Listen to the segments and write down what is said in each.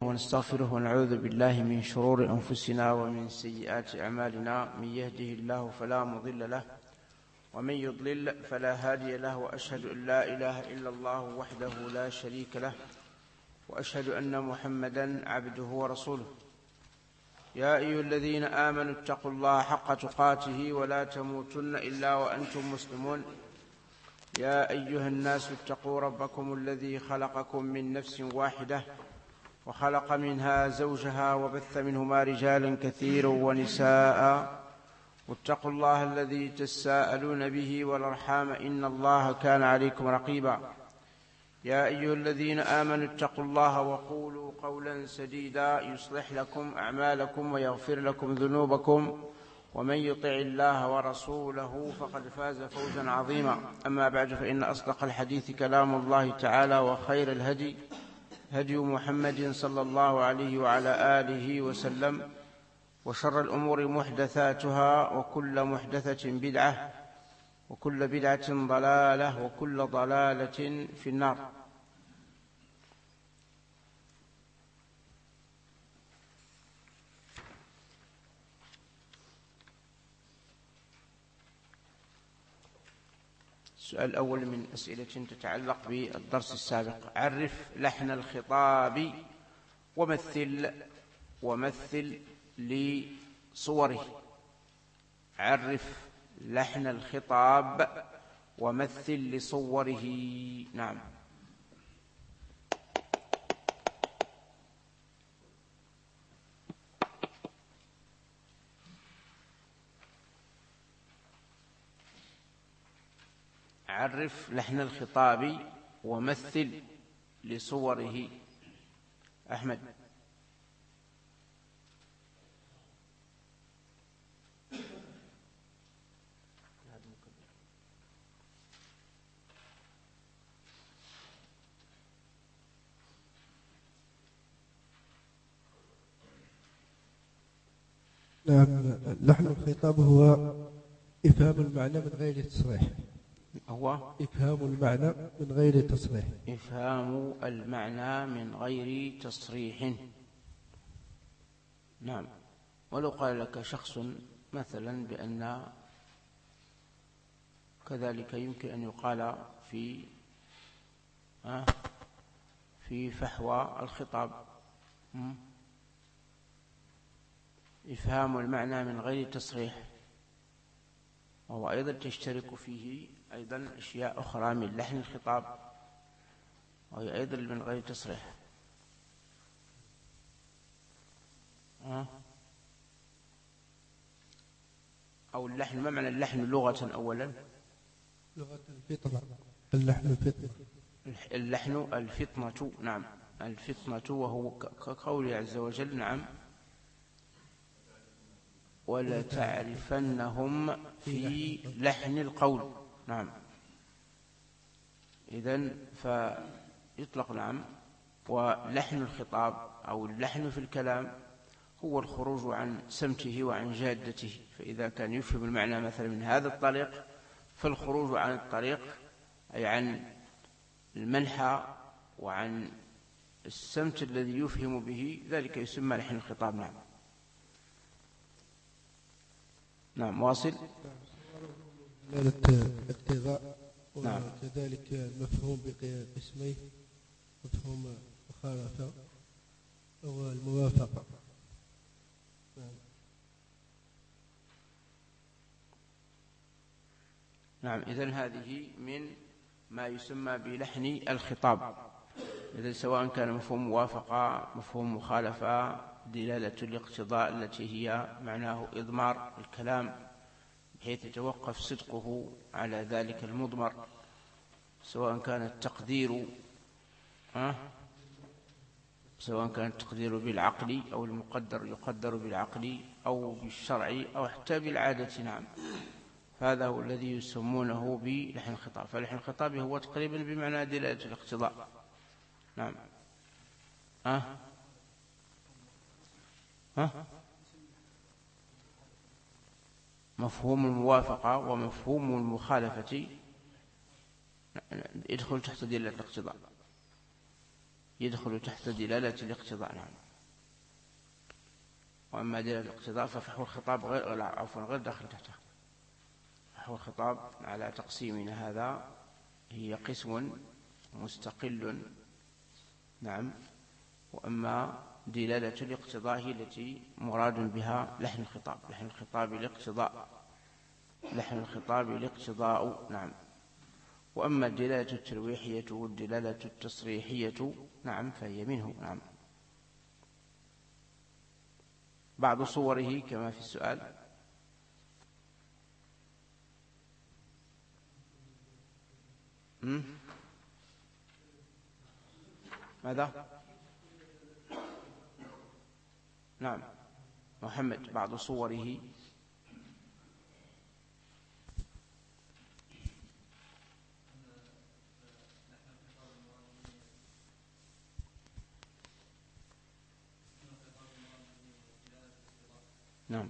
ونستغفره ونعوذ بالله من شرور أنفسنا ومن سيئات أعمالنا. من يهده الله فلا مضل له ومن يضلل فلا هادي له، وأشهد أن لا إله إلا الله وحده لا شريك له، وأشهد أن محمدا عبده ورسوله. يا أيها الذين آمنوا اتقوا الله حق تقاته ولا تموتن إلا وأنتم مسلمون. يا أيها الناس اتقوا ربكم الذي خلقكم من نفس واحدة وخلق منها زوجها وبث منهما رجالا كثيرا ونساء، واتقوا الله الذي تساءلون به والأرحام إن الله كان عليكم رقيبا. يا أيها الذين آمنوا اتقوا الله وقولوا قولا سديدا يصلح لكم أعمالكم ويغفر لكم ذنوبكم، ومن يطع الله ورسوله فقد فاز فوزا عظيما. أما بعد، فإن أصدق الحديث كلام الله تعالى، وخير الهدي هدي محمد صلى الله عليه وعلى آله وسلم، وشر الأمور محدثاتها، وكل محدثة بدعة، وكل بدعة ضلالة، وكل ضلالة في النار. السؤال الأول من أسئلة تتعلق بالدرس السابق: عرف لحن الخطاب ومثل لصوره. عرف لحن الخطاب ومثل لصوره. نعم. عرف لحن الخطاب ومثل لصوره. أحمد. نعم، لحن الخطاب هو إفهام المعنى من غير تصريح. هو إفهام المعنى من غير تصريح. إفهام المعنى من غير تصريح. نعم. ولو قال لك شخص مثلا بأن كذلك يمكن أن يقال في فحوى الخطاب إفهام المعنى من غير تصريح، وهو أيضا تشترك فيه أيضا أشياء أخرى من لحن الخطاب، وهي أيضا من غير تصريح. أو اللحن، ما معنى اللحن لغة أولا؟ لغة الفطنة. اللحن الفطنة. اللحن الفطنة. نعم، الفطنة، وهو كقوله عز وجل: نعم، ولتعرفنهم في لحن القول. نعم. إذن فيطلق نعم. ولحن الخطاب أو اللحن في الكلام هو الخروج عن سمته وعن جادته. فإذا كان يفهم المعنى مثلا من هذا الطريق، فالخروج عن الطريق أي عن المنحى وعن السمت الذي يفهم به، ذلك يسمى لحن الخطاب. نعم. نعم، واصل. اقتضاء، وكذلك المفهوم بقسميه: مفهوم مخالفة والموافقة. نعم. إذن هذه من ما يسمى بلحن الخطاب. إذن سواء كان مفهوم موافقة، مفهوم مخالفة، دلالة الاقتضاء التي هي معناه إضمار الكلام بحيث يتوقف صدقه على ذلك المضمر، سواء كان التقدير بالعقل، أو المقدر يقدر بالعقل أو بالشرع أو حتى بالعادة. نعم. هذا هو الذي يسمونه بلحن الخطاب. فلحن الخطاب هو تقريبا بمعنى دلالة الاقتضاء. نعم. مفهوم الموافقة ومفهوم المخالفة يدخل تحت دلالة الاقتضاء. يدخل تحت دلالة الاقتضاء. نعم. وأما دلالة الاقتضاء ففحوى الخطاب غير داخل تحته. فحوى الخطاب على تقسيمنا هذا هي قسم مستقل. نعم. وأما دلالة الاقتضاء هي التي مراد بها لحن الخطاب. لحن الخطاب الاقتضاء. لحن الخطاب الاقتضاء. نعم. وأما الدلالة التلويحية والدلالة التصريحية نعم فهي منه. نعم. بعض صوره كما في السؤال. ماذا؟ نعم محمد بعض صوره. نعم.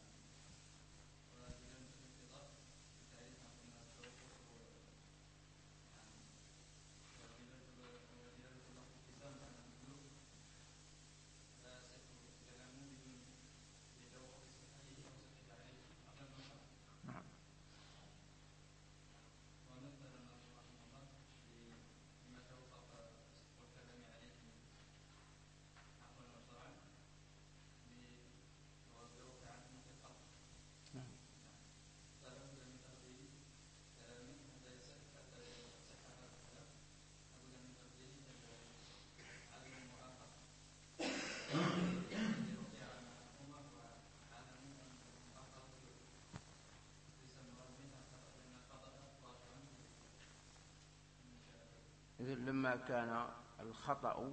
لما كان الخطأ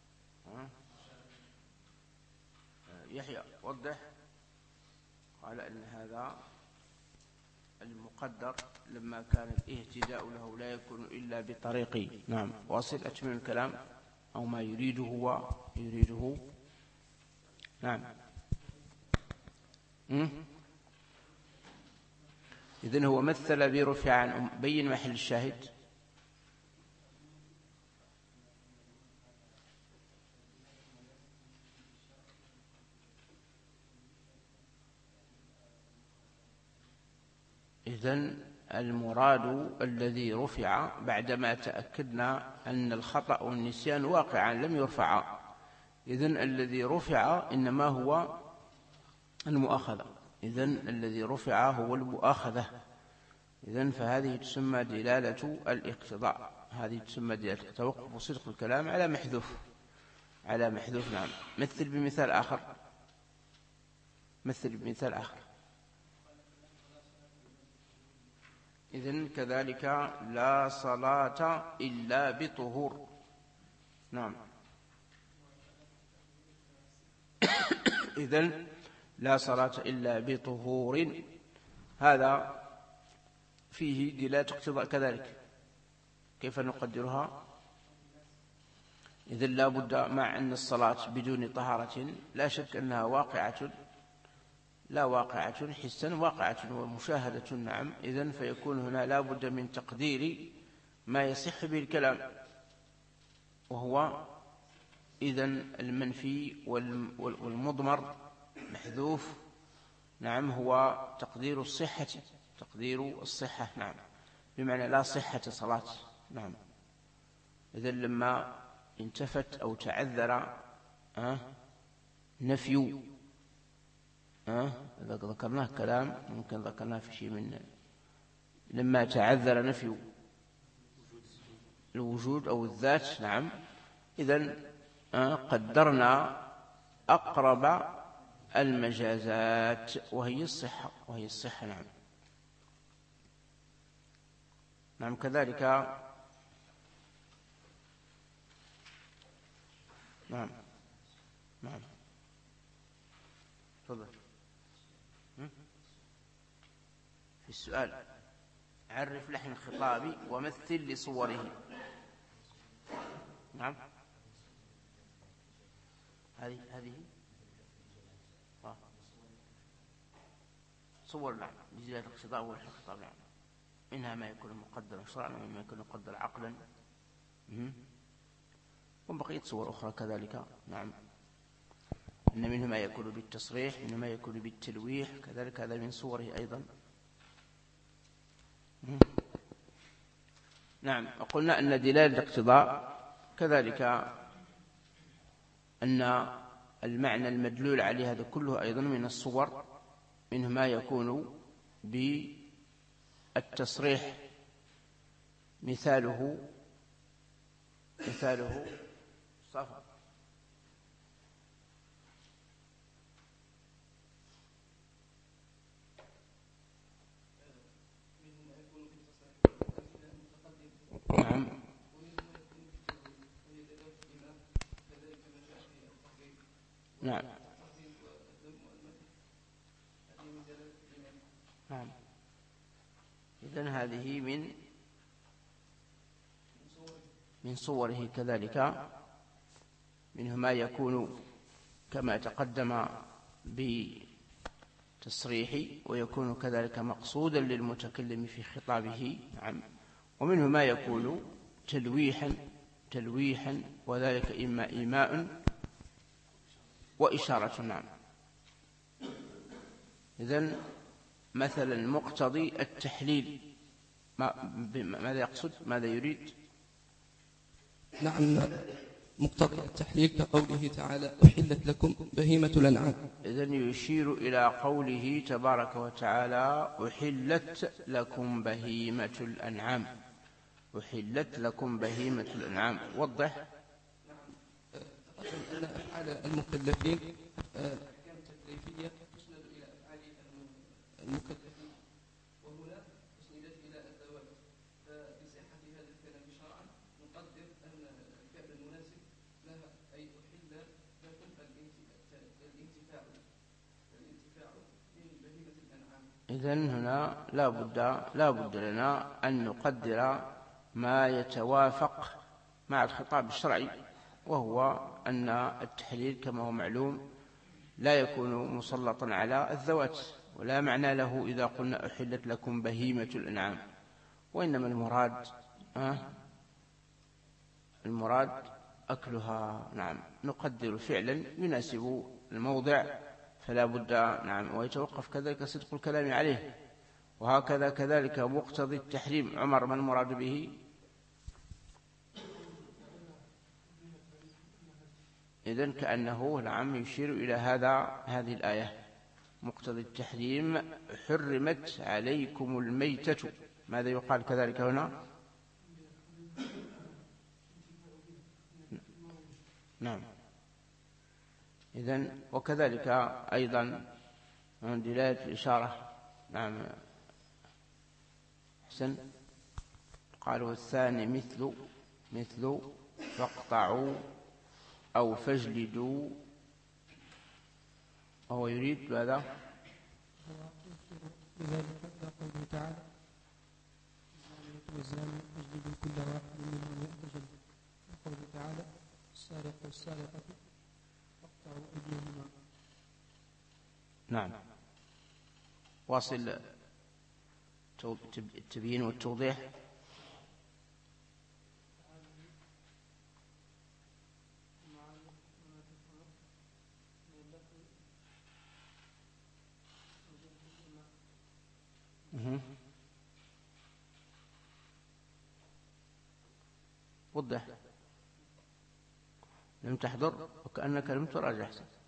يحيى وضح قال أن هذا المقدر لما كان الاهتداء له لا يكون إلا بطريق. نعم. واصل أتمم الكلام أو ما يريده هو يريده. نعم. إذن هو مثل برفع عن بين محل الشاهد. إذن المراد الذي رفع بعدما تأكدنا أن الخطأ والنسيان واقعا لم يرفع. إذن الذي رفع إنما هو المؤاخذة. إذن الذي رفع هو المؤاخذة. إذن فهذه تسمى دلالة الاقتضاء. هذه تسمى دلالة توقف صدق الكلام على محذوف. على محذوف. نعم. مثل بمثال آخر. مثل بمثال آخر. إذن كذلك لا صلاة إلا بطهور. نعم. إذن لا صلاة إلا بطهور هذا فيه دلالة اقتضاء كذلك. كيف نقدرها؟ إذن لا بد مع أن الصلاة بدون طهارة لا شك أنها واقعة. لا واقعة حسا، واقعة ومشاهدة. نعم. إذن فيكون هنا لا بد من تقدير ما يصح به الكلام، وهو إذن المنفي والمضمر محذوف. نعم. هو تقدير الصحة. تقدير الصحة. نعم. بمعنى لا صحة صلاة. نعم. إذن لما انتفت أو تعذر نفي ذكرناه كلام ممكن ذكرناه في شيء من لما تعذر نفي الوجود أو الذات. نعم. إذن قدرنا أقرب المجازات وهي الصحة. وهي الصحة. نعم. نعم. كذلك. نعم. نعم. تفضل. في السؤال عرف لحن الخطاب ومثل لصوره. نعم. هذه صور. نعم. دلالة الخطاب ولحن الخطاب. نعم. منها ما يكون مقدرا شرعا وما يكون مقدر عقلا. وبقية صور أخرى كذلك. نعم، إن منه ما يكون بالتصريح، منه ما يكون بالتلويح كذلك، هذا من صوره أيضا. نعم، وقلنا أن دلالة الاقتضاء كذلك أن المعنى المدلول عليه هذا كله أيضا من الصور، منه ما يكون بالتصريح، مثاله صفر. نعم. نعم. نعم. إذن هذه من صوره كذلك، منه ما يكون كما تقدم بتصريح، ويكون كذلك مقصودا للمتكلم في خطابه. نعم. ومنه ما يكون تلويحا وذلك إما إيماء وإشارة. نعم. إذن مثلا مقتضي التحليل ماذا يقصد، ماذا يريد؟ نعم، مقتضي التحليل كقوله تعالى أحلت لكم بهيمة الأنعام. إذن يشير إلى قوله تبارك وتعالى أحلت لكم بهيمة الأنعام. أحلت لكم بهيمة الأنعام. وضح. أن أفعال المكلفين أحكام تكليفية تسند إلى أفعال المكلفين، وهنا أسندت إلى الذوات. فبصحة هذا الكلام شرعا نقدر أن الفعل المناسب لها أي أحل لكم الانتفاع من بهيمة الأنعام. إذن هنا لا بد لنا أن نقدر ما يتوافق مع الخطاب الشرعي، وهو أن التحليل كما هو معلوم لا يكون مسلطا على الذوات، ولا معنى له إذا قلنا أحلت لكم بهيمة الأنعام، وإنما المراد أكلها. نعم، نقدر فعلا يناسب الموضع فلا بد. نعم، ويتوقف كذلك صدق الكلام عليه. وهكذا كذلك مقتضي التحريم. عمر، ما المراد به؟ إذن كأنه نعم يشير إلى هذه الآية. مقتضي التحريم حرمت عليكم الميتة. ماذا يقال كذلك هنا؟ نعم. إذن وكذلك أيضا من دلالة الإشارة. نعم، أحسن. قالوا الثاني مثل فاقطعوا أو فاجلدوا. وهو يريد ماذا؟ لذلك قوله تعالى والزاني فاجلدوا كل واحد منهم 100 جلدة. وقوله تعالى السارق والسارقة فاقطعوا أيديهما. نعم. واصل التبيين والتوضيح. وضح. لم تحضر وكأنك لم تراجع.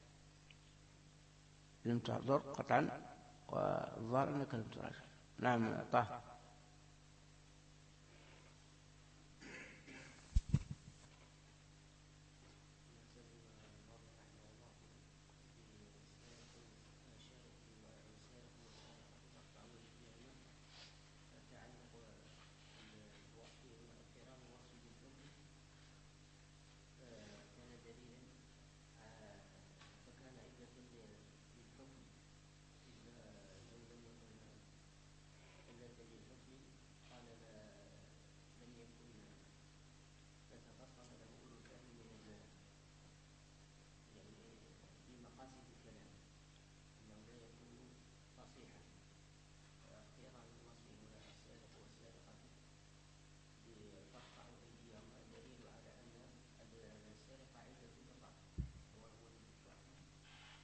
لم تحضر قطعا، والظاهر أنك لم تراجع. نعم طه.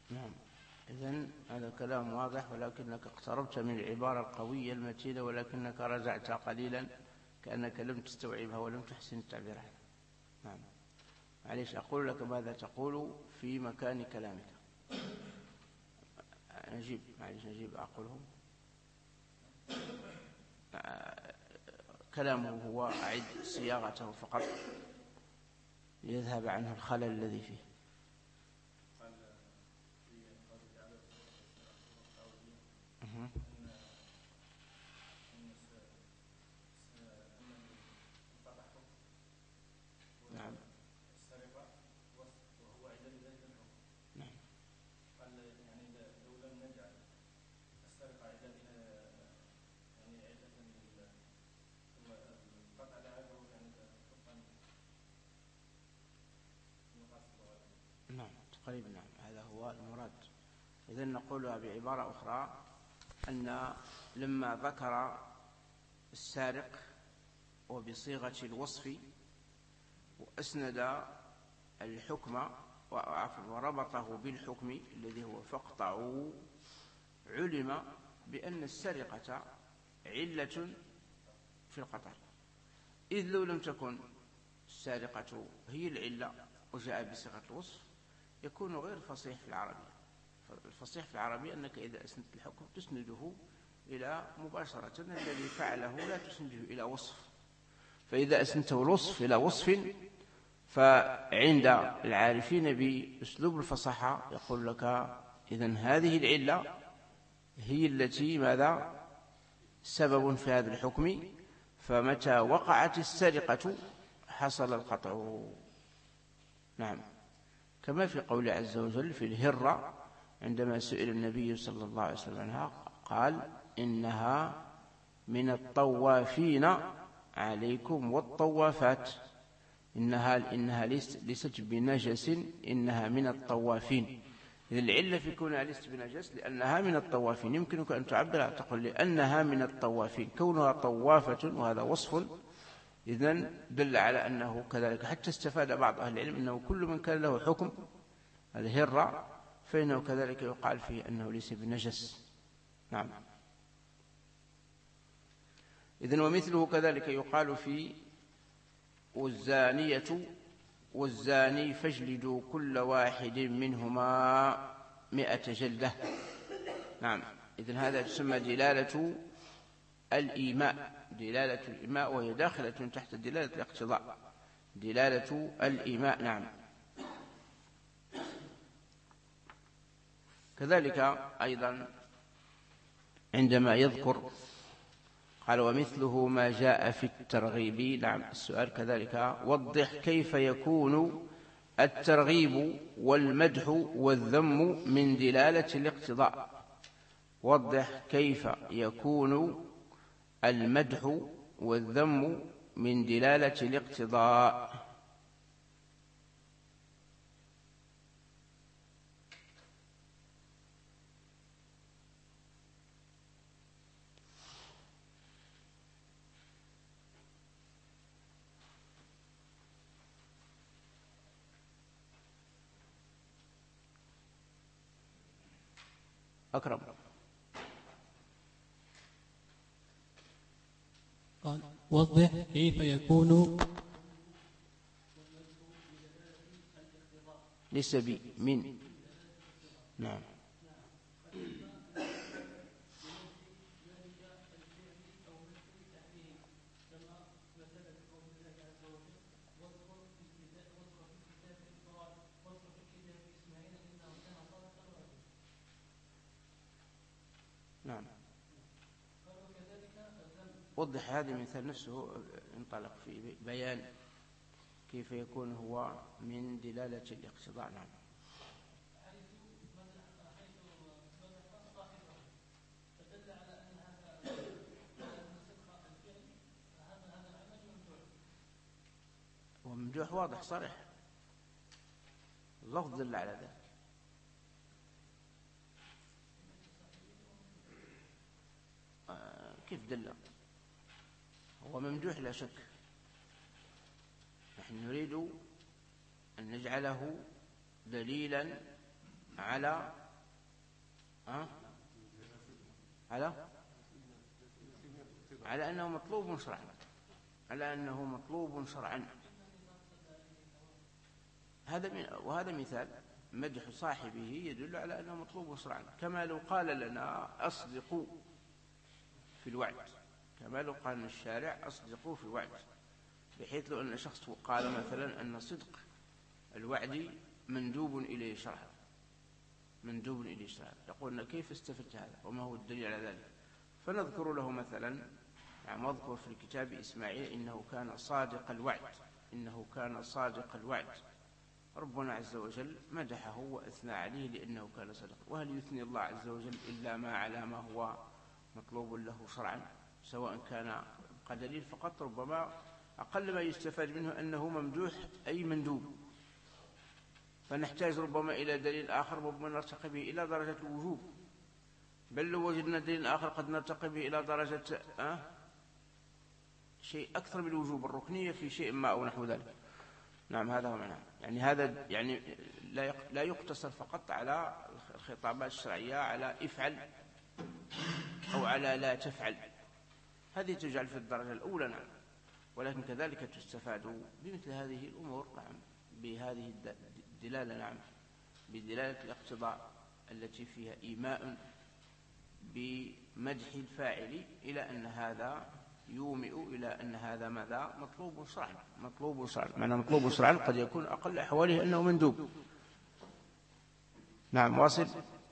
نعم. إذن هذا كلام واضح، ولكنك اقتربت من العبارة القوية المتينة، ولكنك رجعت قليلا كأنك لم تستوعبها ولم تحسن التعبير عنها. نعم. معليش، أقول لك ماذا تقول في مكان كلامك. نجيب، معليش نجيب أقوله. كلامه هو أعد صياغته فقط ليذهب عنه الخلل الذي فيه. نعم. السرقة وهو عدة ذلك الحكم. نعم. قال يعني لو لم نجعل السرقة عدة يعني عدة ثم القطع لا يعبر يعني حكما نقاس الضوابط. نعم تقريبا، نعم هذا هو المراد. إذن نقولها بعبارة أخرى أن لما ذكر السارق وبصيغة الوصف وأسند الحكم وربطه بالحكم الذي هو فاقطعوا، علم بأن السرقة علة في القطع، إذ لو لم تكن السارقة هي العلة وجاء بصيغة الوصف يكون غير فصيح في العربية. الفصيح في العربية أنك إذا أسندت الحكم تسنده إلى مباشرة، الذي فعله لا تسنده إلى وصف. فإذا أسندته الوصف إلى وصف فعند العارفين بأسلوب الفصاحة يقول لك إذن هذه العلة هي التي ماذا سبب في هذا الحكم، فمتى وقعت السرقة حصل القطع. نعم. كما في قول عز وجل في الهرة عندما سئل النبي صلى الله عليه وسلم عنها قال إنها من الطوافين عليكم والطوافات. إنها ليست بنجس، إنها من الطوافين. إذن العلة في كونها ليست بنجس لأنها من الطوافين. يمكنك أن تعبر تقول لأنها من الطوافين، كونها طوافة وهذا وصف، إذن دل على أنه كذلك. حتى استفاد بعض أهل العلم أنه كل من كان له حكم الهرة فإنه كذلك يقال فيه أنه ليس بنجس. نعم. إذن ومثله كذلك يقال في والزانية والزاني فاجلدوا كل واحد منهما 100 جلدة. نعم. إذن هذا تسمى دلالة الإيماء، دلالة الإيماء، وهي داخلة تحت دلالة الاقتضاء، دلالة الإيماء. نعم. كذلك أيضا عندما يذكر قال ومثله ما جاء في الترغيب. نعم. السؤال كذلك وضح كيف يكون الترغيب والمدح والذم من دلالة الاقتضاء. وضح كيف يكون المدح والذم من دلالة الاقتضاء. أكرم. قال وضح كيف يكون ليس بي من. نعم. نعم. وضح هذا المثال نفسه، انطلق في بيان كيف يكون هو من دلالة الاقتضاء. نعم. وممدوح واضح صريح، اللفظ دل على ذلك. كيف دل؟ هو ممدوح لا شك. نحن نريد أن نجعله دليلا على على أنه مطلوب شرعا، على أنه مطلوب شرعا. وهذا مثال مدح صاحبه يدل على أنه مطلوب شرعا، كما لو قال لنا أصدقوا في الوعد، كما لو قال الشارع أصدقوا في الوعد، بحيث لو أن شخص قال مثلا أن صدق الوعد مندوب إليه شرعا، مندوب إليه شرعا، يقولنا كيف استفدت هذا وما هو الدليل على ذلك؟ فنذكر له مثلا، يعني اذكر في الكتاب إسماعيل إنه كان صادق الوعد، إنه كان صادق الوعد، ربنا عز وجل مدحه وأثنى عليه لأنه كان صادقا. وهل يثني الله عز وجل إلا ما على ما هو مطلوب له شرعا، سواء كان قدري فقط، ربما أقل ما يستفاد منه أنه ممدوح أي مندوب، فنحتاج ربما إلى دليل آخر ربما نرتقي به إلى درجة الوجوب، بل لو وجدنا دليل آخر قد نرتقي به إلى درجة شيء أكثر من الوجوب، الركنية في شيء ما أو نحو ذلك. نعم، هذا هو معناه. يعني هذا يعني لا يقتصر فقط على الخطابات الشرعية على افعل أو على لا تفعل، هذه تجعل في الدرجة الأولى، نعم، ولكن كذلك تستفاد بمثل هذه الأمور، نعم، بهذه الدلالة، نعم، بدلالة الاقتضاء التي فيها إيماء بمدح الفاعل إلى أن هذا يومئ إلى أن هذا ماذا؟ مطلوب شرعا. مطلوب شرعا، معنى مطلوب شرعا قد يكون أقل أحواله أنه مندوب. نعم، واصل.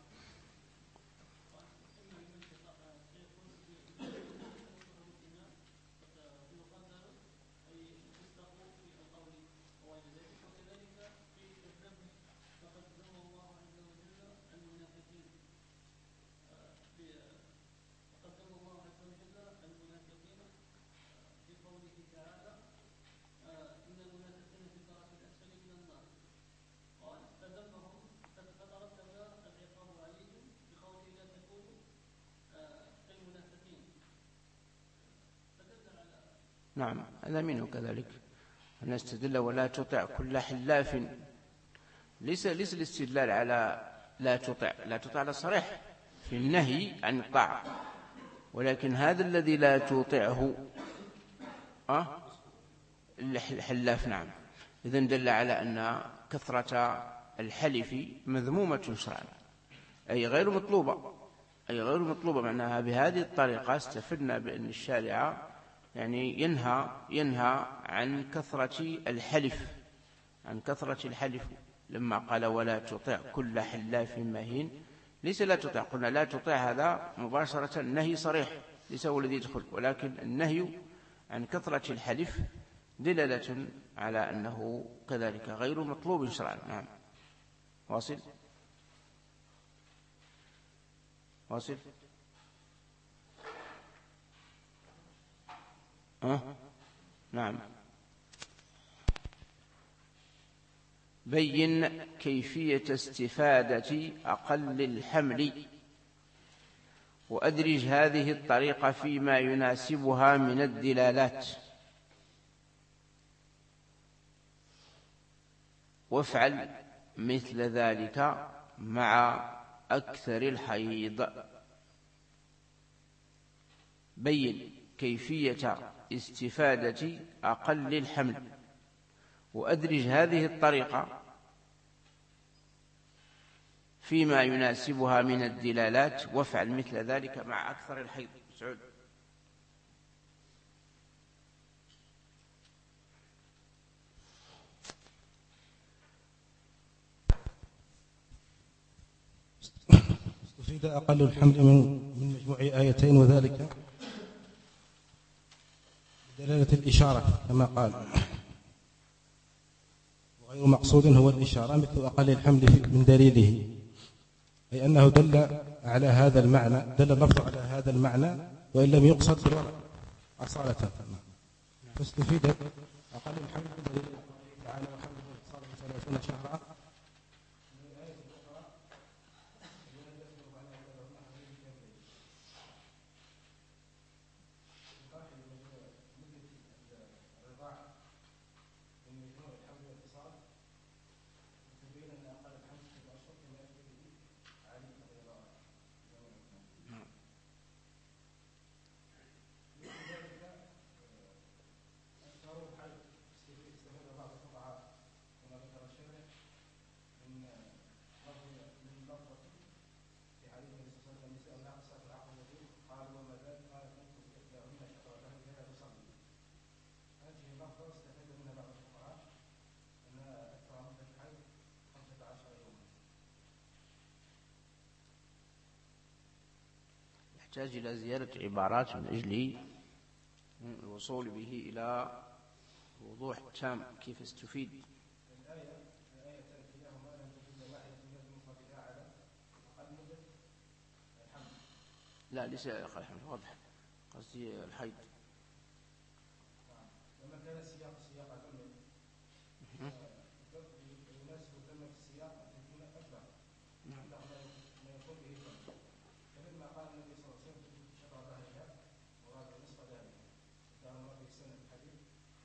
نعم، هذا منه كذلك أن نستدل ولا تطع كل حلاف، ليس الاستدلال على لا تطع على صريح في النهي عن الطاعة، ولكن هذا الذي لا تطعه الحلاف، نعم، إذن دل على أن كثرة الحلف مذمومة شرعا، أي غير مطلوبة، معناها بهذه الطريقة استفدنا بأن الشارع يعني ينهى عن كثرة الحلف، لما قال ولا تطع كل حلاف مهين، ليس لا تطع، قلنا لا تطع هذا مباشرة النهي صريح، ليس هو الذي يدخل، ولكن النهي عن كثرة الحلف دلالة على أنه كذلك غير مطلوب شرعا. نعم، واصل. نعم، بين كيفية استفادة أقل الحمل، وأدرج هذه الطريقة فيما يناسبها من الدلالات، وافعل مثل ذلك مع أكثر الحيض. بين كيفية استفادة أقل الحمل، وأدرج هذه الطريقة فيما يناسبها من الدلالات، وافعل مثل ذلك مع أكثر الحيض. سعود. استفيد أقل الحمل من مجموع آيتين، وذلك دلالة الإشارة كما قال، وغير مقصود هو الإشارة مثل أقل الحمل من دليله، أي أنه دل على هذا المعنى، دل اللفظ على هذا المعنى وإن لم يقصد بالوضع أصالة. فاستفيد أقل الحمل من دليل الله تعالى وحمله 30 شهرا. نحتاج إلى زيادة عبارات من أجل الوصول به إلى وضوح تام كيف استفيد. لا ليس الحمل واضح، قصدي الحيض. لما كان السياق سياق ذم يناسب الذم في السياق أن تكون أكبر ما يكون به ذم، فلما قال النبي صلى الله عليه وسلم شطر ظهرها مراد نصف ذلك دار ما في سنة الحديث،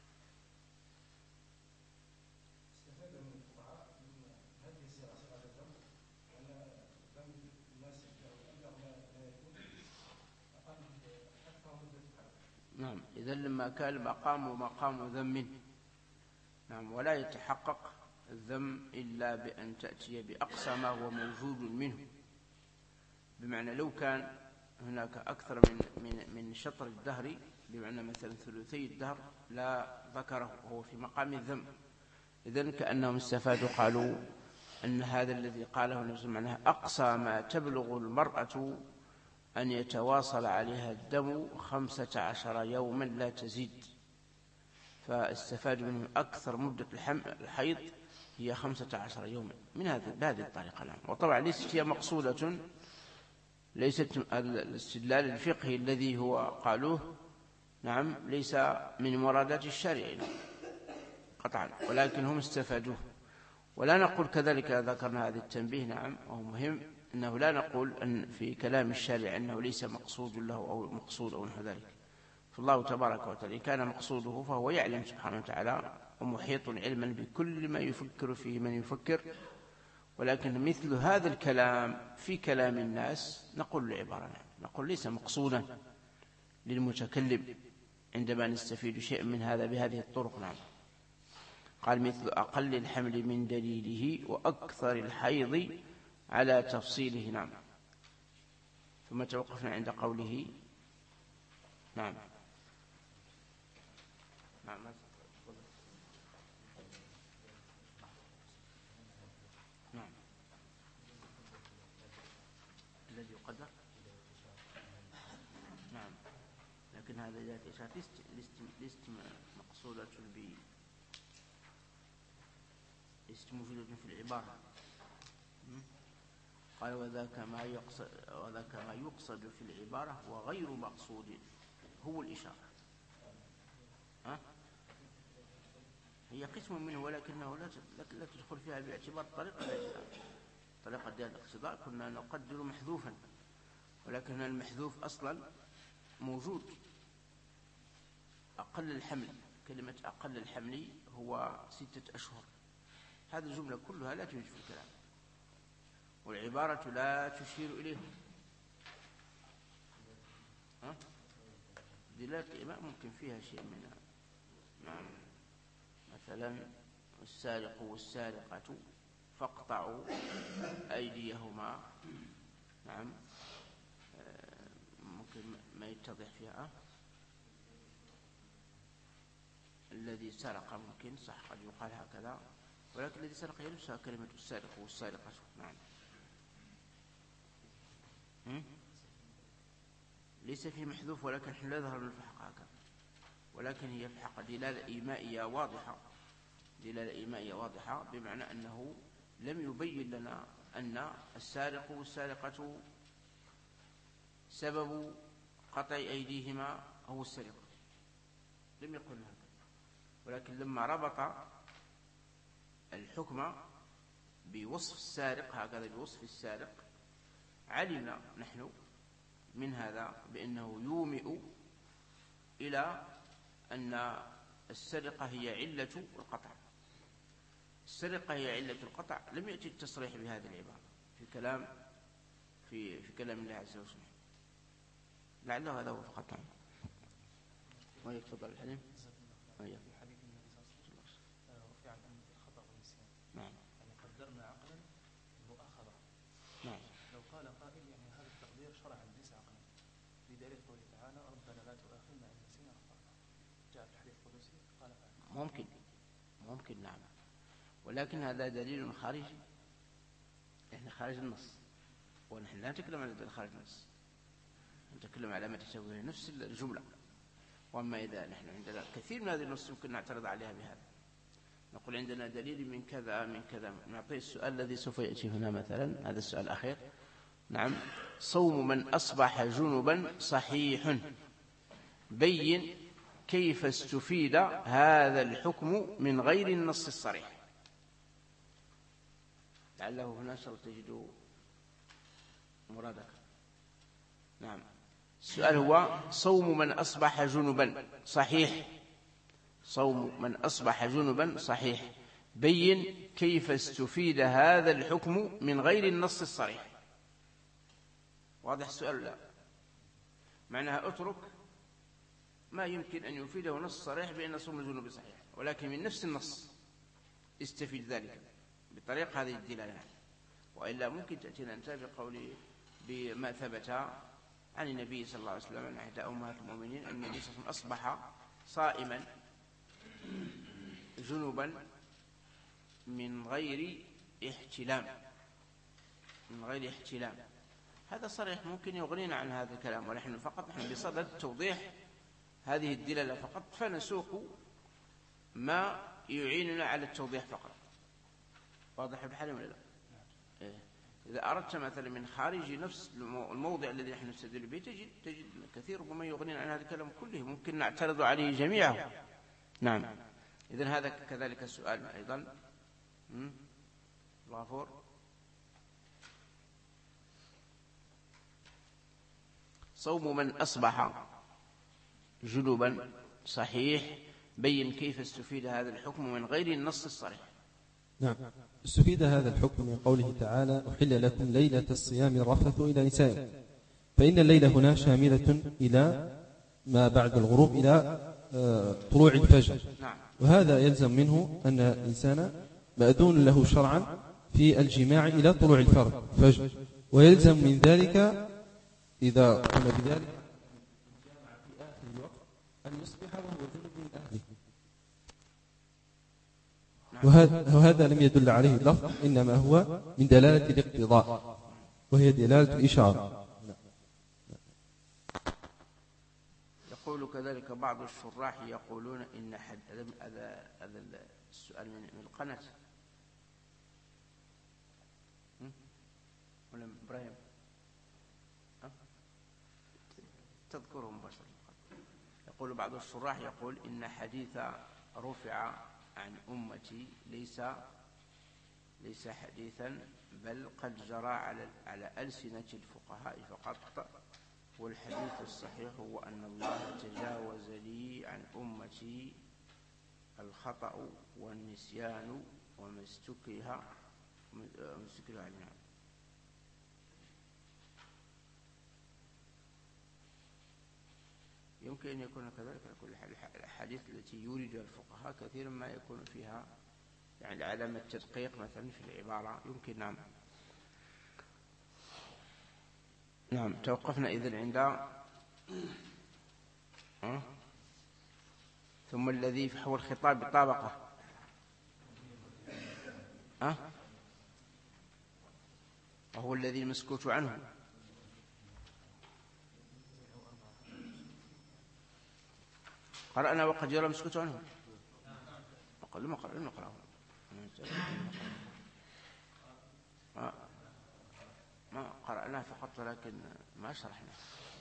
استفاد من الفقهاء من هذه الصيغة صيغة الذم أن الذم يناسب أبلغ ما يكون أقل أكثر مدة الحديث. نعم، إذا لما كان مقام ذم، نعم، ولا يتحقق الذم إلا بأن تأتي بأقصى ما هو موجود منه، بمعنى لو كان هناك أكثر من شطر الدهر، بمعنى مثلا ثلثي الدهر، لا ذكره وهو في مقام الذم. إذن كأنهم استفادوا قالوا أن هذا الذي قاله النبي معناه أقصى ما تبلغ المرأة أن يتواصل عليها الدم 15 يوما لا تزيد، فاستفادوا منه أكثر مدة الحيض هي 15 يوما بهذه الطريقة. نعم. وطبعا ليست هي مقصودة، ليست الاستدلال الفقهي الذي هو قالوه، نعم، ليس من مرادات الشرع قطعا، ولكن هم استفادوه. ولا نقول كذلك، ذكرنا هذا التنبيه، نعم، وهو مهم، أنه لا نقول أن في كلام الشارع أنه ليس مقصود له أو مقصود أو نحو ذلك. فالله تبارك وتعالى كان مقصوده فهو يعلم سبحانه وتعالى، ومحيط علما بكل ما يفكر فيه من يفكر. ولكن مثل هذا الكلام في كلام الناس نقول العبارة، نقول ليس مقصودا للمتكلم عندما نستفيد شيء من هذا بهذه الطرق. نعم. قال مثل أقل الحمل من دليله وأكثر الحيض على تفصيله. نعم. ثم توقفنا عند قوله. نعم. نعم. نعم. الذي يقدر. نعم. لكن هذا ذات إشارة لست مقصودة لست موجودة في العبارة. قال وذاك ما يقصد في العبارة وغير مقصود هو الإشارة. هي قسم منه، ولكنه لا تدخل فيها باعتبار طريقة ديال الاقتضاء. كنا نقدر محذوفا، ولكن المحذوف أصلا موجود. أقل الحمل، كلمة أقل الحمل هو 6 أشهر. هذه الجملة كلها لا توجد في الكلام، والعبارة لا تشير إليه. دلالة الإماء ممكن فيها شيء منها. نعم. مثلا السارق والسارقة فاقطعوا أيديهما. نعم. ممكن ما يتضح فيها. الذي سرق ممكن صح قد يقال هكذا، ولكن الذي سرق يلبسها كلمة السارق والسارقة. نعم. ليس في محذوف، ولكن لا يظهر من الفحق هكذا، ولكن هي في حق دلالة إيمائية واضحة، دلالة إيمائية واضحة، بمعنى أنه لم يبين لنا أن السارق والسارقة سبب قطع أيديهما هو السرقة، لم يقل هكذا. ولكن لما ربط الحكم بوصف السارق هكذا، بوصف السارق، علمنا نحن من هذا بأنه يومئ إلى أن السرقة هي علة القطع. السرقة هي علة القطع، لم يأتي التصريح بهذه العبارة في كلام الله عز وجل. لعله هذا هو فقط. ويتفضل الحليم. في حديث النبي صلى الله عليه وسلم رفع عن الخطأ والنسيان. نعم. يعني قدرنا عقلا المؤاخذة. نعم. لو قال قائل يعني هذا التقدير شرعا ليس عقلا، بدليل قوله تعالى ربنا لا تؤاخذنا إن نسينا أخطأنا. جاء في الحديث القدسي قال فعلا. ممكن نعم، ولكن هذا دليل خارجي، يعني خارج النص، ونحن لا نتكلم عن دليل خارج النص. نتكلم على ما تساويه نفس الجملة. وأما إذا نحن عندنا كثير من هذه النصوص يمكن نعترض عليها بهذا، نقول عندنا دليل من كذا من كذا. نعطي السؤال الذي سوف يأتي هنا مثلا، هذا السؤال الأخير. نعم. صوم من أصبح جنبا صحيح، بين كيف استفيد هذا الحكم من غير النص الصريح. لعله هنا سوف تجد مرادك. نعم. السؤال هو صوم من أصبح جنبا صحيح، صوم من أصبح جنبا صحيح، بين كيف استفيد هذا الحكم من غير النص الصريح. واضح السؤال؟ لا، معناها اترك ما يمكن أن يفيده نص صريح بأن صوم الجنوب صحيح، ولكن من نفس النص استفيد ذلك بطريق هذه الدلالة. وإلا ممكن تأتينا أنت بما ثبت عن النبي صلى الله عليه وسلم عن إحدى أمهات المؤمنين أن النبي صلى الله عليه وسلم أصبح صائما جنوبا من غير احتلام، من غير احتلام. هذا صريح ممكن يغنينا عن هذا الكلام، ونحن فقط نحن بصدد توضيح هذه الدلالة فقط، فنسوق ما يعيننا على التوضيح فقط. واضح بحالهم ولا لا؟ إذا أردت مثلا من خارج نفس الموضع الذي نحن نستدل به تجد كثير ربما يغنينا عن هذا الكلام كله، ممكن نعترض عليه جميعه. نعم. إذن هذا كذلك السؤال أيضا. الغفور. صوم من أصبح جنوبا صحيح، بين كيف استفيد هذا الحكم من غير النص الصريح. نعم. استفيد هذا الحكم من قوله تعالى: أحل لكم ليلة الصيام الرفث إلى نسائكم، فإن الليلة هنا شاملة إلى ما بعد الغروب إلى طلوع الفجر. وهذا يلزم منه أن الإنسان مأذون له شرعا في الجماع إلى طلوع الفجر، ويلزم من ذلك إذا قام بذلك في آخر الوقت أن يصبح وهو جنب من أهله. وهذا لم يدل عليه اللفظ، إنما هو من دلالة الاقتضاء، وهي دلالة الإشارة. يقول كذلك بعض الشراح يقولون إن هذا السؤال من القناة ولا إبراهيم تذكره مباشرة. يقول بعض الشراح يقول إن حديث رفع عن أمتي ليس حديثا، بل قد جرى على ألسنة الفقهاء فقط، والحديث الصحيح هو أن الله تجاوز لي عن أمتي الخطأ والنسيان وما استكره علينا. يمكن أن يكون كذلك. الحديث التي يوردها الفقهاء كثيرا ما يكون فيها يعني علامة تدقيق مثلا في العبارة، يمكن. نعم. توقفنا إذن عند ثم الذي فحوى الخطاب بطابقة وهو الذي المسكوت عنه. قرأنا وقد يرى مسكوت عنه. لما قرأنا ما قرأناه فقط، ولكن ما شرحنا.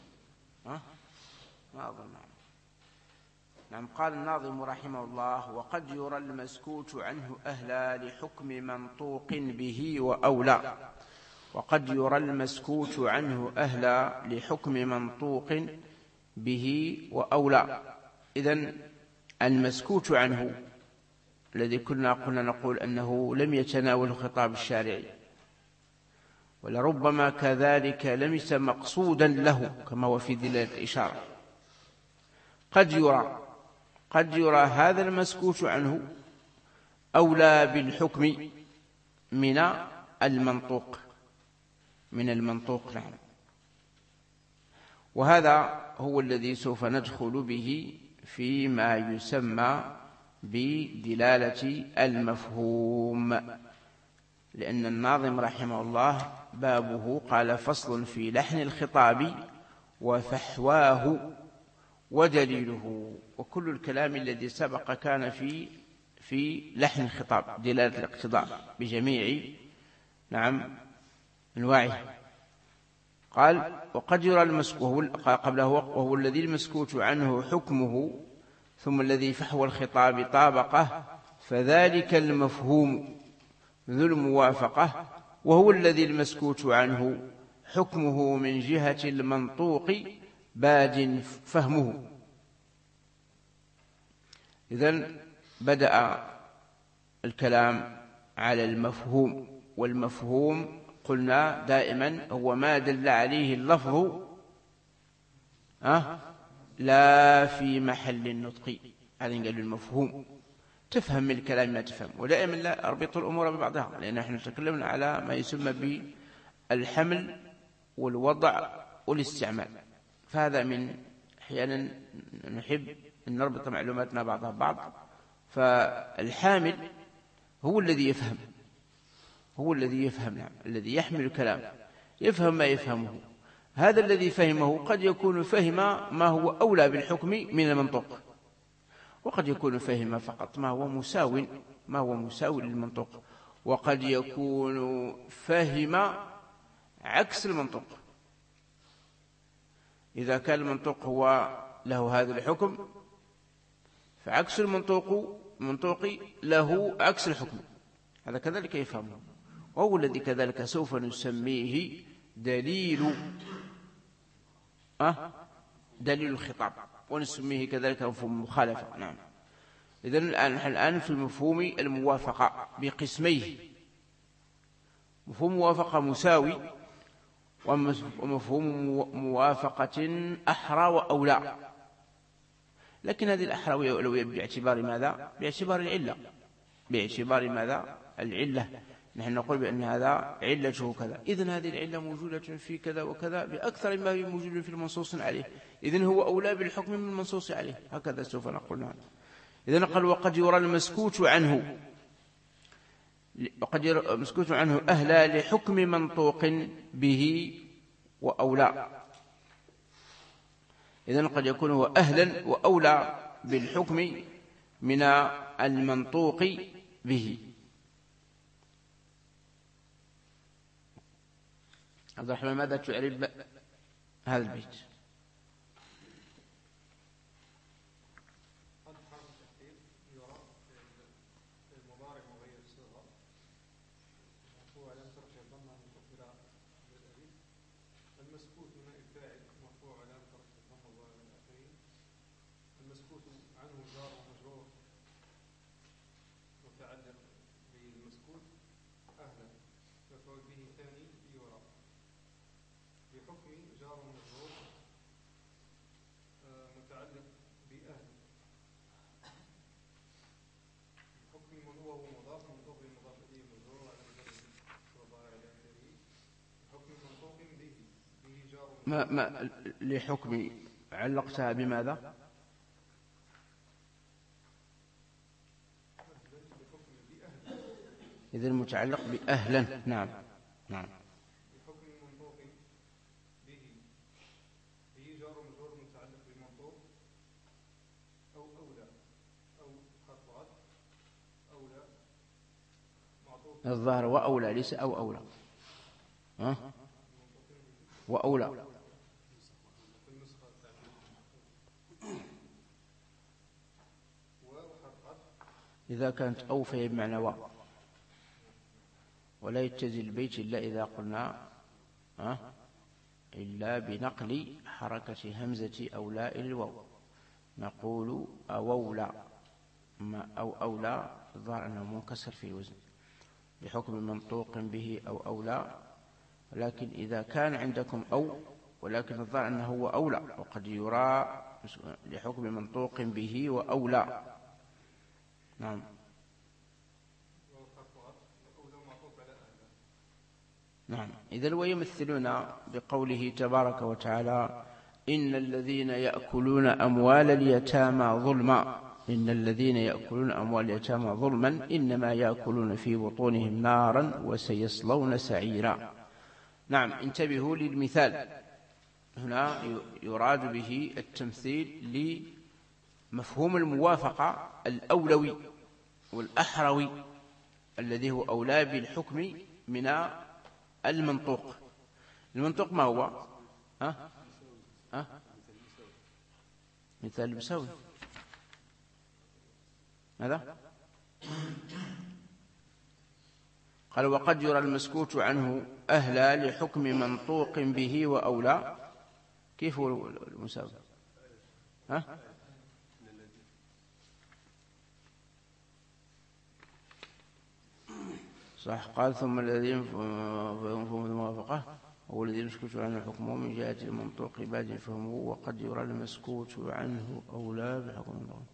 ما أظن. نعم. قال الناظم رحمه الله: وقد يرى المسكوت عنه أهلا لحكم منطوق به وأولى. وقد يرى المسكوت عنه أهلا لحكم منطوق به وأولى. إذن المسكوت عنه الذي كنا نقول أنه لم يتناول خطاب الشارع، ولربما كذلك ليس مقصودا له كما هو في دلالة الإشارة. قد يرى هذا المسكوت عنه أولى بالحكم من المنطوق. نعم. وهذا هو الذي سوف ندخل به فيما يسمى بدلالة المفهوم، لأن الناظم رحمه الله بابه قال: فصل في لحن الخطاب وفحواه ودليله. وكل الكلام الذي سبق كان في لحن الخطاب دلالة الاقتضاء بجميع أنواعه. قال وقد يرى المسكوت قبله وهو الذي المسكوت عنه حكمه ثم الذي فحوى الخطاب طابقه فذلك المفهوم ذو الموافقة وهو الذي المسكوت عنه حكمه من جهة المنطوق باد فهمه. إذن بدأ الكلام على المفهوم، والمفهوم قلنا دائما هو ما دل عليه اللفظ لا في محل النطق. هذا قال المفهوم، تفهم من الكلام ما تفهم. ودائما لا أربط الأمور ببعضها، لأن احنا تكلمنا على ما يسمى بالحمل والوضع والاستعمال، فهذا من أحيانا نحب أن نربط معلوماتنا بعضها ببعض. فالحامل هو الذي يفهم، هو الذي يفهم، الذي يحمل الكلام يفهم ما يفهمه. هذا الذي فهمه قد يكون فهم ما هو أولى بالحكم من المنطوق، وقد يكون فهم فقط ما هو مساو للمنطوق، وقد يكون فهم عكس المنطوق. إذا كان المنطوق هو له هذا الحكم فعكس المنطوق له عكس الحكم، هذا كذلك يفهمه. وهو الذي كذلك سوف نسميه دليل الخطاب، ونسميه كذلك مفهوم المخالفة. نعم. إذن الآن في مفهوم الموافقة بقسميه: مفهوم موافقة مساوي، ومفهوم موافقة أحرى وأولى. لكن هذه الأحرى والأولوية باعتبار ماذا؟ باعتبار ماذا؟ العلة. نحن نقول بأن هذا علته كذا، إذن هذه العلة موجودة في كذا وكذا بأكثر ما هي موجود في المنصوص عليه، إذن هو أولى بالحكم من المنصوص عليه. هكذا سوف نقول هذا. إذن قال وقد يرى المسكوت عنه، وقد يرى المسكوت عنه أهلا لحكم منطوق به وأولى. إذن قد يكون هو أهلا وأولى بالحكم من المنطوق به. عبد الرحمن ماذا تعرب هذا البيت؟ ما لحكم علقتها بماذا؟ إذا المتعلق بأهلا. نعم. لحكم منطوق به جار ومجرور متعلق بالمنطوق أو أولى أو خطأت أولى معطوف. الظاهر وأولى ليس أو أولى، وأولى. إذا كانت أو فهي بمعنى واو، ولا يتزي البيت إلا إذا قلنا إلا بنقل حركة همزة أولى إلى الواو، نقول أولى. ما أولى الظاهر أنه منكسر في الوزن بحكم منطوق به أو أولى. لكن إذا كان عندكم أو ولكن الظاهر أنه هو أولى، وقد يرى لحكم منطوق به وأولى. نعم. نعم. إذن ويمثلون بقوله تبارك وتعالى إن الذين يأكلون أموال اليتامى ظلما، إن الذين يأكلون أموال اليتامى ظلما إنما يأكلون في بطونهم نارا وسيصلون سعيرا. نعم. انتبهوا للمثال، هنا يراد به التمثيل لمفهوم الموافقة الأولوي والأحروي الذي هو أولى بالحكم من المنطوق. المنطوق ما هو؟ مثال المساوي. ماذا؟ قال وقد يرى المسكوت عنه أهلا لحكم منطوق به وأولى. كيف هو المساوي؟ صح. قال ثم الذين فهم الموافقة هو الذي يسكت عنه حكمه من جهة المنطوق بعد فهمه وقد يرى المسكوت عنه أولى بحكم الله.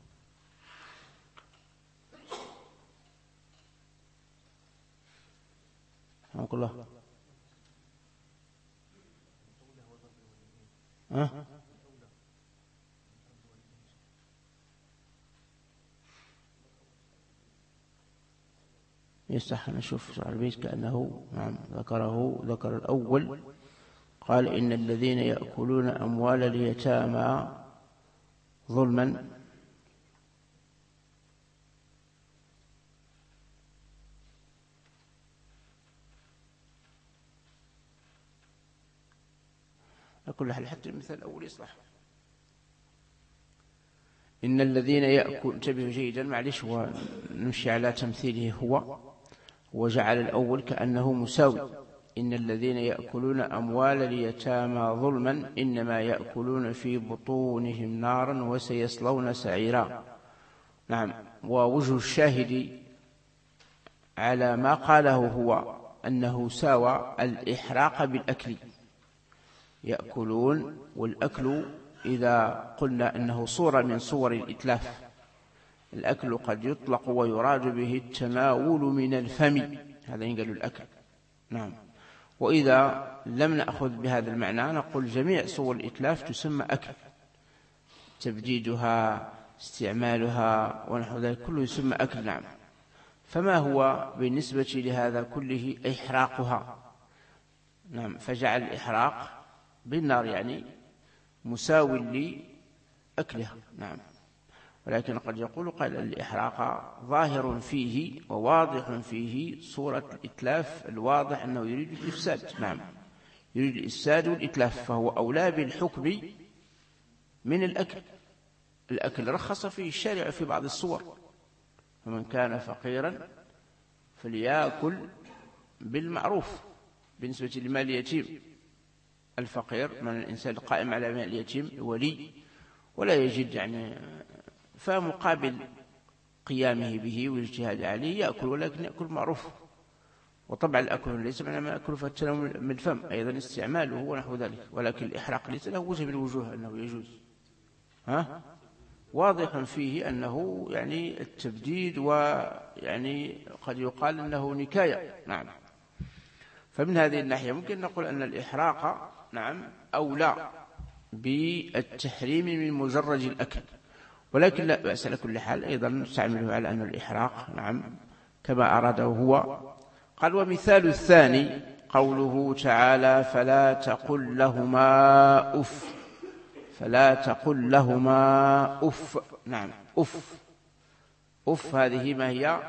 رحمك الله. يصح نشوف شعر البيت كأنه ذكر الأول. قال إن الذين يأكلون أموال اليتامى ظلما كل حال حتى المثال الأول يصلح. إن الذين يأكل انتبهوا جيدا معلش ونمشي على تمثيله هو وجعل الأول كأنه مساوي. إن الذين يأكلون أموال اليتامى ظلما إنما يأكلون في بطونهم نارا وسيصلون سعيرا. نعم. ووجه الشاهد على ما قاله هو أنه ساوى الإحراق بالأكل. يأكلون، والأكل إذا قلنا أنه صورة من صور الإتلاف. الأكل قد يطلق ويراد به التناول من الفم، هذا ينقل الأكل. نعم. وإذا لم نأخذ بهذا المعنى نقول جميع صور الإتلاف تسمى أكل، تبديدها، استعمالها ونحو ذلك كله يسمى أكل. نعم. فما هو بالنسبة لهذا كله؟ إحراقها. نعم. فجعل الإحراق بالنار يعني مساوي لأكلها. نعم. ولكن قد يقول قال الإحراق ظاهر فيه وواضح فيه صورة الإتلاف الواضح أنه يريد الإفساد. نعم. يريد الإفساد والإتلاف، فهو أولى بالحكم من الأكل. الأكل رخص فيه الشارع في بعض الصور، فمن كان فقيرا فليأكل بالمعروف بالنسبة لمال اليتيم. الفقير من الإنسان القائم على مال اليتيم ولي ولا يجد يعني، فمقابل قيامه به والاجتهاد عليه يأكل، ولكن يأكل معروف. وطبعا الأكل ليس معنى ما يأكل فالتناول من الفم، أيضا استعماله ونحو ذلك، ولكن الإحراق ليس له وجه من الوجوه أنه يجوز. واضح فيه أنه يعني التبديد، ويعني قد يقال أنه نكاية. نعم. فمن هذه الناحية ممكن نقول أن الإحراق نعم أولى بالتحريم من مجرد الأكل، ولكن لا بأس لكل حال أيضا نستعمله على أن الإحراق نعم كما أراده هو. قال ومثال الثاني قوله تعالى فلا تقل لهما أف. فلا تقل لهما أف. نعم. أف. أف هذه ما هي؟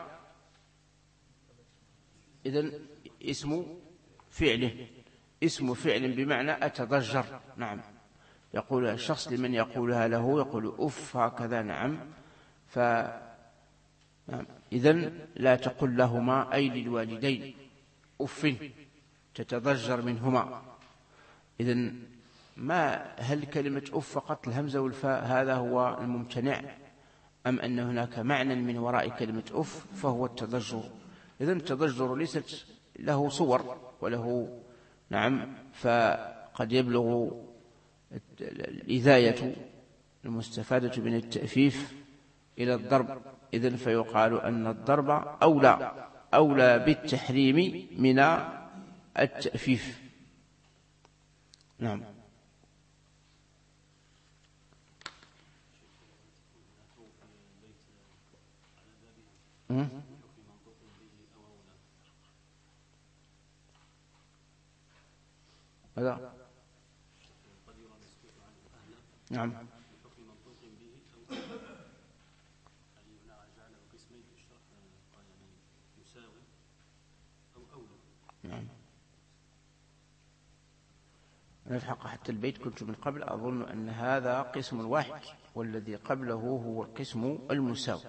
إذن اسم فعله، اسم فعل بمعنى أتضجر. نعم. يقول الشخص لمن يقولها له يقول أف هكذا. نعم. نعم. إذن لا تقل لهما أي للوالدين أف، تتضجر منهما. إذن هل كلمة أف فقط الهمزة والفاء هذا هو الممتنع، أم أن هناك معنى من وراء كلمة أف فهو التضجر؟ إذن التضجر ليست له صور وله نعم، فقد يبلغ الإذاية المستفادة من التأفيف إلى الضرب. إذن فيقال أن الضرب أولى بالتحريم من التأفيف. نعم. هذا نعم. نعم. أنا الحق حتى البيت كنت من قبل أظن أن هذا قسم واحد، والذي قبله هو القسم المساوي،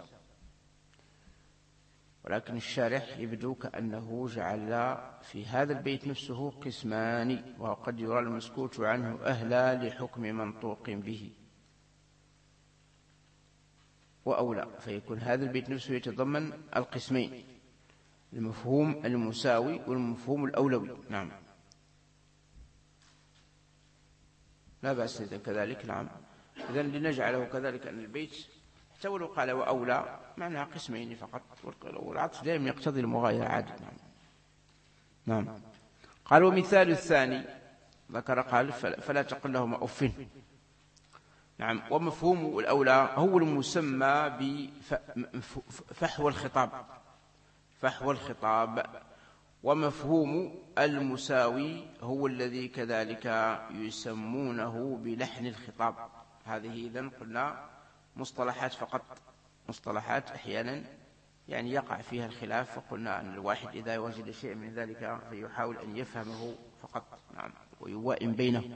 ولكن الشارح يبدو كأنه جعل في هذا البيت نفسه قسمان، وقد يرى المسكوت عنه أهلا لحكم منطوق به وأولى، فيكون هذا البيت نفسه يتضمن القسمين، المفهوم المساوي والمفهوم الأولوي. نعم، لا بأس إذا كذلك. نعم، إذن لنجعله كذلك أن البيت حتى ولو قال وأولى معناها قسمين فقط، والعطف دائما يقتضي المغايرة عادة. نعم. قال ومثال الثاني ذكر قال فلا تقل لهما أف. نعم. ومفهوم الأولى هو المسمى بفحوى الخطاب، فحوى الخطاب. ومفهوم المساوي هو الذي كذلك يسمونه بلحن الخطاب. هذه إذن قلنا مصطلحات فقط، مصطلحات أحيانا يعني يقع فيها الخلاف، فقلنا أن الواحد إذا وجد شيء من ذلك فيحاول أن يفهمه فقط. نعم. ويوائم بينه.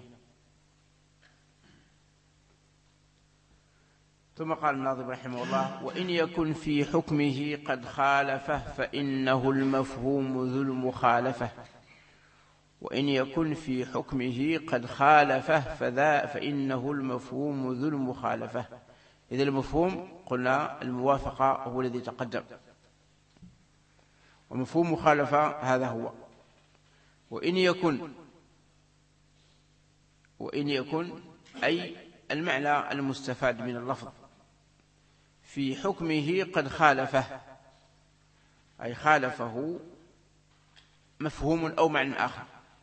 ثم قال الناظم رحمه الله وإن يكن في حكمه قد خالفه فإنه المفهوم ذو المخالفة. وإن يكن في حكمه قد خالفه فإنه المفهوم ذو المخالفة. إذا المفهوم قلنا الموافقة هو الذي تقدم، ومفهوم مخالفة هذا هو. وإن يكن أي المعنى المستفاد من اللفظ في حكمه قد خالفه، أي خالفه مفهوم أو معنى آخر،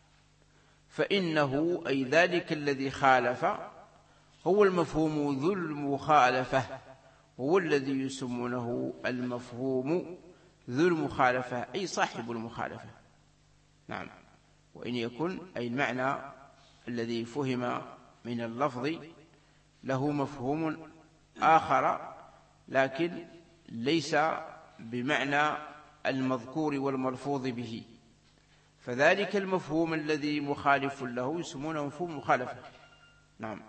فإنه أي ذلك الذي خالف هو المفهوم ذو المخالفة، هو الذي يسمونه المفهوم ذو المخالفة، أي صاحب المخالفة. نعم. وإن يكن أي المعنى الذي فهم من اللفظ له مفهوم آخر لكن ليس بمعنى المذكور والملفوظ به، فذلك المفهوم الذي مخالف له يسمونه مفهوم مخالفة. نعم.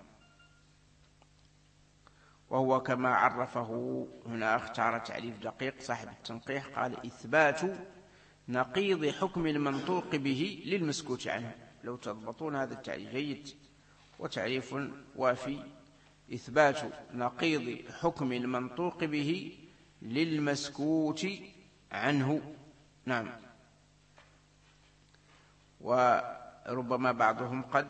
وهو كما عرفه هنا، اختار تعريف دقيق صاحب التنقيح، قال إثبات نقيض حكم المنطوق به للمسكوت عنه. لو تضبطون هذا التعريف جيد، وتعريف وافي. إثبات نقيض حكم المنطوق به للمسكوت عنه. نعم. وربما بعضهم قد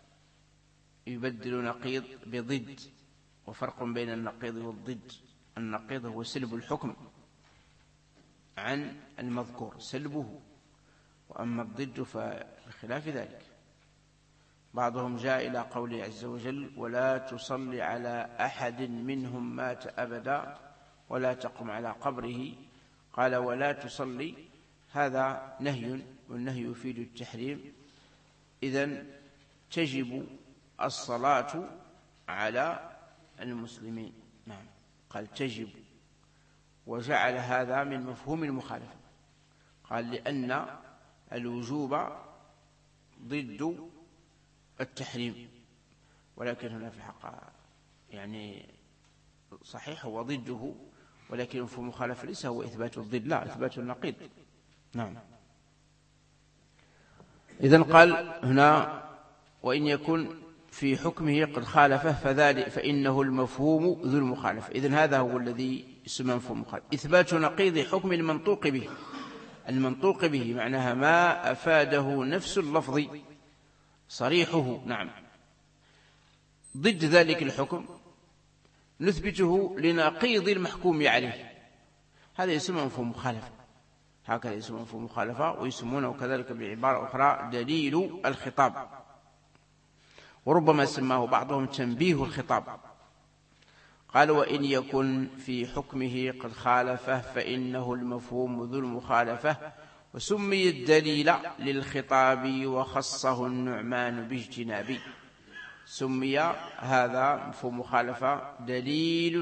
يبدل نقيض بضد، وفرق بين النقيض والضد. النقيض هو سلب الحكم عن المذكور، سلبه، وأما الضد فبخلاف ذلك. بعضهم جاء إلى قوله عز وجل ولا تصل على أحد منهم مات أبدا ولا تقم على قبره، قال ولا تصلي، هذا نهي، والنهي يفيد التحريم، إذن تجب الصلاة على المسلمين. نعم. قال تجب، وجعل هذا من مفهوم المخالفة، قال لأن الوجوب ضد التحريم، ولكن هنا في الحق يعني صحيح هو ضده، ولكن مفهوم المخالفة ليس هو إثبات الضد، لا، إثبات النقيض. نعم. إذن قال هنا وإن يكن في حكمه قد خالفه فإنه المفهوم ذو المخالفة. إذن هذا هو الذي يسمى مفهوم المخالفة، إثبات نقيض حكم المنطوق به. المنطوق به معناها ما أفاده نفس اللفظ صريحه. نعم. ضد ذلك الحكم نثبته لنقيض المحكوم عليه، هذا يسمى مفهوم مخالفة، هكذا يسمى مفهوم مخالفة، ويسمونه كذلك بعبارة أخرى دليل الخطاب، وربما سماه بعضهم تنبيه الخطاب. قال وإن يكن في حكمه قد خالفه فإنه المفهوم ذو المخالفة، وسمي الدليل للخطاب وخصه النعمان باجتناب. سمي هذا مفهوم مخالفة دليل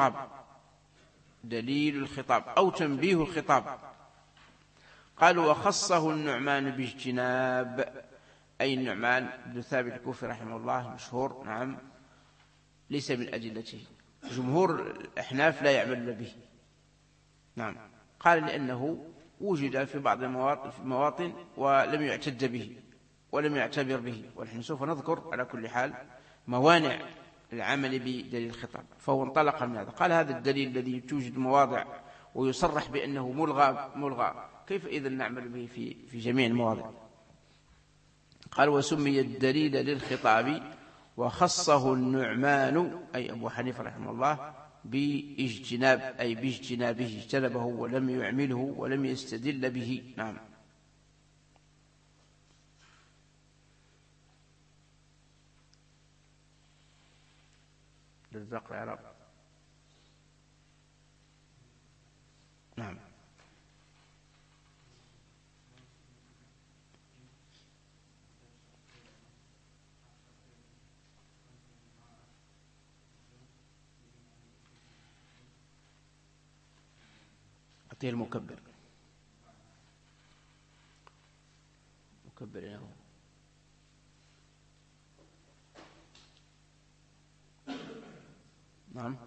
الخطاب أو تنبيه الخطاب. قالوا وخصه النعمان باجتناب، أي النعمان بن ثابت الكوفي رحمه الله مشهور، نعم، ليس من أدلته، جمهور الأحناف لا يعمل به، نعم. قال لأنه وجد في بعض المواطن ولم يعتد به ولم يعتبر به، ونحن سوف نذكر على كل حال موانع العمل بدليل الخطاب. فهو انطلق من هذا، قال هذا الدليل الذي توجد مواضع ويصرح بأنه ملغى كيف إذن نعمل به في جميع المواضع؟ قال وسمي الدليل للخطاب وخصه النعمان أي أبو حنيفة رحمه الله باجتناب، أي باجتنابه، اجتنبه ولم يعمله ولم يستدل به، نعم. للذق يا رب، نعم. أعطيه المكبر له، نعم.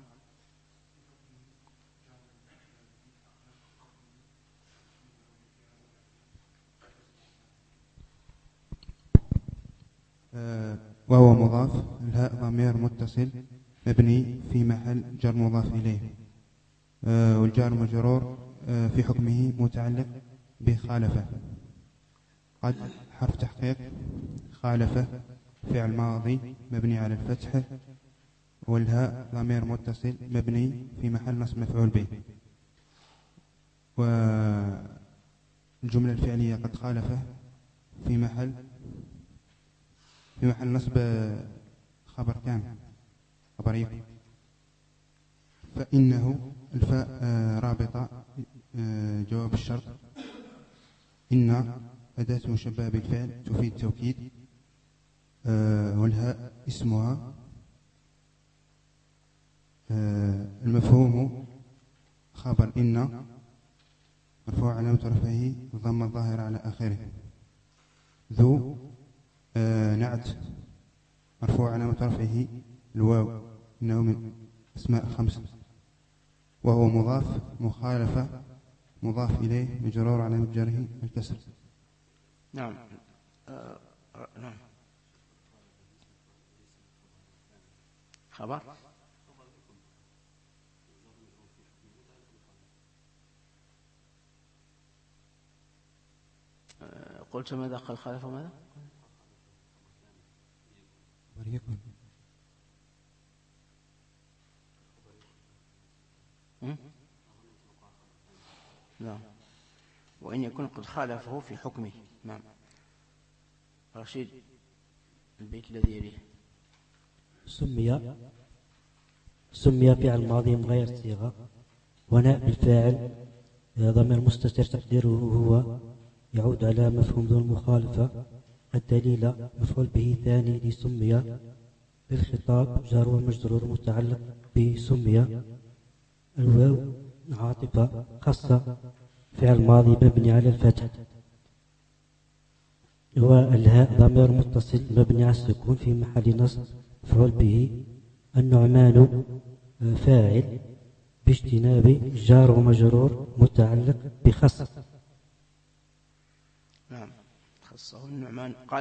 وهو مضاف، الهاء ضمير متصل مبني في محل جر مضاف إليه، والجار مجرور في حكمه متعلق بخالفة. قد حرف تحقيق، خالفة فعل ماضي مبني على الفتح، والهاء ضمير متصل مبني في محل نصب مفعول به. والجملة الفعلية قد خالفة في محل نصب خبر كان خبرية. فإنه الفاء رابطة جواب الشرط، إن أداة مشبهة بالفعل تفيد التوكيد، والهاء اسمها. المفهوم خبر إن مرفوع علامة رفعه الضمة الظاهرة على آخره. ذو نعت مرفوع علامة رفعه الواو، إنه من أسماء الخمسة. وهو مضاف، مخالفة مضاف إليه مجرور علامة جره الكسر. نعم. نعم. خبر قلت ماذا؟ قال خالفه ماذا؟ نعم. وإن يكون قد خالفه في حكمه، نعم. رشيد البيت الذي يليه. سمي فعل ماضي غير صيغة، ونائب الفاعل ضمير مستتر تقديره هو، يعود على مفهوم ذو المخالفة. الدليل مفعول به ثاني لسمي بالخطاب، جار ومجرور متعلق بسمي. الواو عاطفة خاصة فعل ماضي مبني على الفتح، والهاء ضمير متصل مبني على السكون في محل نصب مفعول به. النعمان فاعل باجتناب، جار ومجرور متعلق بخص، نعم، خصه النعمان. قال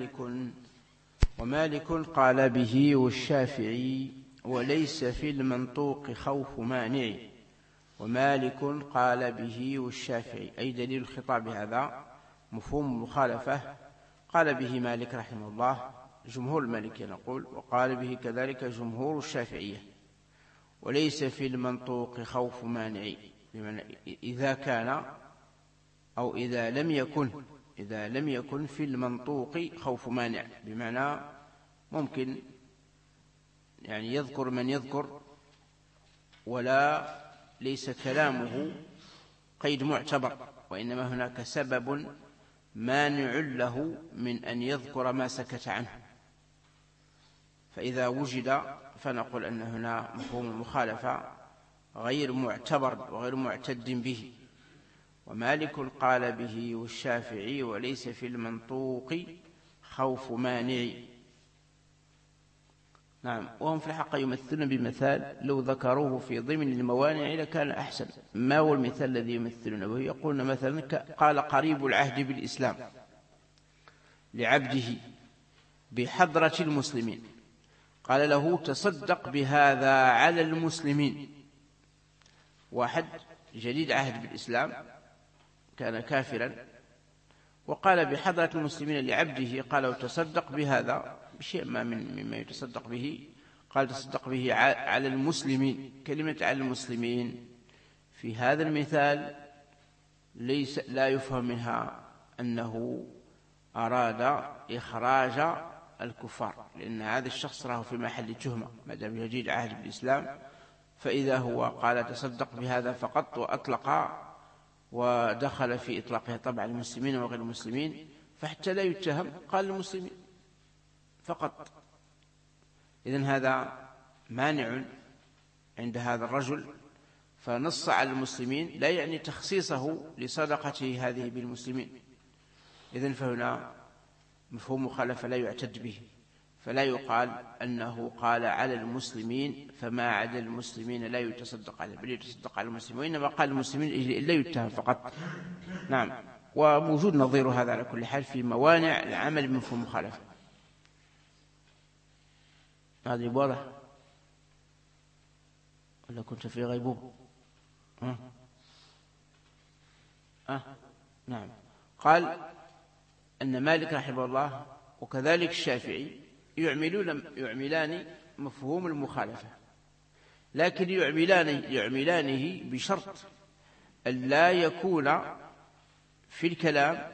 ومالك قال به والشافعي، وليس في المنطوق خوف مانع. ومالك قال به والشافعي، أي دليل الخطاب هذا مفهوم مخالفة، قال به مالك رحمه الله، جمهور المالكية نقول، وقال به كذلك جمهور الشافعية. وليس في المنطوق خوف مانع، بمعنى إذا كان أو إذا لم يكن في المنطوق خوف مانع، بمعنى ممكن يعني يذكر من يذكر ولا ليس كلامه قيد معتبر، وإنما هناك سبب مانع له من أن يذكر ما سكت عنه. فإذا وجد فنقول أن هنا مفهوم المخالفة غير معتبر وغير معتد به. ومالك قال به والشافعي وليس في المنطوق خوف مانع. نعم. وهم في الحق يمثلون بمثال لو ذكروه في ضمن الموانع لكان أحسن. ما هو المثال الذي يمثلون به؟ يقولون مثلا قال قريب العهد بالإسلام لعبده بحضرة المسلمين، قال له تصدق بهذا على المسلمين. واحد جديد عهد بالإسلام كان كافرا وقال بحضرة المسلمين لعبده، قال تصدق بهذا بشيء ما مما يتصدق به، قال تصدق به على المسلمين. كلمة على المسلمين في هذا المثال لا يفهم منها أنه أراد إخراج الكفار، لأن هذا الشخص راه في محل تهمة ما دام يجيد عهد بالإسلام. فإذا هو قال تصدق بهذا فقط وأطلق ودخل في إطلاقه طبعا المسلمين وغير المسلمين، فحتى لا يتهم قال المسلمين فقط. إذن هذا مانع عند هذا الرجل، فنص على المسلمين لا يعني تخصيصه لصدقته هذه بالمسلمين. إذن فهنا مفهوم مخالفة لا يعتد به، فلا يقال أنه قال على المسلمين فما عدا المسلمين لا يتصدق عليه، بل يتصدق على المسلمين، وإنما قال المسلمين إلا يتهم فقط. نعم. وموجود نظير هذا على كل حال في موانع العمل بمفهوم مخالفة. هذا واضح ولا كنت في غيبوبة؟ نعم. قال أن مالك رحمه الله وكذلك الشافعي يعملان مفهوم المخالفة، لكن يعملانه بشرط أن لا يكون في الكلام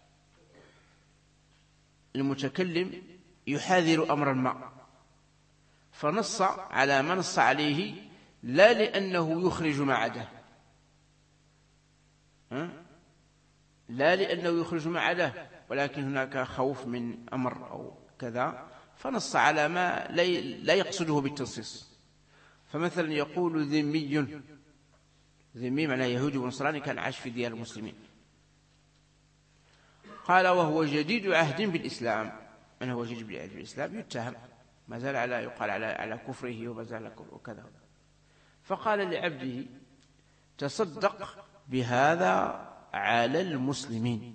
المتكلم يحاذر أمرا ما، فنص على ما نص عليه لا لأنه يخرج ما عداه، لا لأنه يخرج ما عداه، ولكن هناك خوف من أمر أو كذا، فنص على ما لا يقصده بالتنصيص. فمثلا يقول ذمي معناه يهودي ونصراني كان عاش في ديار المسلمين، قال وهو جديد عهد بالإسلام، من هو جديد بعهد بالإسلام يتهم، ما زال يقال على كفره وما زال وكذا. فقال لعبده تصدق بهذا على المسلمين.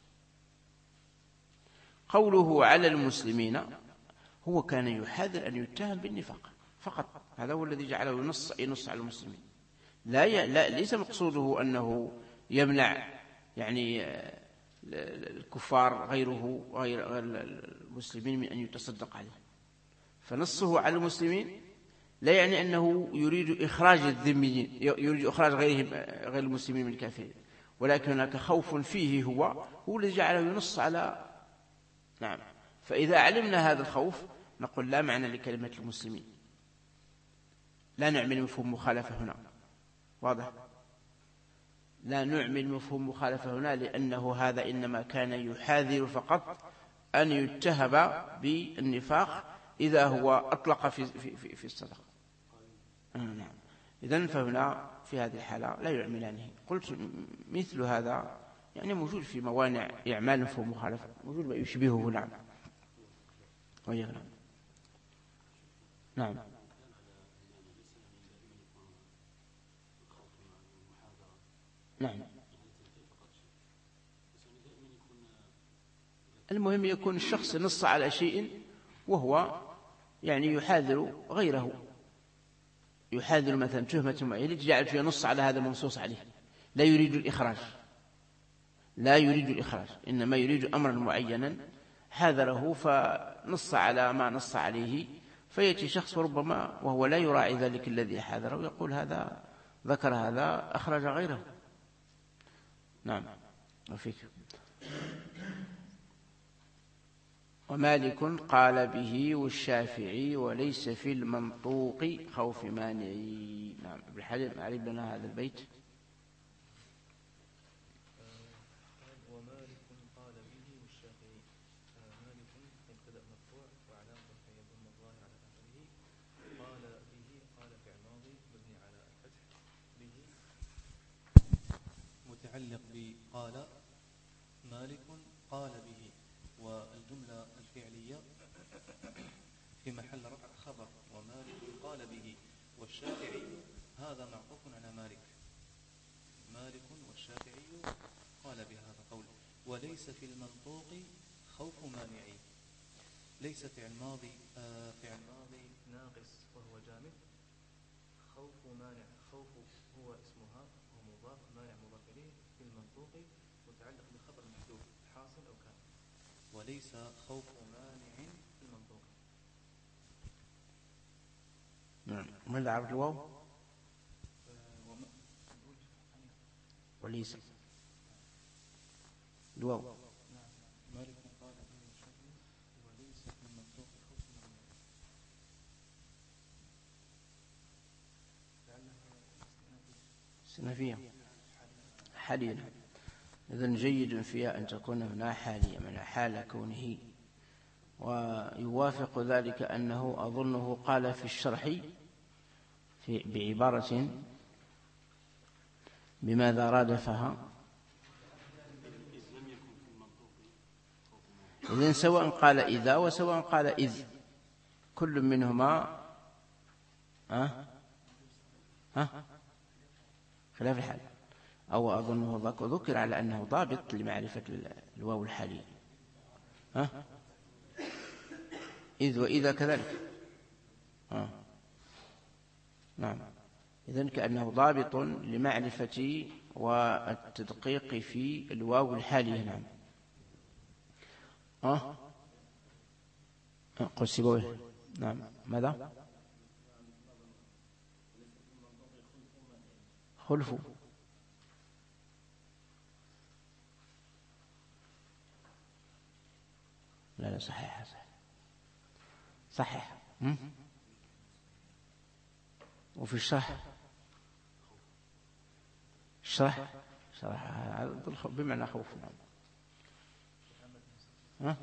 قوله على المسلمين هو كان يحاذر أن يتهم بالنفاق فقط، هذا هو الذي جعله ينص على المسلمين. لا ليس مقصوده أنه يمنع يعني الكفار غير المسلمين من أن يتصدق عليه. فنصه على المسلمين لا يعني أنه يريد إخراج الذميين، يريد إخراج غير المسلمين من الكافرين، ولكن هناك خوف فيه هو الذي جعله ينص على. نعم. فإذا علمنا هذا الخوف نقول لا معنى لكلمة المسلمين، لا نعمل مفهوم مخالفة هنا. واضح؟ لا نعمل مفهوم مخالفة هنا، لأنه هذا إنما كان يحاذر فقط أن يتهم بالنفاق إذا هو أطلق في الصدقة. نعم. إذن فهنا في هذه الحالة لا يعملانه. قلت مثل هذا يعني موجود في موانع إعمال مفهوم مخالفة، موجود ما يشبهه. نعم. نعم. نعم. المهم يكون الشخص نص على شيء وهو يعني يحاذر غيره، يحاذر مثلا تهمة معينة جعلت ينص على هذا المنصوص عليه، لا يريد الإخراج، إنما يريد أمرا معينا حاذره فنص على ما نص عليه، فيأتي شخص ربما وهو لا يراعي ذلك الذي حاذره ويقول هذا ذكر هذا أخرج غيره. نعم. وفيك. ومالك قال به والشافعي وليس في المنطوق خوف مانعي. نعم. ابن حجر أعرب لنا هذا البيت. ومالك قال به والشافعي. مالك مبتدأ مرفوع وعلامة رفعه الضمة الظاهرة على المتعلق بقال مالك قال به، والجملة الفعلية في محل رفع خبر، ومالك قال به، والشافعي هذا معطوف على مالك، مالك والشافعي قال بهذا قول. وليس في المنطوق خوف مانعين. ليس فعل ماضي ناقص وهو جامد. خوف مانع، خوف هو اسمها وهو مضاف، مانع مضاف إليه، في المنطوق متعلق بخبر محذوف حاصل أو كان. وليس خوف مانع في المنطوق. نعم. ماذا عرفت الواو؟ وليس الواو. مالك قال به الشافعي وليس في المنطوق خوف مانع. استئنافية حاليا. إذن جيد فيها أن تكون هنا حالية من حال كونه، ويوافق ذلك أنه أظنه قال في الشرح بعبارة بماذا رادفها. إذن سواء قال إذا وسواء قال إذ، كل منهما خلاف الحال، أو أظنه ذكر على أنه ضابط لمعرفة الواو الحالية. إذ وإذا كذلك. نعم. إذن كأنه ضابط لمعرفة والتدقيق في الواو الحالية. نعم. قل سيبويه. نعم. ماذا؟ خلفوا. لا صحيح صحيح. وفي الشرح بمعنى خوف. نعم.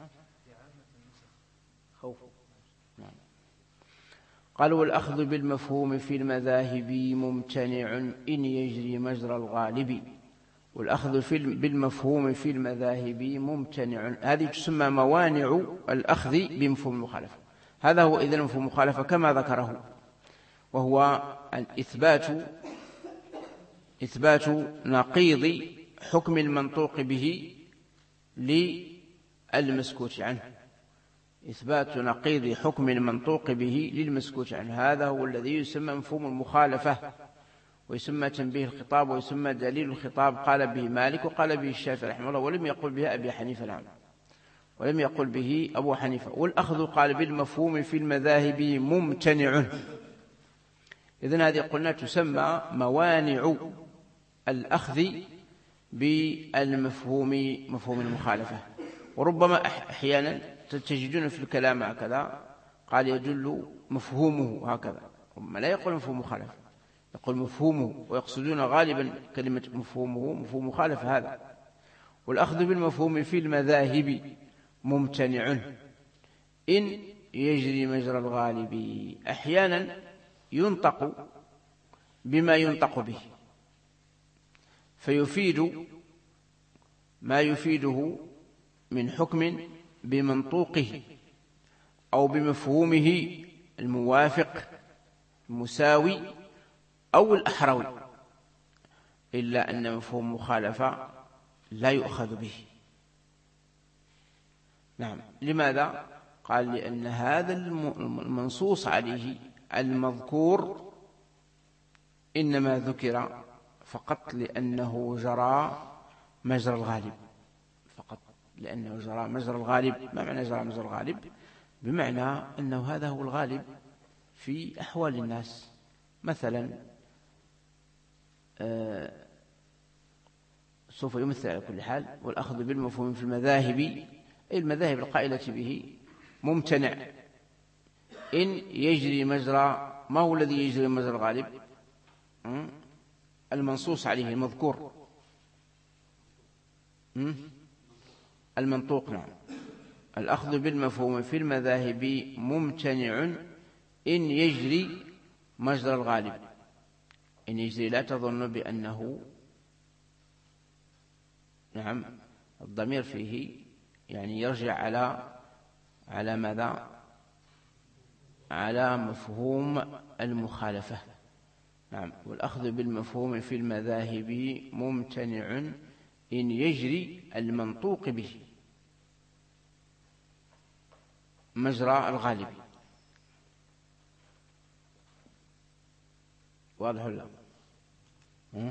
خوف. نعم. قالوا والأخذ بالمفهوم في المذاهب ممتنع إن يجري مجرى الغالب. والأخذ بالمفهوم في المذاهب ممتنع، هذه تسمى موانع الأخذ بمفهوم المخالفة. هذا هو إذن مفهوم المخالفة كما ذكره، وهو إثبات نقيض حكم المنطوق به للمسكوت عنه. إثبات نقيض حكم المنطوق به للمسكوت عنه، هذا هو الذي يسمى مفهوم المخالفة، ويسمى تنبيه الخطاب، ويسمى دليل الخطاب. قال به مالك وقال به الشافعي رحمه الله، ولم يقل به أبي حنيفة. نعم. ولم يقل به أبو حنيفة. والأخذ قال بالمفهوم في المذاهب ممتنع. إذن هذه قلنا تسمى موانع الأخذ بالمفهوم، مفهوم المخالفة. وربما أحيانا تجدون في الكلام هكذا قال يدل مفهومه هكذا، ما لا يقول مفهوم مخالفة، يقول مفهومه، ويقصدون غالبا كلمة مفهومه مفهوم مخالفة هذا. والأخذ بالمفهوم في المذاهب ممتنع إن يجري مجرى الغالب. أحيانا ينطق بما ينطق به فيفيد ما يفيده من حكم بمنطوقه أو بمفهومه الموافق المساوي أو الأحروي، إلا أن مفهوم مخالفة لا يؤخذ به. نعم. لماذا؟ قال لأن هذا المنصوص عليه المذكور إنما ذكر فقط لأنه جرى مجرى الغالب، فقط لأنه جرى مجرى الغالب. ما معنى جرى مجرى الغالب؟ بمعنى أنه هذا هو الغالب في أحوال الناس. مثلا سوف يمثل على كل حال. والأخذ بالمفهوم في المذاهب، أي المذاهب القائلة به، ممتنع إن يجري مجرى. ما هو الذي يجري مجرى الغالب؟ المنصوص عليه المذكور، المنطوق. نعم. الأخذ بالمفهوم في المذاهب ممتنع إن يجري مجرى الغالب. إن يجري لا تظن بأنه نعم الضمير فيه يعني يرجع على ماذا؟ على مفهوم المخالفة. نعم. والأخذ بالمفهوم في المذاهب ممتنع إن يجري المنطوق به مجرى الغالب. واضح ولا لا؟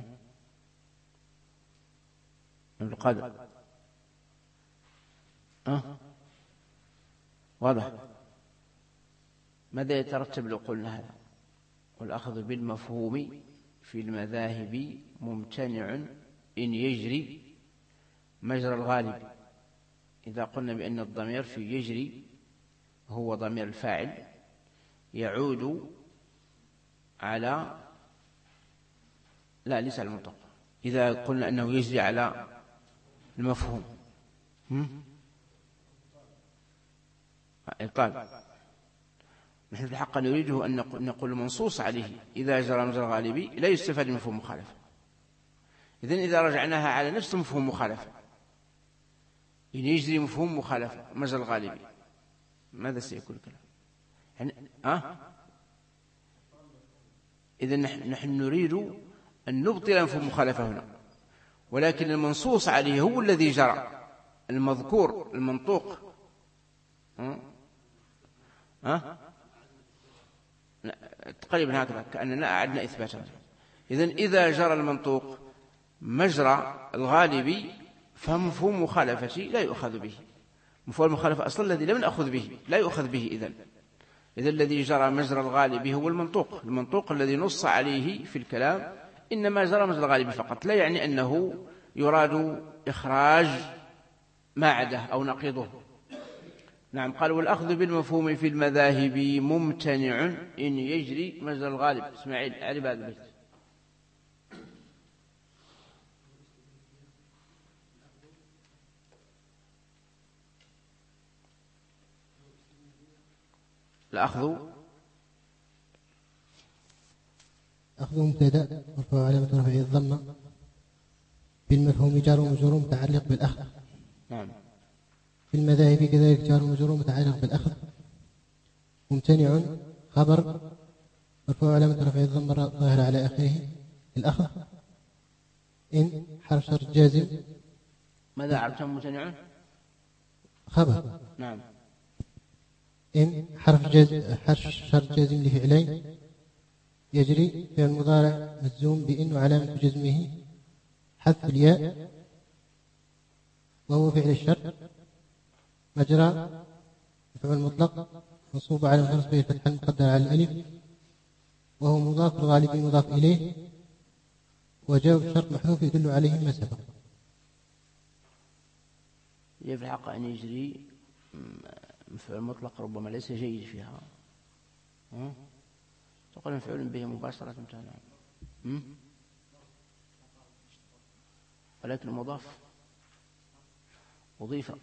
القدر واضح. ماذا يترتب لو قلنا هذا؟ والأخذ بالمفهوم في المذاهب ممتنع إن يجري مجرى الغالب. إذا قلنا بأن الضمير في يجري هو ضمير الفاعل يعود على لا ليس على المنطق. إذا قلنا أنه يجري على المفهوم إبطال. نحن في الحق نريده أن نقول منصوص عليه إذا جرى مجرى الغالبي لا يستفاد من مفهوم مخالفة. إذن إذا رجعناها على نفس مفهوم مخالفة إن يجري مفهوم مخالفة مجرى الغالبي ماذا سيكون الكلام؟ يعني إذن نحن نريد أن نبطل مفهوم مخالفة هنا، ولكن المنصوص عليه هو الذي جرى، المذكور المنطوق تقريبا هكذا كأننا أعدنا إثباتا. إذن إذا جرى المنطوق مجرى الغالبي فمفهوم مخالفة لا يؤخذ به. مفهوم المخالفة أصلا الذي لم نأخذ به لا يؤخذ به. إذن الذي جرى مجرى الغالبي هو المنطوق الذي نص عليه في الكلام إنما جرى مجرى الغالبي فقط، لا يعني أنه يراد إخراج ما عده أو نقيضه. نعم. قال والأخذ بالمفهوم في المذاهب ممتنع إن يجري مجرى الغالب. اسماعيل أعرب هذا البيت. الأخذ مبتدأ مرفوع علامة رفعه الضمة بالمفهوم جار ومجرور متعلق بالأخذ. نعم. في المذاهب كذلك جار ومجرور متعلق بالأخذ. ممتنع خبر مرفوع علامة رفعه الضمة ظاهر على آخره الأخذ. إن حرف شرط جازم. ماذا عرفتم ممتنع؟ خبر. نعم. إن حرف شرط جازم لفعلين يجري فعل مضارع مجزوم بإن وعلامة جزمه حذف الياء وهو فعل الشرط. مجرى مفعول مطلق منصوب على نصبه الفتحة المقدرة على الألف وهو مضاف الغالب مضاف إليه وجاء الشرط محذوف يدل عليه ما سبق. في الحق أن يجري مفعول مطلق ربما ليس جيد فيها. تقول مفعول به مباشرة مثلا ولكن مضاف أضيف.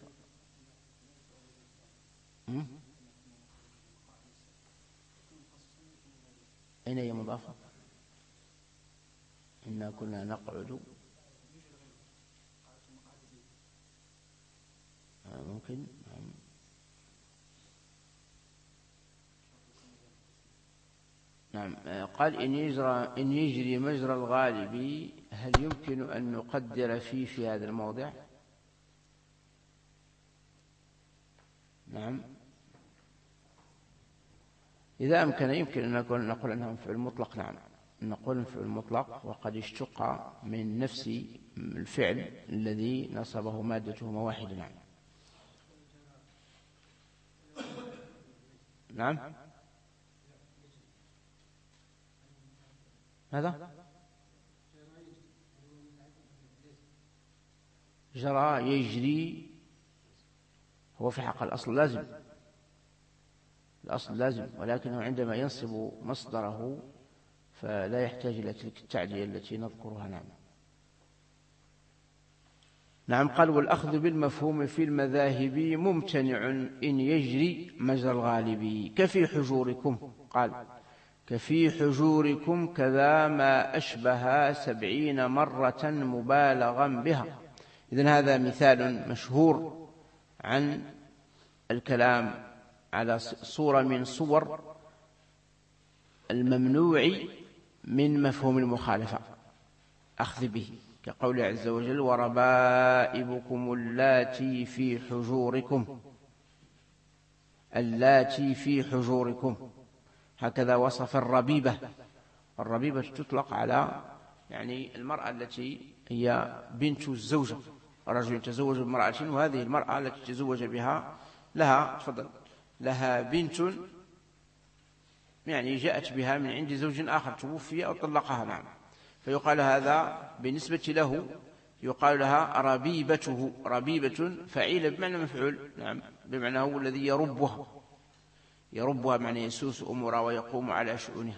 أين هي مضافة؟ إنا كنا نقعد ممكن. نعم. قال إن يجري مجرى الغالب هل يمكن أن نقدر في هذا الموضع؟ نعم. إذا أمكن يمكن أن نقول أنه مفعول مطلق. نعم نقول مفعول مطلق وقد اشتق من نفس الفعل الذي نصبه مادته واحدة. نعم. نعم. هذا جرى يجري هو في حق الأصل لازم ولكنه عندما ينصب مصدره فلا يحتاج إلى تلك التعدية التي نذكرها. نعم. قال والأخذ بالمفهوم في المذاهب ممتنع إن يجري مجرى الغالب كفي حجوركم. قال كفي حجوركم كذا ما أشبه 70 مرة مبالغا بها. إذن هذا مثال مشهور عن الكلام على صورة من صور الممنوع من مفهوم المخالفة أخذ به، كقوله عز وجل: وربائبكم اللاتي في حجوركم، اللاتي في حجوركم. هكذا وصف الربيبة. الربيبة تطلق على يعني المرأة التي هي بنت الزوجة، رجل تزوج بامرأة وهذه المرأة التي تزوج بها لها بنت يعني جاءت بها من عند زوج آخر توفي أو طلقها، نعم، فيقال هذا بالنسبة له يقال لها ربيبته. ربيبة فعيلة بمعنى مفعول، نعم، بمعنى هو الذي يربها معنى يسوس أمورها ويقوم على شؤونها،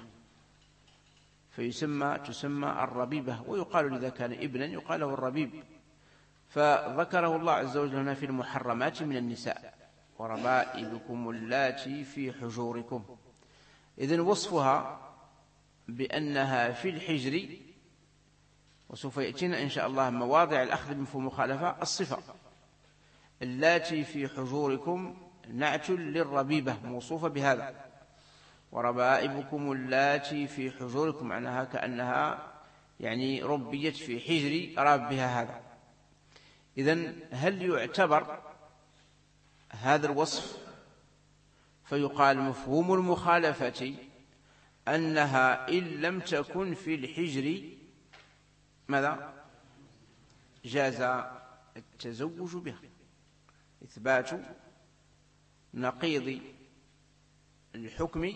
تسمى الربيبة. ويقال إذا كان ابنا يقال له الربيب. فذكره الله عز وجل هنا في المحرمات من النساء: وربائبكم اللاتي في حجوركم. إذن وصفها بأنها في الحجر، وسوف يأتينا إن شاء الله مواضع الأخذ بمفهوم مخالفة. الصفة اللاتي في حجوركم نعت للربيبة موصوفة بهذا، وربائبكم اللاتي في حجوركم معناها كأنها يعني ربيت في حجر ربها هذا. إذن هل يعتبر هذا الوصف فيقال مفهوم المخالفة أنها إن لم تكن في الحجر ماذا؟ جاز التزوج بها، إثبات نقيض الحكم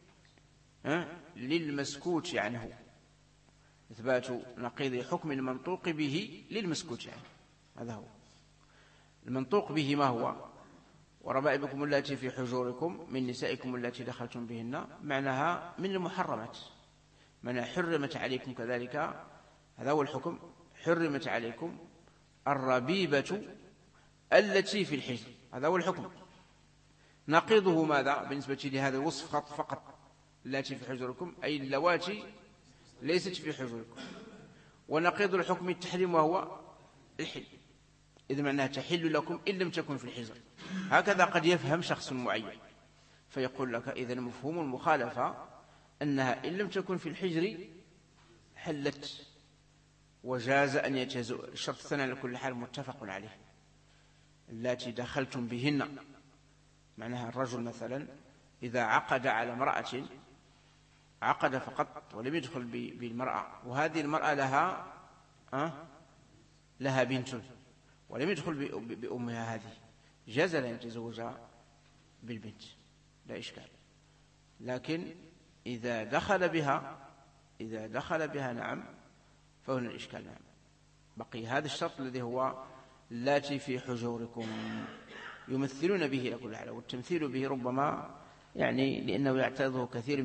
للمسكوت عنه، إثبات نقيض حكم المنطوق به للمسكوت عنه. هذا هو المنطوق به. ما هو؟ وربائبكم اللاتي في حجوركم من نسائكم اللاتي دخلتم بهن، معناها من المحرمات، من حرمت عليكم كذلك. هذا هو الحكم، حرمت عليكم الربيبة التي في الحجر، هذا هو الحكم. نقيضه ماذا بالنسبة لهذا الوصف فقط؟ التي في حجوركم أي اللواتي ليست في حجوركم. ونقيض الحكم التحريم وهو الحل، إذا معناها تحل لكم إن لم تكن في الحجر. هكذا قد يفهم شخص معين فيقول لك إذا مفهوم المخالفة أنها إن لم تكن في الحجر حلت وجاز أن يتزوج. الشرط الثاني على كل حال متفق عليه، التي دخلتم بهن، معناها الرجل مثلا إذا عقد على امرأة عقد فقط ولم يدخل بالمرأة، وهذه المرأة لها بنت ولم يدخل بأمها، هذه جاز أن يتزوج بالبنت لا إشكال. لكن إذا دخل بها نعم فهنا الإشكال، نعم. بقي هذا الشرط الذي هو اللاتي في حجوركم، يمثلون به لكل حال، والتمثيل به ربما يعني لأنه يعترضه كثير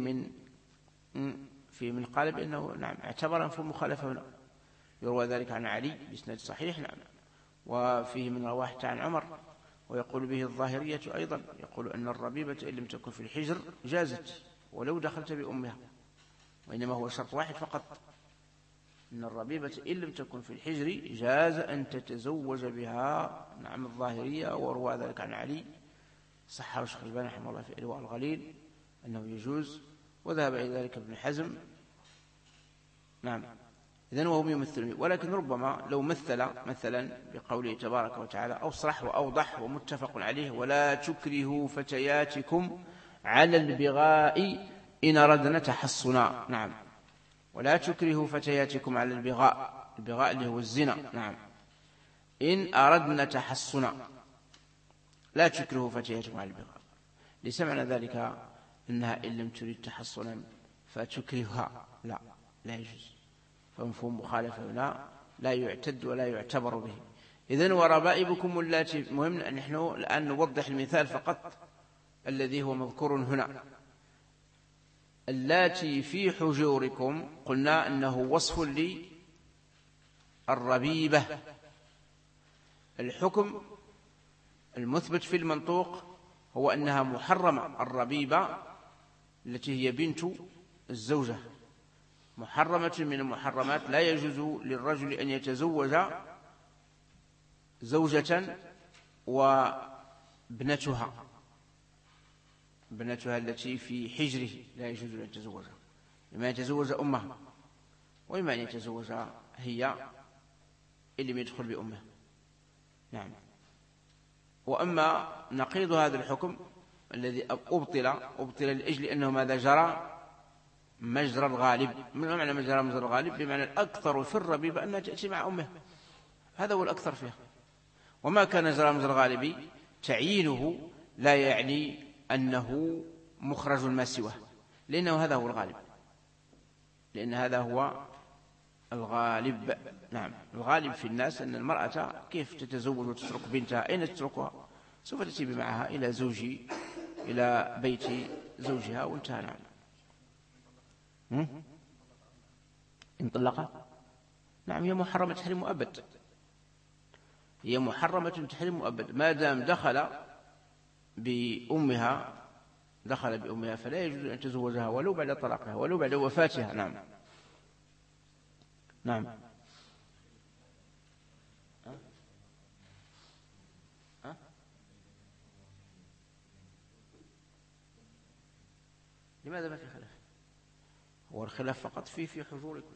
من قال بأنه نعم اعتبر في المخالفة هنا. يروى ذلك عن علي بإسناد صحيح، نعم، وفيه من رواحة عن عمر، ويقول به الظاهرية أيضا، يقول أن الربيبة إن لم تكن في الحجر جازت ولو دخلت بأمها، وإنما هو شرط واحد فقط، أن الربيبة إن لم تكن في الحجر جاز أن تتزوج بها. نعم الظاهرية، وروى ذلك عن علي، صححه الشيخ الألباني رحمه الله في إرواء الغليل أنه يجوز، وذهب إلى ذلك ابن حزم، نعم. إذن وهم يمثلون، ولكن ربما لو مثلا بقوله تبارك وتعالى أصرح وأوضح ومتفق عليه: ولا تكرهوا فتياتكم على البغاء إن أردنا تحصنا. نعم، ولا تكرهوا فتياتكم على البغاء اللي هو الزنا، نعم، إن أردنا تحصنا. لا تكرهوا فتياتكم على البغاء، ليس معنى ذلك أنها إن لم تريد تحصنا فتكرهها، لا يجوز. فمفهوم مخالفة هنا لا يعتد ولا يعتبر به. إذن وربائبكم اللاتي، مهم أن نحن الآن نوضح المثال فقط الذي هو مذكور هنا. اللاتي في حجوركم قلنا أنه وصف للربيبة. الحكم المثبت في المنطوق هو أنها محرمة، الربيبة التي هي بنت الزوجة محرمة من المحرمات، لا يجوز للرجل أن يتزوج زوجة وابنتها التي في حجره لا يجوز أن يتزوجها، إما أن يتزوج أمها وإما أن يتزوجها هي اللي يدخل بأمه. نعم. وأما نقيض هذا الحكم الذي أبطل لأجل أنه ماذا جرى مجرى الغالب. من معنى مجرى الغالب؟ بمعنى الأكثر في الربيبة أنها تأتي مع أمه، هذا هو الأكثر فيها. وما كان جرى مجرى الغالب تعيينه لا يعني أنه مخرج ما سواه، لأنه هذا هو الغالب، لأن هذا هو الغالب. نعم. الغالب في الناس أن المرأة كيف تتزوج وتترك بنتها؟ أين تتركها؟ سوف تأتي معها إلى بيت زوجها وانتهى. نعم. إن طلقها، نعم، هي محرمة تحريم مؤبد، هي محرمة تحريم مؤبد ما دام دخل بأمها فلا يجوز أن تزوجها ولو بعد طلاقها ولو بعد وفاتها. نعم. نعم. لماذا ما في خلاف؟ هو الخلاف فقط في حجوركم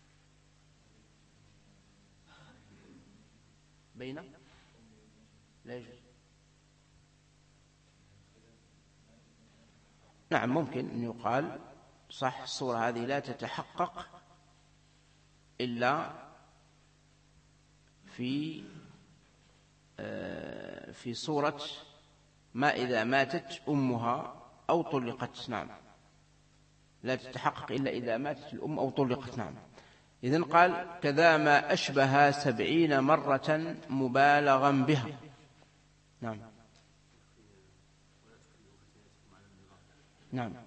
بين لا يجوز. نعم، ممكن أن يقال صح الصورة هذه لا تتحقق إلا في صورة ما إذا ماتت أمها أو طلقت. نعم، لا تتحقق إلا إذا ماتت الأم أو طلقت. نعم. إذن قال كذا ما أشبه 70 مرة مبالغا بها. نعم. نعم.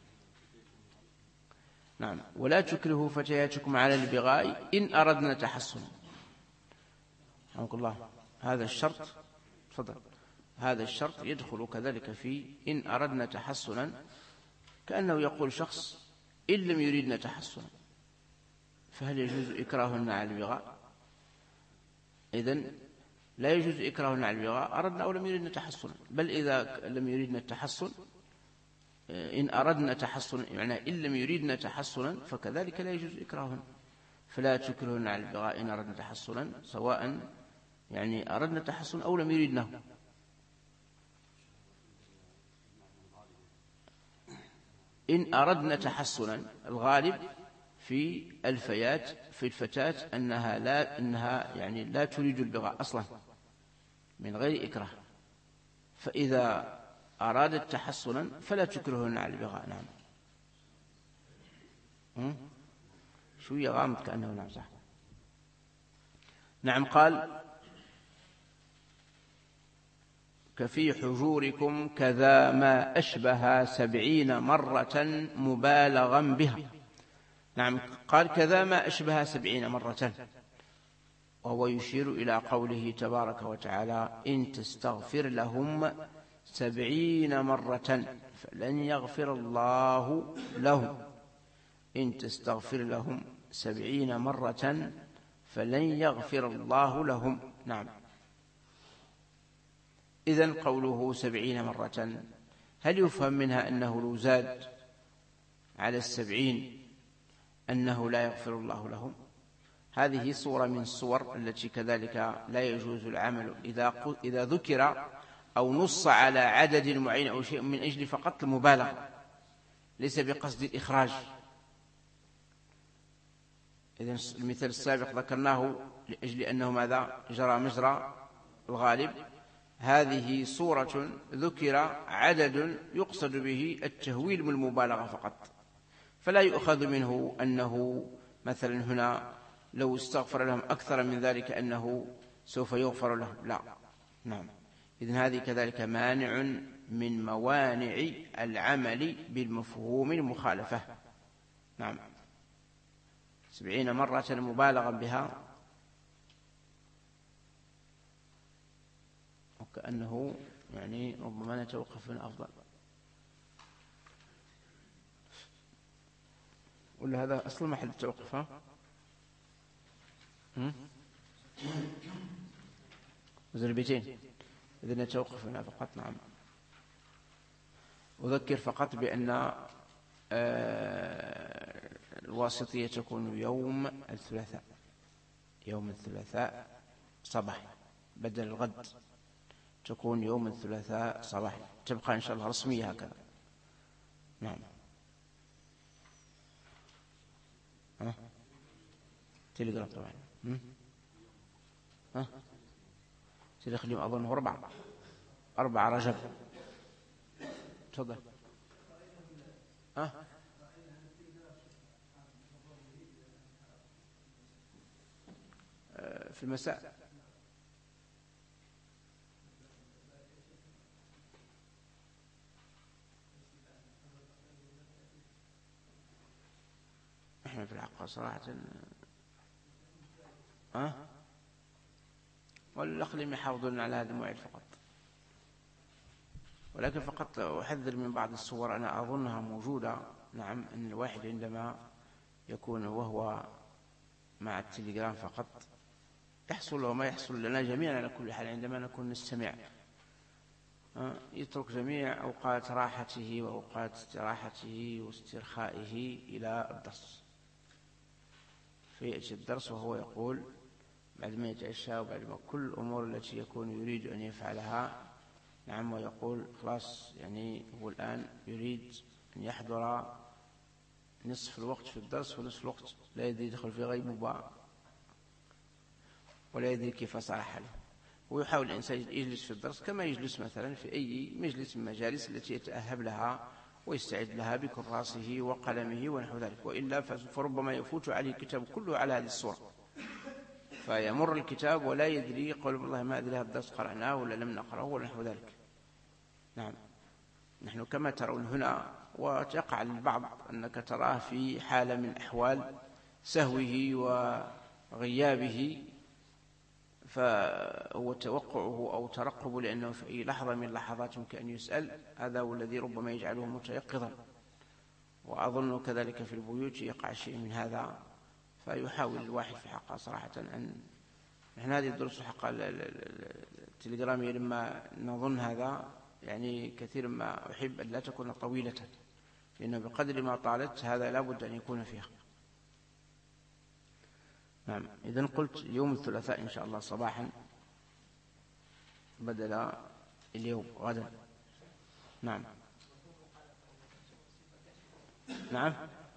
نعم. ولا تكرهوا فتياتكم على البغاء إن أردنا تحصنا. رحمك الله. هذا الشرط، تفضل، هذا الشرط يدخل كذلك في إن أردنا تحصنا، كأنه يقول شخص إن لم يريدنا تحصنا فهل يجوز إكراهنا على البغاء؟ إذن لا يجوز إكراهنا على البغاء أردنا أو لم يريدنا تحصنا، بل إذا لم يريدنا التحصن إن أردنا تحصنا، يعني إن لم يريدنا تحصنا فكذلك لا يجوز إكراهنا. فلا تكرهن على البغاء إن أردنا تحصنا، سواء يعني أردنا تحصنا أو لم يريدنه. إن أردنا تحصنا الغالب في الفتاة أنها يعني لا تريد البغاء أصلا من غير إكراه، فإذا أرادت تحصنا فلا تكرهن على البغاء. نعم. شوية غامض كأنه. نعم صح. نعم. قال كفي حجوركم كذا ما أشبه 70 مرة مبالغا بها. نعم. قال كذا ما أشبه 70 مرة، وهو يشير إلى قوله تبارك وتعالى إن تستغفر لهم 70 مرة فلن يغفر الله لهم. إن تستغفر لهم 70 مرة فلن يغفر الله لهم. نعم. إذن قوله 70 مرة هل يفهم منها أنه لو زاد على 70 أنه لا يغفر الله لهم؟ هذه صورة من الصور التي كذلك لا يجوز العمل إذا ذكر أو نص على عدد معين أو شيء من أجل فقط المبالغة، ليس بقصد الإخراج. إذن المثال السابق ذكرناه لأجل أنه ماذا جرى مجرى الغالب. هذه صورة ذكر عدد يقصد به التهويل من المبالغة فقط، فلا يؤخذ منه أنه مثلا هنا لو استغفر لهم أكثر من ذلك أنه سوف يغفر لهم، لا. نعم. إذن هذه كذلك مانع من موانع العمل بالمفهوم المخالفة. نعم. 70 مرة مبالغا بها، وكأنه يعني ربما نتوقف هنا أفضل، ولا هذا أصل محل التوقف؟ وزن البيتين. إذن نتوقف هنا فقط. نعم. أذكر فقط بأن الواسطية تكون يوم الثلاثاء، يوم الثلاثاء صباح، بدل الغد تكون يوم الثلاثاء صباح، تبقى إن شاء الله رسمية هكذا. نعم. تليجرام طبعا. تاريخ اليوم أظنه 4 رجب. تفضل. في المساء. احنا في الحق صراحة والأخلم يحافظون على هذا الموعد فقط، ولكن فقط أحذر من بعض الصور أنا أظنها موجودة. نعم. أن الواحد عندما يكون وهو مع التليجرام فقط يحصل وما يحصل لنا جميعا على كل حال عندما نكون نستمع، يترك جميع أوقات راحته وأوقات استراحته واسترخائه إلى الدرس، فيأتي الدرس وهو يقول بعد ما يتعشى وبعد ما كل الأمور التي يكون يريد أن يفعلها. نعم. ويقول خلاص يعني هو الآن يريد أن يحضر نصف الوقت في الدرس ونصف الوقت لا يدري يدخل في غيبوبة ولا يدري كيف صار حاله. ويحاول الإنسان يجلس في الدرس كما يجلس مثلا في أي مجلس من المجالس التي يتأهب لها ويستعد لها بكراسه وقلمه ونحو ذلك، وإلا فربما يفوت عليه الكتاب كله على هذه الصورة، فيمر الكتاب ولا يدري يقول والله ما أدري هذا الدرس قرأناه ولا لم نقرأه ونحو ذلك. نعم. نحن كما ترون هنا وتقع للبعض أنك تراه في حالة من أحوال سهوه وغيابه، فهو توقعه أو ترقبه لأنه في أي لحظة من اللحظات يمكن أن يسأل، هذا هو الذي ربما يجعله متيقظا. وأظن كذلك في البيوت يقع شيء من هذا، فيحاول الواحد في حقه صراحة أن نحن هذه الدروس حق التليجرامية لما نظن هذا يعني كثير ما أحب أن لا تكون طويلة، لأنه بقدر ما طالت هذا لا بد أن يكون فيها. نعم. إذن قلت يوم الثلاثاء إن شاء الله صباحا بدل اليوم غدا. نعم. نعم.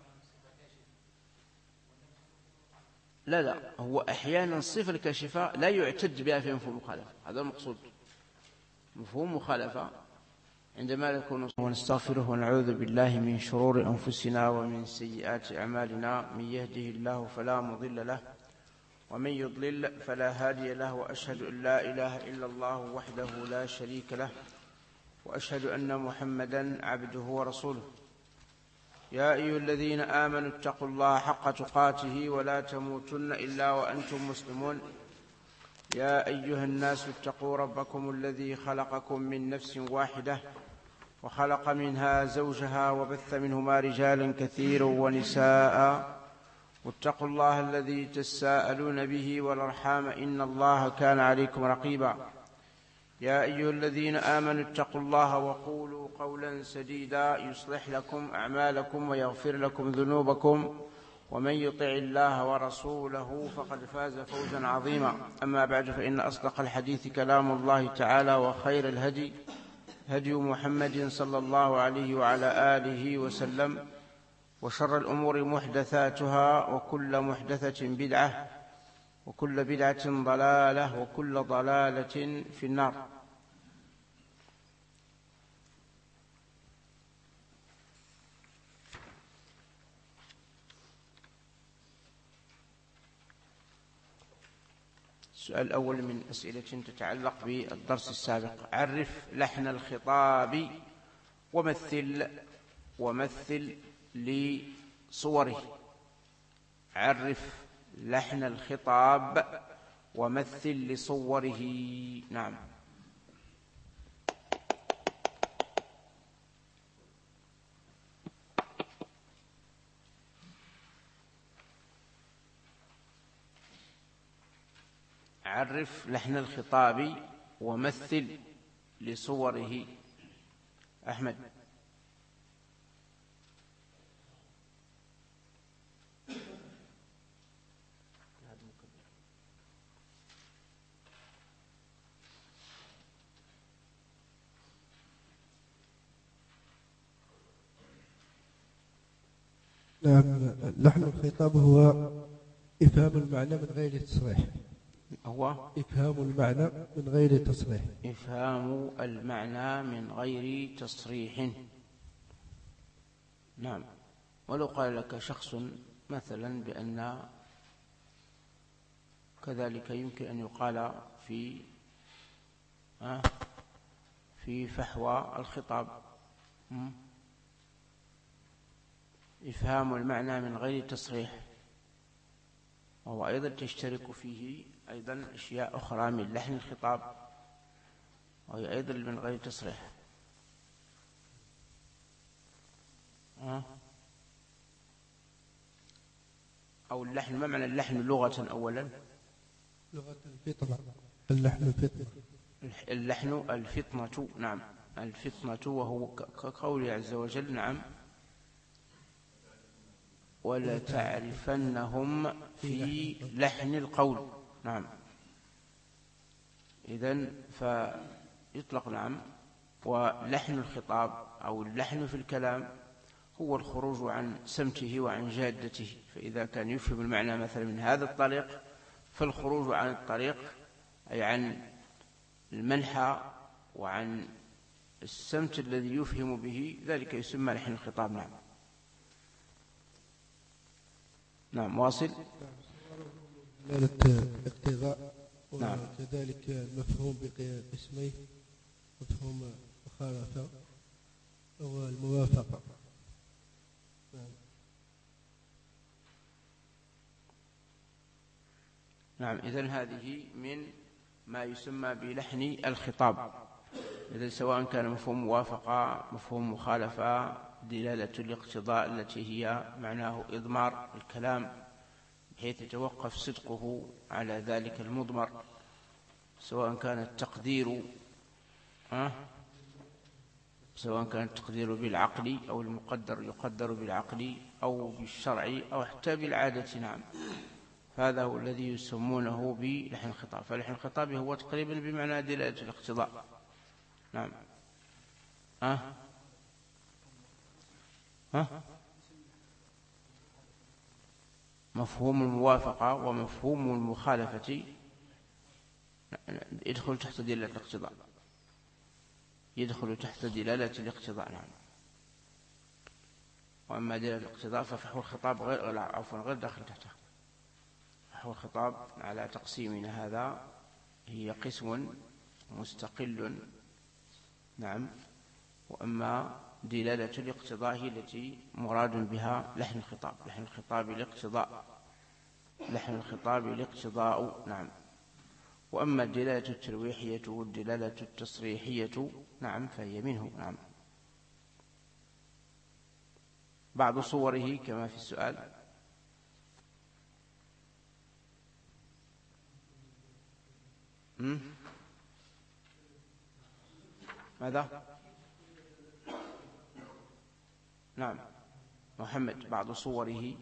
لا هو أحيانا صفة الكاشفة لا يعتد بها في مفهوم مخالفة، هذا المقصود. مفهوم مخالفة عندما نكون ونستغفره ونعوذ بالله من شرور أنفسنا ومن سيئات أعمالنا، من يهده الله فلا مضل له ومن يضلل فلا هادي له، وأشهد أن لا إله إلا الله وحده لا شريك له، وأشهد أن محمدا عبده ورسوله. يا أيها الذين آمنوا اتقوا الله حق تقاته ولا تموتن إلا وأنتم مسلمون. يا أيها الناس اتقوا ربكم الذي خلقكم من نفس واحدة وخلق منها زوجها وبث منهما رجالا كثيرا ونساء، واتقوا الله الذي تساءلون به والأرحام إن الله كان عليكم رقيبا. يا أيها الذين آمنوا اتقوا الله وقولوا قولا سديدا يصلح لكم أعمالكم ويغفر لكم ذنوبكم، ومن يطع الله ورسوله فقد فاز فوزا عظيما. أما بعد، فإن أصدق الحديث كلام الله تعالى، وخير الهدي هدي محمد صلى الله عليه وعلى آله وسلم، وشر الأمور محدثاتها، وكل محدثة بدعة، وكل بدعة ضلالة، وكل ضلالة في النار. السؤال الأول من أسئلة تتعلق بالدرس السابق: عرف لحن الخطاب ومثل لصوره. عرف لحن الخطاب ومثل لصوره. نعم. عرف لحن الخطاب ومثل لصوره. أحمد. نعم، لحن الخطاب هو إفهام المعنى من غير تصريح. هو إفهام المعنى من غير تصريح. إفهام المعنى من غير تصريح. نعم. ولو قال لك شخص مثلا بأن كذلك يمكن أن يقال في فحوى الخطاب إفهام المعنى من غير تصريح، وهو أيضا تشترك فيه أيضا أشياء أخرى من لحن الخطاب، وهي أيضا من غير تصريح. أو اللحن، ما معنى اللحن لغة أولا؟ لغة الفطنة. اللحن الفطنة. اللحن الفطنة. نعم، الفطنة، وهو كقوله عز وجل نعم ولتعرفنهم في لحن القول. نعم، إذن فيطلق نعم. ولحن الخطاب أو اللحن في الكلام هو الخروج عن سمته وعن جادته، فإذا كان يفهم المعنى مثلا من هذا الطريق فالخروج عن الطريق أي عن المنحى وعن السمت الذي يفهم به، ذلك يسمى لحن الخطاب. نعم. نعم، واصل. دلالة اقتضاء، نعم. وكذلك المفهوم بقسميه، مفهوم مخالفة والموافقة. نعم، إذن هذه من ما يسمى بلحن الخطاب. إذن سواء كان مفهوم موافقة، مفهوم مخالفة، دلالة الاقتضاء التي هي معناه إضمار الكلام بحيث يتوقف صدقه على ذلك المضمر، سواء كان التقدير بالعقل أو المقدر يقدر بالعقل أو بالشرع أو حتى بالعادة. نعم، هذا هو الذي يسمونه بلحن الخطاب. فلحن الخطاب هو تقريبا بمعنى دلالة الاقتضاء. نعم. مفهوم الموافقة ومفهوم المخالفة يدخل تحت دلالة الاقتضاء، يدخل تحت دلالة الاقتضاء. نعم. وأما دلالة الاقتضاء ففحوى الخطاب غير داخل تحته. فحوى الخطاب على تقسيمنا هذا هي قسم مستقل. نعم. وأما دلالة الاقتضاء هي التي مراد بها لحن الخطاب. لحن الخطاب الاقتضاء، لحن الخطاب الاقتضاء. نعم. وأما الدلالة التلويحية والدلالة التصريحية نعم فهي منه. نعم. بعض صوره كما في السؤال. ماذا؟ نعم محمد، بعض صوره.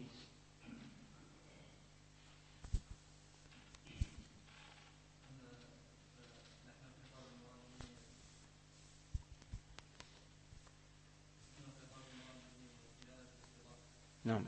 نعم.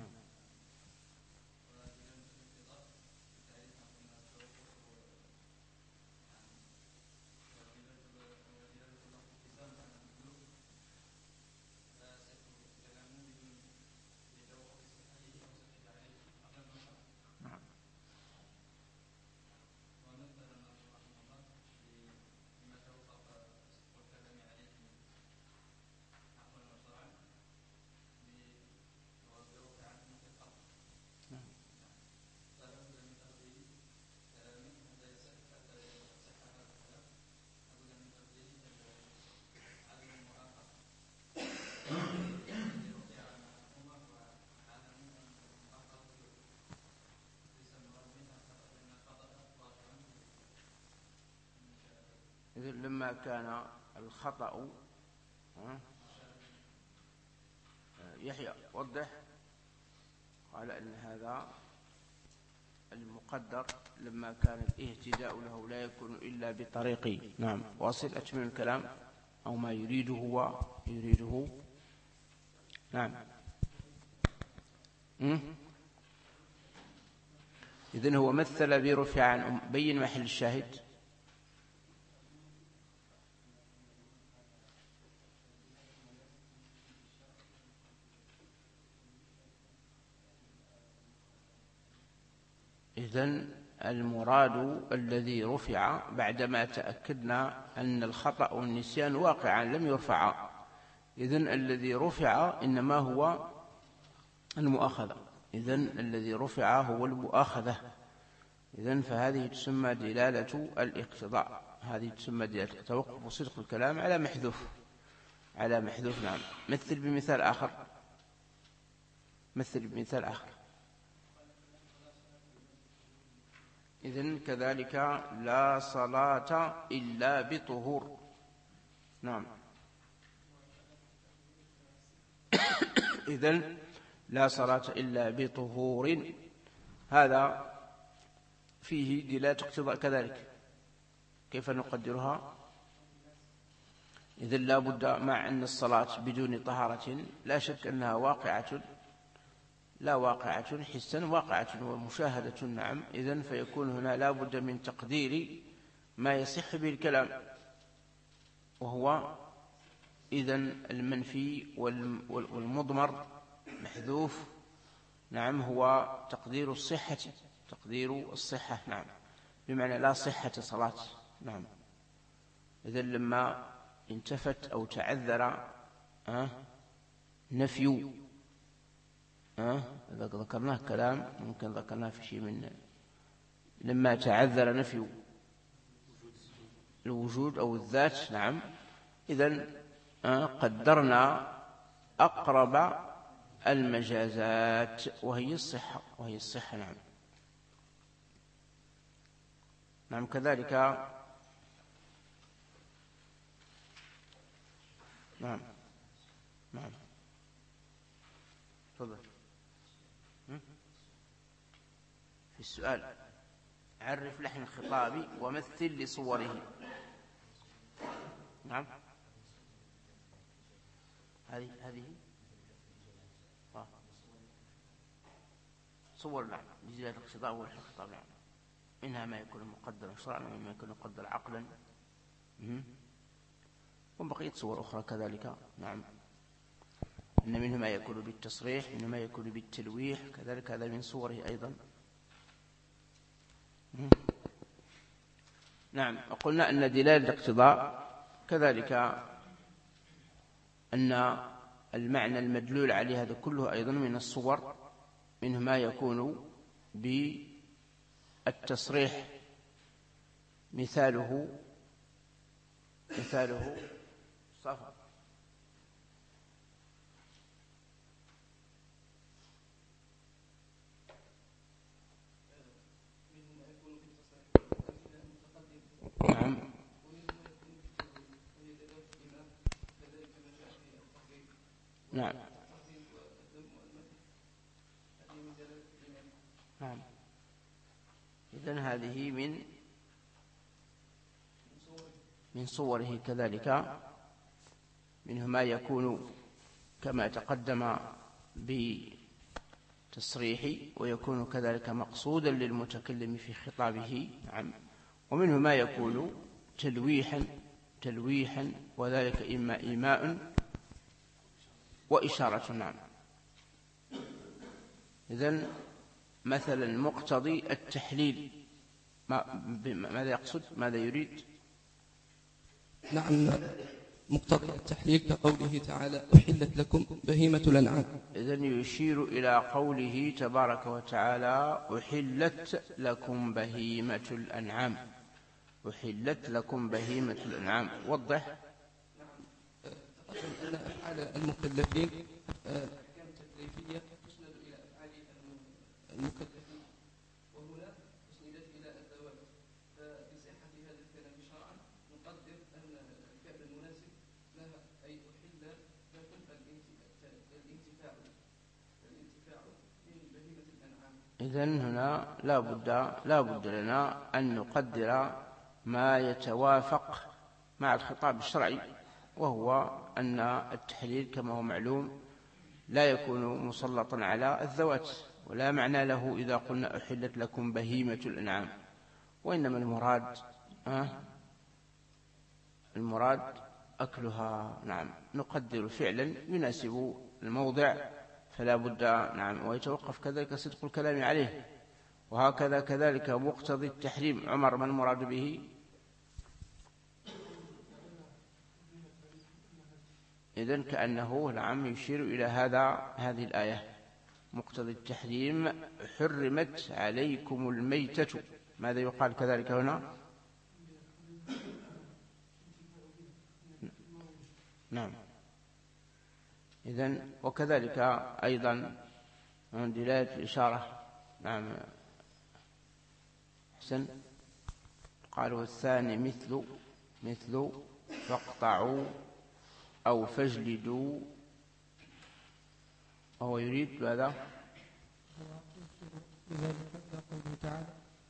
لما كان الخطأ يحيى وضح قال أن هذا المقدر لما كان الاهتداء له لا يكون إلا بطريق نعم واصل أتمم الكلام أو ما يريده هو يريده نعم. إذن هو مثل برفع عن بين محل الشاهد. إذن المراد الذي رفع بعدما تأكدنا أن الخطأ والنسيان واقعا لم يرفع. إذن الذي رفع إنما هو المؤاخذة. إذن الذي رفع هو المؤاخذة. إذن فهذه تسمى دلالة الاقتضاء. هذه تسمى دلالة توقف صدق الكلام على محذوف. على محذوف نعم. مثل بمثال آخر. مثل بمثال آخر. إذن كذلك لا صلاة إلا بطهور. نعم. إذن لا صلاة إلا بطهور هذا فيه دلالة اقتضاء كذلك. كيف نقدرها؟ إذن لا بد مع أن الصلاة بدون طهارة لا شك أنها واقعة، لا واقعة حسا، واقعة ومشاهدة نعم. إذن فيكون هنا لا بد من تقدير ما يصح به الكلام، وهو إذن المنفي والمضمر محذوف نعم هو تقدير الصحة. تقدير الصحة نعم بمعنى لا صحة صلاة نعم. إذن لما انتفت أو تعذر نفي ذكرناه كلام ممكن ذكرناه في شيء من لما تعذر نفي الوجود أو الذات نعم. إذن قدرنا أقرب المجازات وهي الصحة. وهي الصحة نعم. نعم كذلك نعم. نعم تفضل. في السؤال عرف لحن الخطاب ومثل لصوره. نعم هذه صور نعم لجلالة الخطاب ولحن الخطاب نعم. منها ما يكون مقدرا شرعا وما يكون مقدر عقلا وبقية صور أخرى كذلك نعم. إن منه ما يكون بالتصريح، منه ما يكون بالتلويح كذلك، هذا من صوره أيضا نعم. وقلنا أن دلالة الاقتضاء كذلك أن المعنى المدلول عليه هذا كله أيضا من الصور. منه ما يكون بالتصريح مثاله صفا نعم. نعم نعم. إذن هذه من صوره كذلك. منه ما يكون كما تقدم بتصريح ويكون كذلك مقصودا للمتكلم في خطابه نعم. ومنه ما يكون تلويحا وذلك إما إيماء وإشارة نعم. إذن مثلا مقتضي التحليل ماذا يقصد؟ ماذا يريد؟ نعم مقتضي التحليل كقوله تعالى أحلت لكم بهيمة الأنعام. إذن يشير إلى قوله تبارك وتعالى أحلت لكم بهيمة الأنعام. أحلت لكم بهيمة الأنعام. وضح. أن أفعال المكلفين أحكام تكليفية تسند إلى أفعال المكلفين وهنا أسندت إلى الذوات. فبصحة هذا الكلام شرعا نقدر إذن هنا لا بد لنا أن نقدر ما يتوافق مع الخطاب الشرعي، وهو أن التحليل كما هو معلوم لا يكون مسلطا على الذوات، ولا معنى له إذا قلنا أحلت لكم بهيمة الأنعام، وإنما المراد أكلها. نعم، نقدر فعلا يناسب الموضع، فلا بد نعم، ويتوقف كذلك صدق الكلام عليه. وهكذا كذلك مقتضي التحريم. عمر ما المراد به؟ إذن كأنه نعم يشير إلى هذه الآية، مقتضي التحريم حرمت عليكم الميتة. ماذا يقال كذلك هنا؟ نعم. إذن وكذلك أيضا من دلالة الإشارة. نعم أحسن. قالوا الثاني مثل فاقطعوا أو فاجلدوا، وهو يريد ماذا؟ لذلك قوله تعالى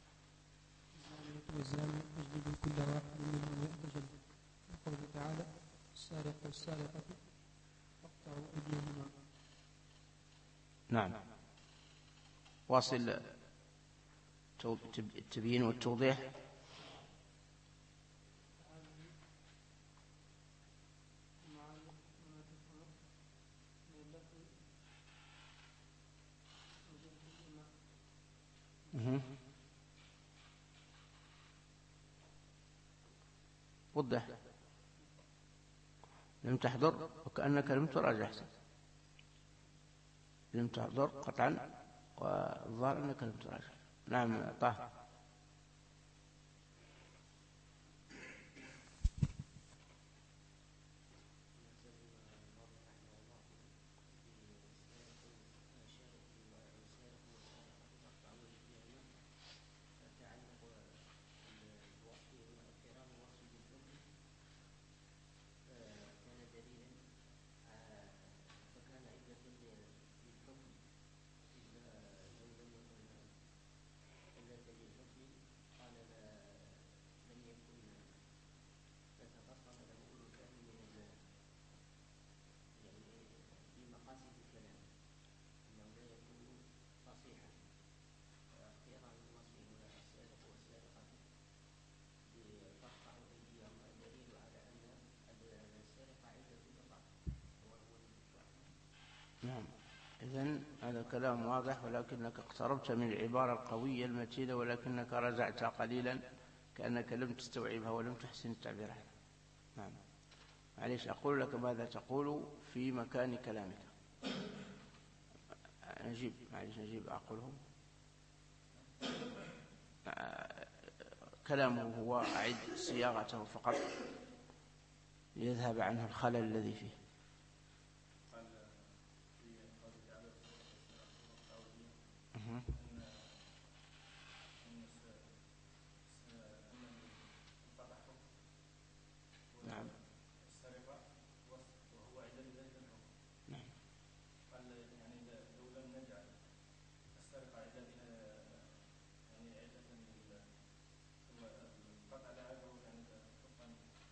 والزاني فاجلدوا كل واحد منهم 100 جلدة، وقوله تعالى السارق والسارقة فاقطعوا أيديهما. نعم. واصل التبيين والتوضيح. وضح. لم تحضر وكأنك لم تراجع. لم تحضر قطعا، والظاهر أنك لم تراجع. نعم طه. نعم. إذن هذا كلام واضح، ولكنك اقتربت من العبارة القوية المتينة، ولكنك رجعت قليلا كأنك لم تستوعبها ولم تحسن التعبير عنها. نعم. معليش أقول لك ماذا تقول في مكان كلامك. نجيب أقوله. كلامه هو أعد صياغته فقط ليذهب عنه الخلل الذي فيه. نعم. السرقة وهو عدد ذلك الحكم. نعم. قال يعني لو لم نجعل السرقة عدد يعني عدة ثم القطع لا يعبر يعني حكما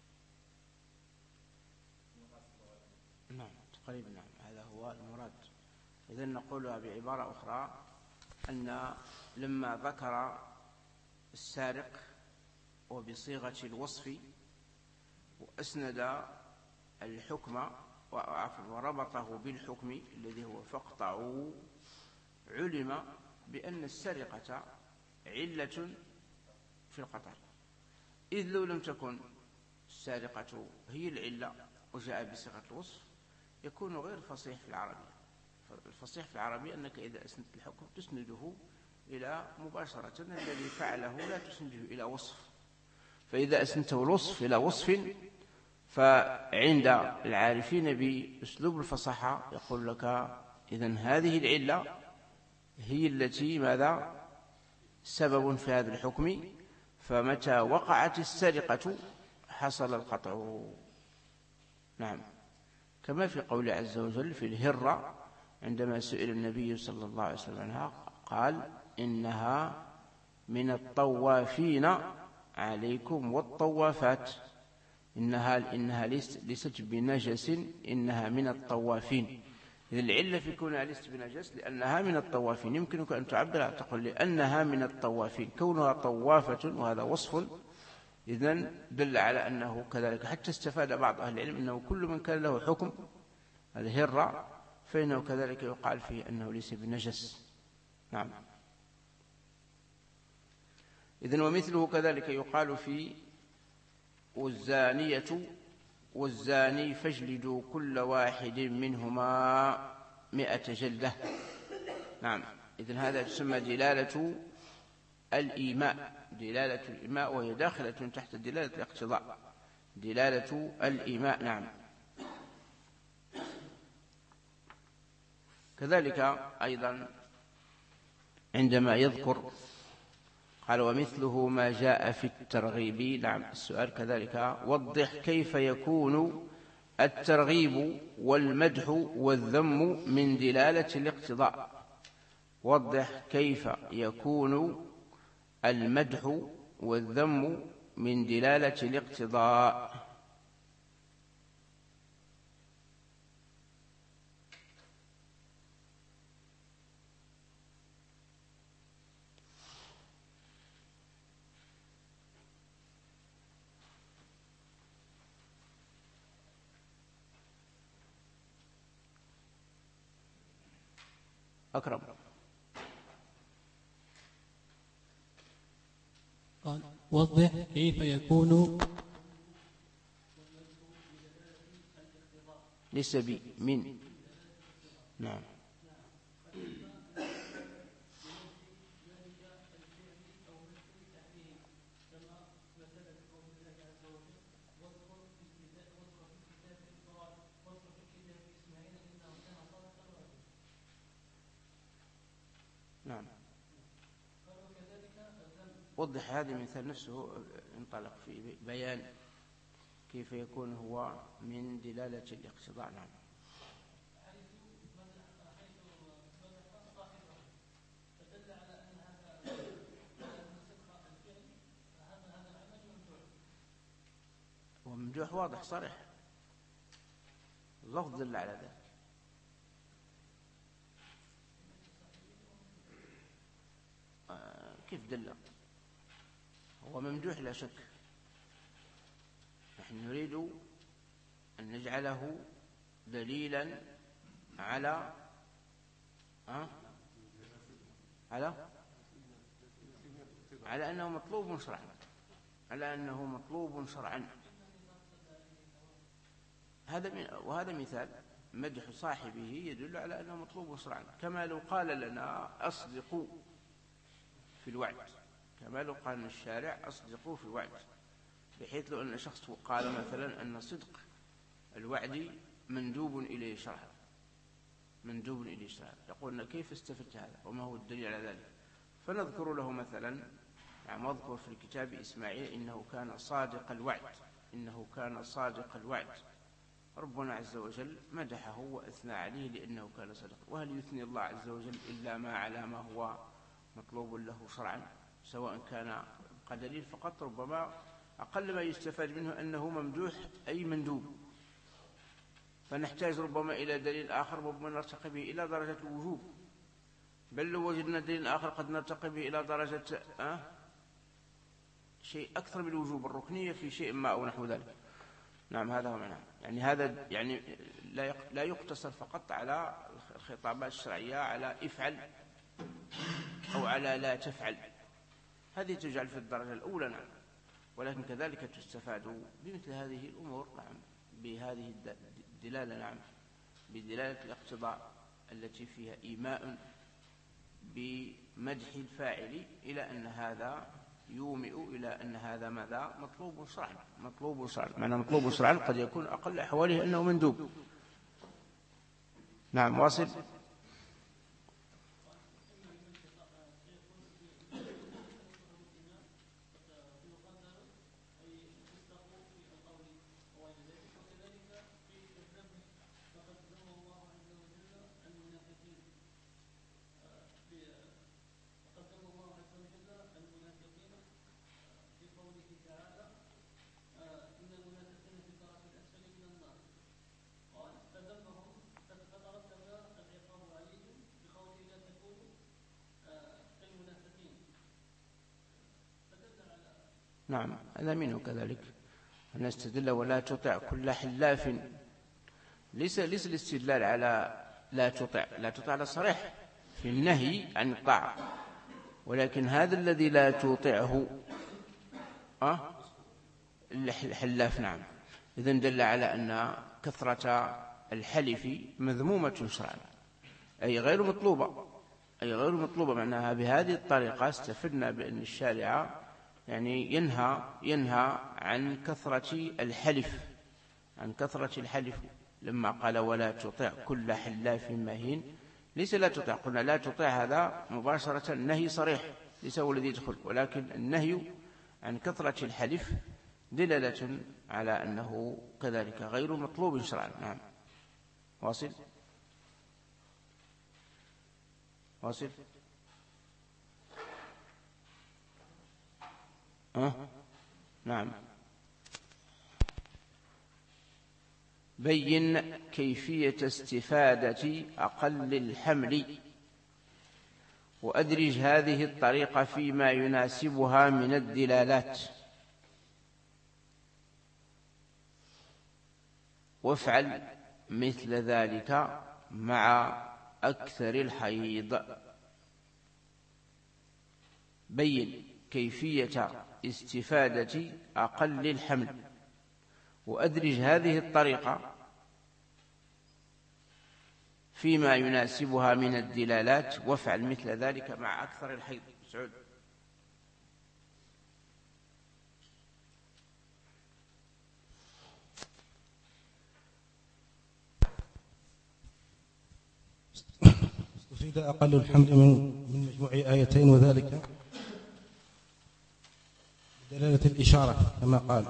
مقاصد. نعم تقريبا. نعم هذا هو المراد. إذن نقولها بعبارة أخرى أن لما ذكر السارق وبصيغة الوصف وأسند الحكم وربطه بالحكم الذي هو فاقطعوا، علم بأن السرقة علة في القطع، إذ لو لم تكن السارقة هي العلة وجاء بصيغة الوصف يكون غير فصيح في العربية. الفصيح في العربية أنك إذا أسندت الحكم تسنده إلى مباشرة، الذي فعله لا تسنده إلى وصف. فإذا أسندته الوصف إلى وصف، فعند العارفين بأسلوب الفصاحة يقول لك إذن هذه العلة هي التي ماذا سبب في هذا الحكم، فمتى وقعت السرقة حصل القطع. نعم. كما في قول عز وجل في الهرة عندما سئل النبي صلى الله عليه وسلم عنها قال إنها من الطوافين عليكم والطوافات. إنها ليست بنجس، إنها من الطوافين. إذن العلة في كونها ليست بنجس لأنها من الطوافين. يمكنك أن تعبر تقول لأنها من الطوافين، كونها طوافة وهذا وصف، إذن دل على أنه كذلك. حتى استفاد بعض أهل العلم أنه كل من كان له حكم الهرة فإنه كذلك يقال فيه أنه ليس بنجس. نعم. إذن ومثله كذلك يقال في والزانية والزاني فاجلدوا كل واحد منهما 100 جلدة. نعم. إذن هذا تسمى دلالة الإيماء، دلالة الإيماء، وهي داخلة تحت دلالة الاقتضاء، دلالة الإيماء. نعم. كذلك أيضا عندما يذكر قال ومثله ما جاء في الترغيب. نعم. السؤال كذلك وضح كيف يكون الترغيب والمدح والذم من دلالة الاقتضاء. وضح كيف يكون المدح والذم من دلالة الاقتضاء. أكرم. قال وضح كيف يكون ليس من. نعم. نعم. وضح هذا المثال نفسه، انطلق في بيان كيف يكون هو من دلالة الاقتضاء. نعم. وممدوح واضح صريح، اللفظ دل على ذلك. كيف دل؟ هو ممدوح لا شك. نحن نريد أن نجعله دليلا على أنه مطلوب شرعا، على أنه مطلوب شرعا. وهذا مثال مدح صاحبه يدل على أنه مطلوب شرعا، كما لو قال لنا أصدقوا في الوعد، كما لو قال الشارع أصدقوا في الوعد، بحيث لو أن شخص قال مثلا أن صدق الوعد مندوب إليه شرعا، مندوب إليه شرعا، يقولنا كيف استفدت هذا وما هو الدليل على ذلك؟ فنذكر له مثلا واذكر في الكتاب إسماعيل إنه كان صادق الوعد، إنه كان صادق الوعد. ربنا عز وجل مدحه وأثنى عليه لأنه كان صادقا. وهل يثني الله عز وجل إلا ما على ما هو مطلوب له شرعا، سواء كان قدري فقط؟ ربما أقل ما يستفاد منه أنه ممدوح أي مندوب، فنحتاج ربما إلى دليل آخر ربما نرتقي به إلى درجة الوجوب، بل لو وجدنا دليل آخر قد نرتقي به إلى درجة شيء أكثر من الوجوب، الركنية في شيء ما أو نحو ذلك. نعم. هذا هو معناه. يعني هذا يعني لا يقتصر فقط على الخطابات الشرعية على افعل أو على لا تفعل، هذه تجعل في الدرجة الأولى. نعم. ولكن كذلك تستفاد بمثل هذه الأمور. نعم. بهذه الدلالة. نعم. بدلالة الاقتضاء التي فيها إيماء بمدح الفاعل إلى أن هذا يومئ إلى أن هذا ماذا؟ مطلوب شرعا. مطلوب شرعا، معنى مطلوب شرعا قد يكون أقل أحواله أنه مندوب. نعم. واصل. نعم هذا منه كذلك أن استدل ولا تطع كل حلاف، ليس الاستدلال على لا تطع على صريح في النهي عن الطاعة، ولكن هذا الذي لا تطعه الحلاف. نعم إذن دل على أن كثرة الحلف مذمومة شرعا، أي غير مطلوبة معناها بهذه الطريقة استفدنا بأن الشارع يعني ينهى عن كثرة الحلف لما قال ولا تطع كل حلاف مهين. ليس لا تطع، قلنا لا تطع هذا مباشرة النهي صريح ليس هو الذي يدخل، ولكن النهي عن كثرة الحلف دلالة على أنه كذلك غير مطلوب شرعا. نعم واصل. نعم بين كيفية استفادة أقل الحمل وأدرج هذه الطريقة فيما يناسبها من الدلالات، وافعل مثل ذلك مع أكثر الحيض. بين كيفية استفادة أقل الحمل وأدرج هذه الطريقة فيما يناسبها من الدلالات، وافعل مثل ذلك مع أكثر الحيض. سعود. استفيد أقل الحمل من مجموع آيتين، وذلك دلالة الإشارة كما قال،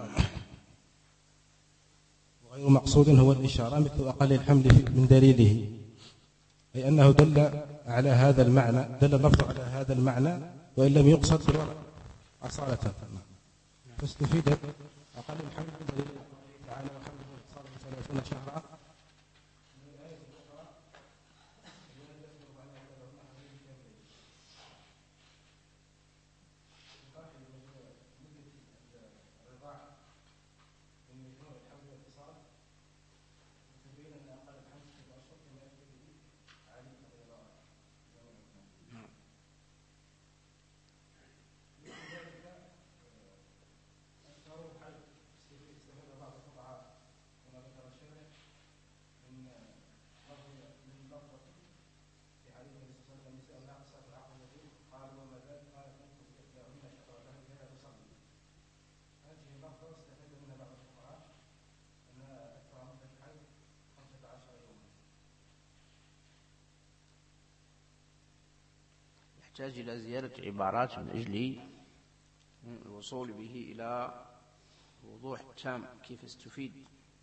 وغير مقصود هو الإشارة مثل أقل الحمل من دليله، أي أنه دل على هذا المعنى، دل اللفظ على هذا المعنى وإن لم يقصد بالوضع أصالة. فاستفيد أقل الحمل من دليل الله تعالى وحمله 30 شهرا. يحتاج إلى زيادة عبارات من أجل الوصول به إلى وضوح تام كيف استفيد.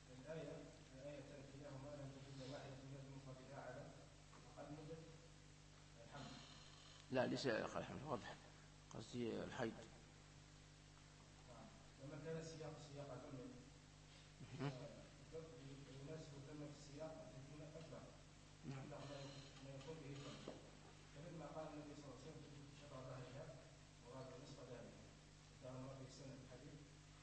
لا ليس أقل الحمل، واضح قصدي الحيض. لما كان السياق سياق ذم يناسب الذم في السياق أن تكون أكبر ما يكون به ذم، فلما قال النبي صلى الله عليه وسلم في شطر ظهرها مراد نصف ذلك، قال ما في سنة الحديث.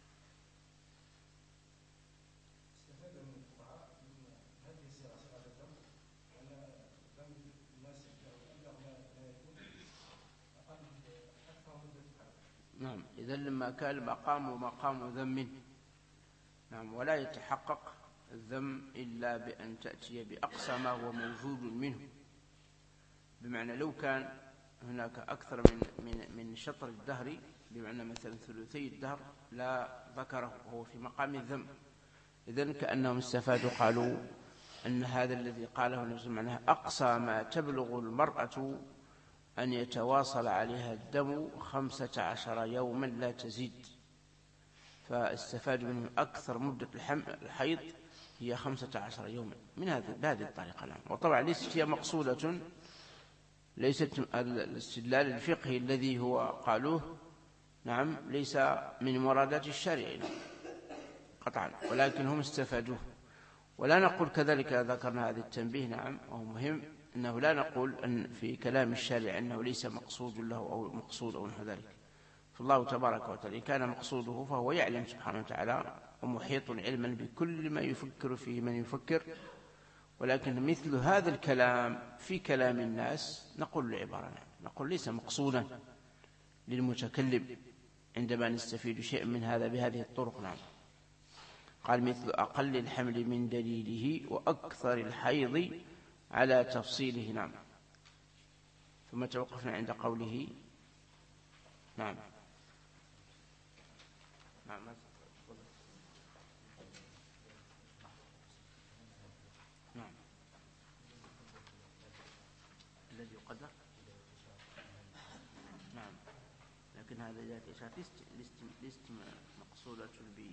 استفاد من الفقهاء من هذه الصيغة صيغة الذم أن الذم يناسب أبلغ ما يكون أقل أكثر مدة الحيض. نعم إذن لما كان مقام ذم. نعم ولا يتحقق الذم إلا بأن تأتي بأقصى ما هو موجود منه، بمعنى لو كان هناك أكثر من شطر الدهر، بمعنى مثلا ثلثي الدهر لا ذكره وهو في مقام الذم، إذن كأنهم استفادوا قالوا أن هذا الذي قاله النبي معناه أقصى ما تبلغ المرأة أن يتواصل عليها الدم 15 يوما لا تزيد، فاستفادوا منه أكثر مدة الحيض هي 15 يوما بهذه الطريقة. نعم وطبعا ليست هي مقصودة، ليست الاستدلال الفقهي الذي هو قالوه نعم ليس من مرادات الشرع قطعا، ولكن هم استفادوه. ولا نقول كذلك ذكرنا هذا التنبيه نعم وهو مهم، أنه لا نقول أن في كلام الشارع أنه ليس مقصود له أو مقصود أو نحو ذلك، فالله تبارك وتعالى كان مقصوده فهو يعلم سبحانه وتعالى ومحيط علما بكل ما يفكر فيه من يفكر، ولكن مثل هذا الكلام في كلام الناس نقول العبارة نقول ليس مقصودا للمتكلم عندما نستفيد شيء من هذا بهذه الطرق. نعم. قال مثل أقل الحمل من دليله وأكثر الحيض على تفصيله. نعم. ثم توقفنا عند قوله. نعم. نعم. نعم. الذي يقدر. نعم. لكن هذا ذات إشارة لست مقصودة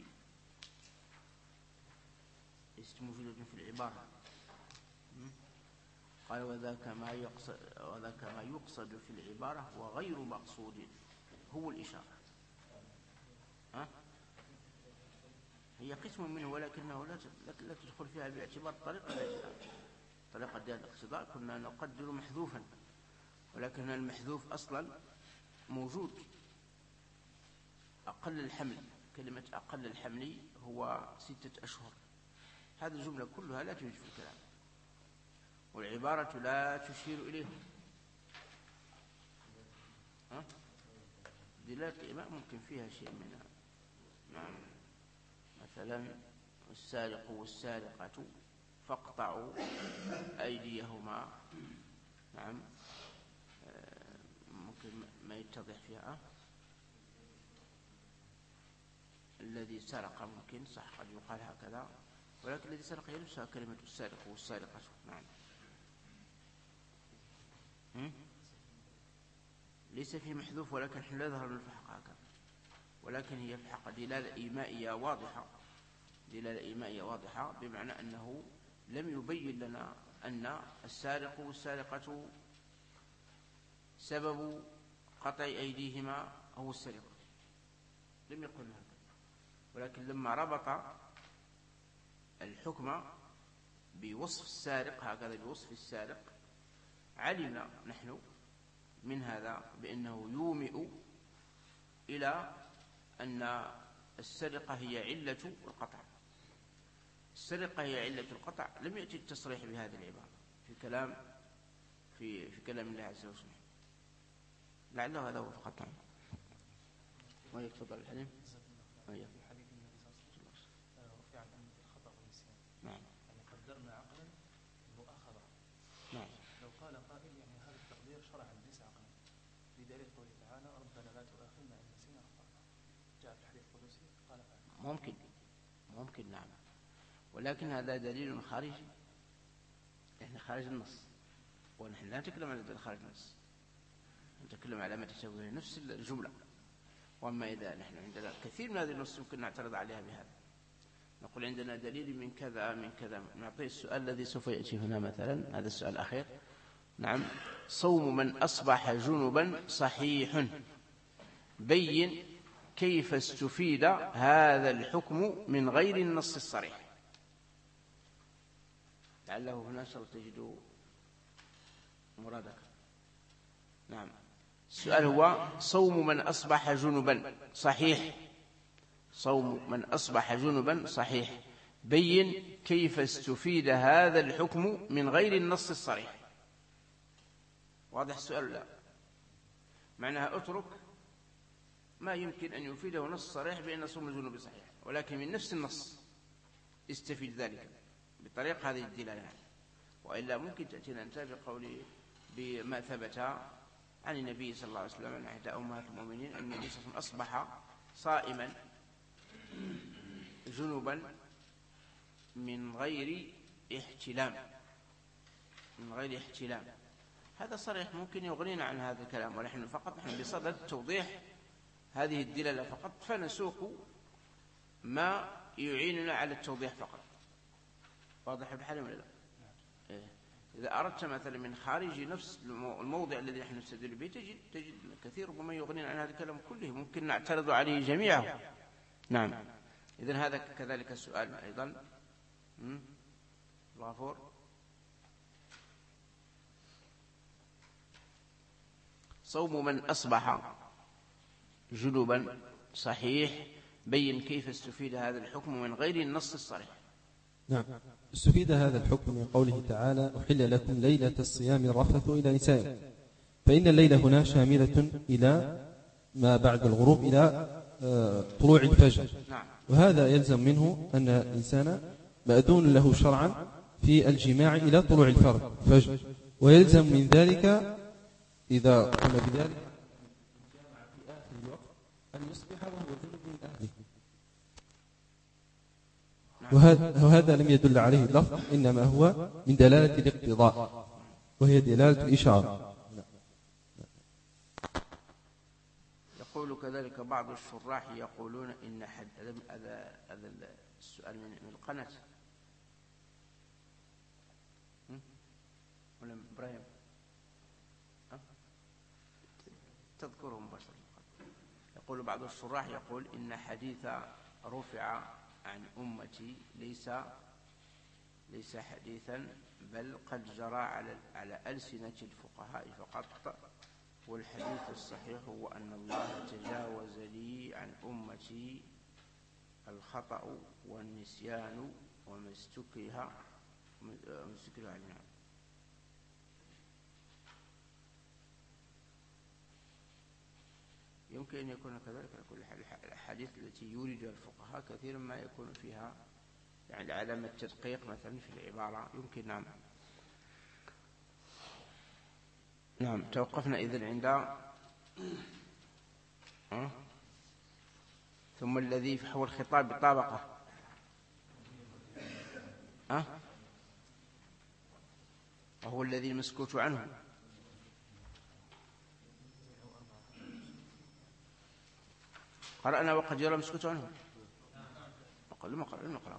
لست مفيدة في العبارة. قال وذاك ما يقصد في العبارة وغير مقصود هو الإشارة. هي قسم منه ولكنه لا تدخل فيها باعتبار طريقة ديال الاقتضاء. كنا نقدر محذوفا، ولكن المحذوف أصلا موجود. أقل الحمل، كلمة أقل الحمل هو 6 أشهر. هذه الجملة كلها لا توجد في الكلام، والعبارة لا تشير إليه. دلالة الإماء ممكن فيها شيء منها. نعم. مثلا السارق والسارقة فاقطعوا أيديهما. نعم. ممكن ما يتضح فيها. الذي سرق ممكن صح قد يقال هكذا، ولكن الذي سرق يلبسها كلمة السارق والسارقة. نعم. ليس في محذوف، ولكن لا يظهر من الفحق هكذا، ولكن هي في حق دلالة إيمائية واضحة. دلالة إيمائية واضحة بمعنى أنه لم يبين لنا أن السارق والسارقة سبب قطع أيديهما هو السرقة، لم يقل هكذا. ولكن لما ربط الحكم بوصف السارق هكذا، بوصف السارق، علمنا نحن من هذا بأنه يومئ إلى أن السرقة هي علة القطع. السرقة هي علة القطع. لم يأتي التصريح بهذه العبارة في كلام الله عز وجل. لعله هذا هو فقط. ويتفضل الحليم. في حديث النبي صلى الله عليه وسلم رفع عن الخطأ والنسيان. نعم. يعني قدرنا عقلا المؤاخذة. نعم. لو قال قائل يعني هذا التقدير شرعا ليس عقلا، بدليل قوله تعالى ربنا لا تؤاخذنا إن نسينا أخطأنا. جاء في الحديث القدسي قال فعلا. ممكن نعم، ولكن هذا دليل خارجي، يعني خارج النص، ونحن لا نتكلم عن دليل خارج النص، نتكلم على ما تسويه نفس الجملة. وأما إذا نحن عندنا كثير من هذه النصوص يمكن نعترض عليها بهذا، نقول عندنا دليل من كذا من كذا. نعطي السؤال الذي سوف يأتي هنا مثلا، هذا السؤال الأخير. نعم. صوم من أصبح جنبا صحيح، بين كيف استفيد هذا الحكم من غير النص الصريح. لعله هنا إن شاء الله تجد مرادك. نعم. السؤال هو صوم من أصبح جنبا صحيح، صوم من أصبح جنبا صحيح، بين كيف استفيد هذا الحكم من غير النص الصريح. واضح السؤال؟ لا، معناها اترك ما يمكن أن يفيده نص صريح بأن صوم الجنوب صحيح، ولكن من نفس النص استفيد ذلك بطريق هذه الدلالة. وإلا ممكن تأتينا أنت بما ثبت عن النبي صلى الله عليه وسلم عن إحدى أمهات المؤمنين أن النبي صلى الله عليه وسلم أصبح صائما جنوبا من غير احتلام. هذا صريح ممكن يغنينا عن هذا الكلام، ونحن فقط بصدد توضيح هذه الدلالة فقط، فنسوق ما يعيننا على التوضيح فقط. واضح بحاله ولا لا؟ إذا أردت مثلا من خارج نفس الموضع الذي نحن نستدل به تجد كثير ربما يغنينا عن هذا الكلام كله، ممكن نعترض عليه جميعا. نعم. إذن هذا كذلك السؤال أيضا. الغفور. صوم من أصبح جنبا صحيح. بين كيف استفيد هذا الحكم من غير النص الصريح. نعم. استفيد هذا الحكم من قوله تعالى أحل لكم ليلة الصيام الرفث إلى نسائكم، فإن الليلة هنا شاملة إلى ما بعد الغروب إلى طلوع الفجر. نعم. وهذا يلزم منه أن الإنسان مأذون له شرعا في الجماع إلى طلوع الفجر، ويلزم من ذلك إذا قام بذلك في آخر الوقت أن يصبح وهو جنب من أهله. وهذا لم يدل عليه اللفظ، إنما هو من دلالة الاقتضاء، وهي دلالة الإشارة. يقول كذلك بعض الشراح يقولون إن هذا السؤال من القناة ولا إبراهيم تذكرهم بشر. يقول بعض الشراح يقول إن حديث رفع عن أمتي ليس حديثا، بل قد جرى على ألسنة الفقهاء فقط، والحديث الصحيح هو أن الله تجاوز لي عن أمتي الخطأ والنسيان وما استكره علينا. يمكن أن يكون كذلك. الحديث التي يوردها الفقهاء كثيرا ما يكون فيها يعني علامة تدقيق مثلا في العبارة. يمكن. نعم. توقفنا إذن عند ثم الذي فحوى الخطاب بطابقة وهو الذي المسكوت عنه. قرأنا وقد يرى المسكوت عنه. لما قرأه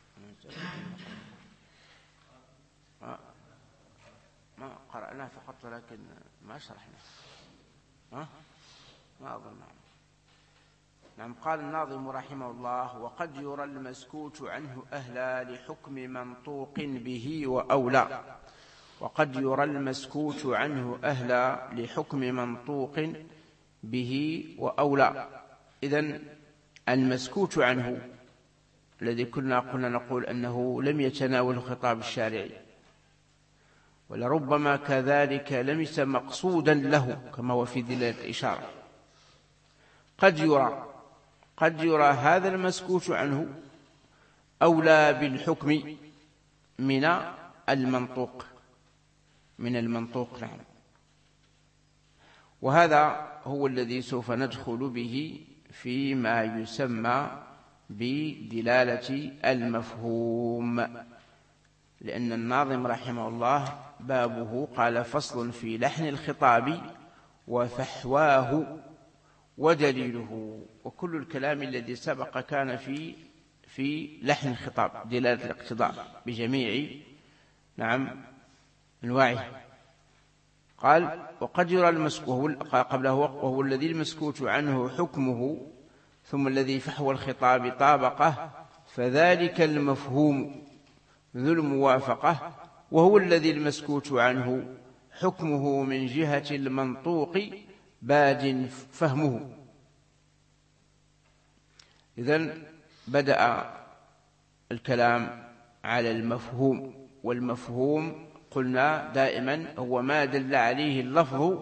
ما قرأناه فقط، ولكن ما شرحنا. ما أظن. نعم. قال الناظم رحمه الله: وقد يرى المسكوت عنه أهلا لحكم منطوق به وأولى. وقد يرى المسكوت عنه أهلا لحكم منطوق به وأولى. إذن المسكوت عنه الذي قلنا نقول أنه لم يتناول خطاب الشارع، ولربما كذلك ليس مقصودا له كما هو في دلالة الإشارة. قد يرى هذا المسكوت عنه أولى بالحكم من المنطوق. نعم. وهذا هو الذي سوف ندخل به فيما يسمى بدلالة المفهوم، لأن الناظم رحمه الله بابه قال: فصل في لحن الخطاب وفحواه ودليله. وكل الكلام الذي سبق كان في لحن الخطاب، دلالة الاقتضاء بجميع أنواعه. قال: وقد يرى المسكوت قبله وهو الذي المسكوت عنه حكمه، ثم الذي فحوى الخطاب طابقه، فذلك المفهوم ذو الموافقة، وهو الذي المسكوت عنه حكمه من جهة المنطوق باد فهمه. إذن بدأ الكلام على المفهوم، والمفهوم قلنا دائما هو ما دل عليه اللفظ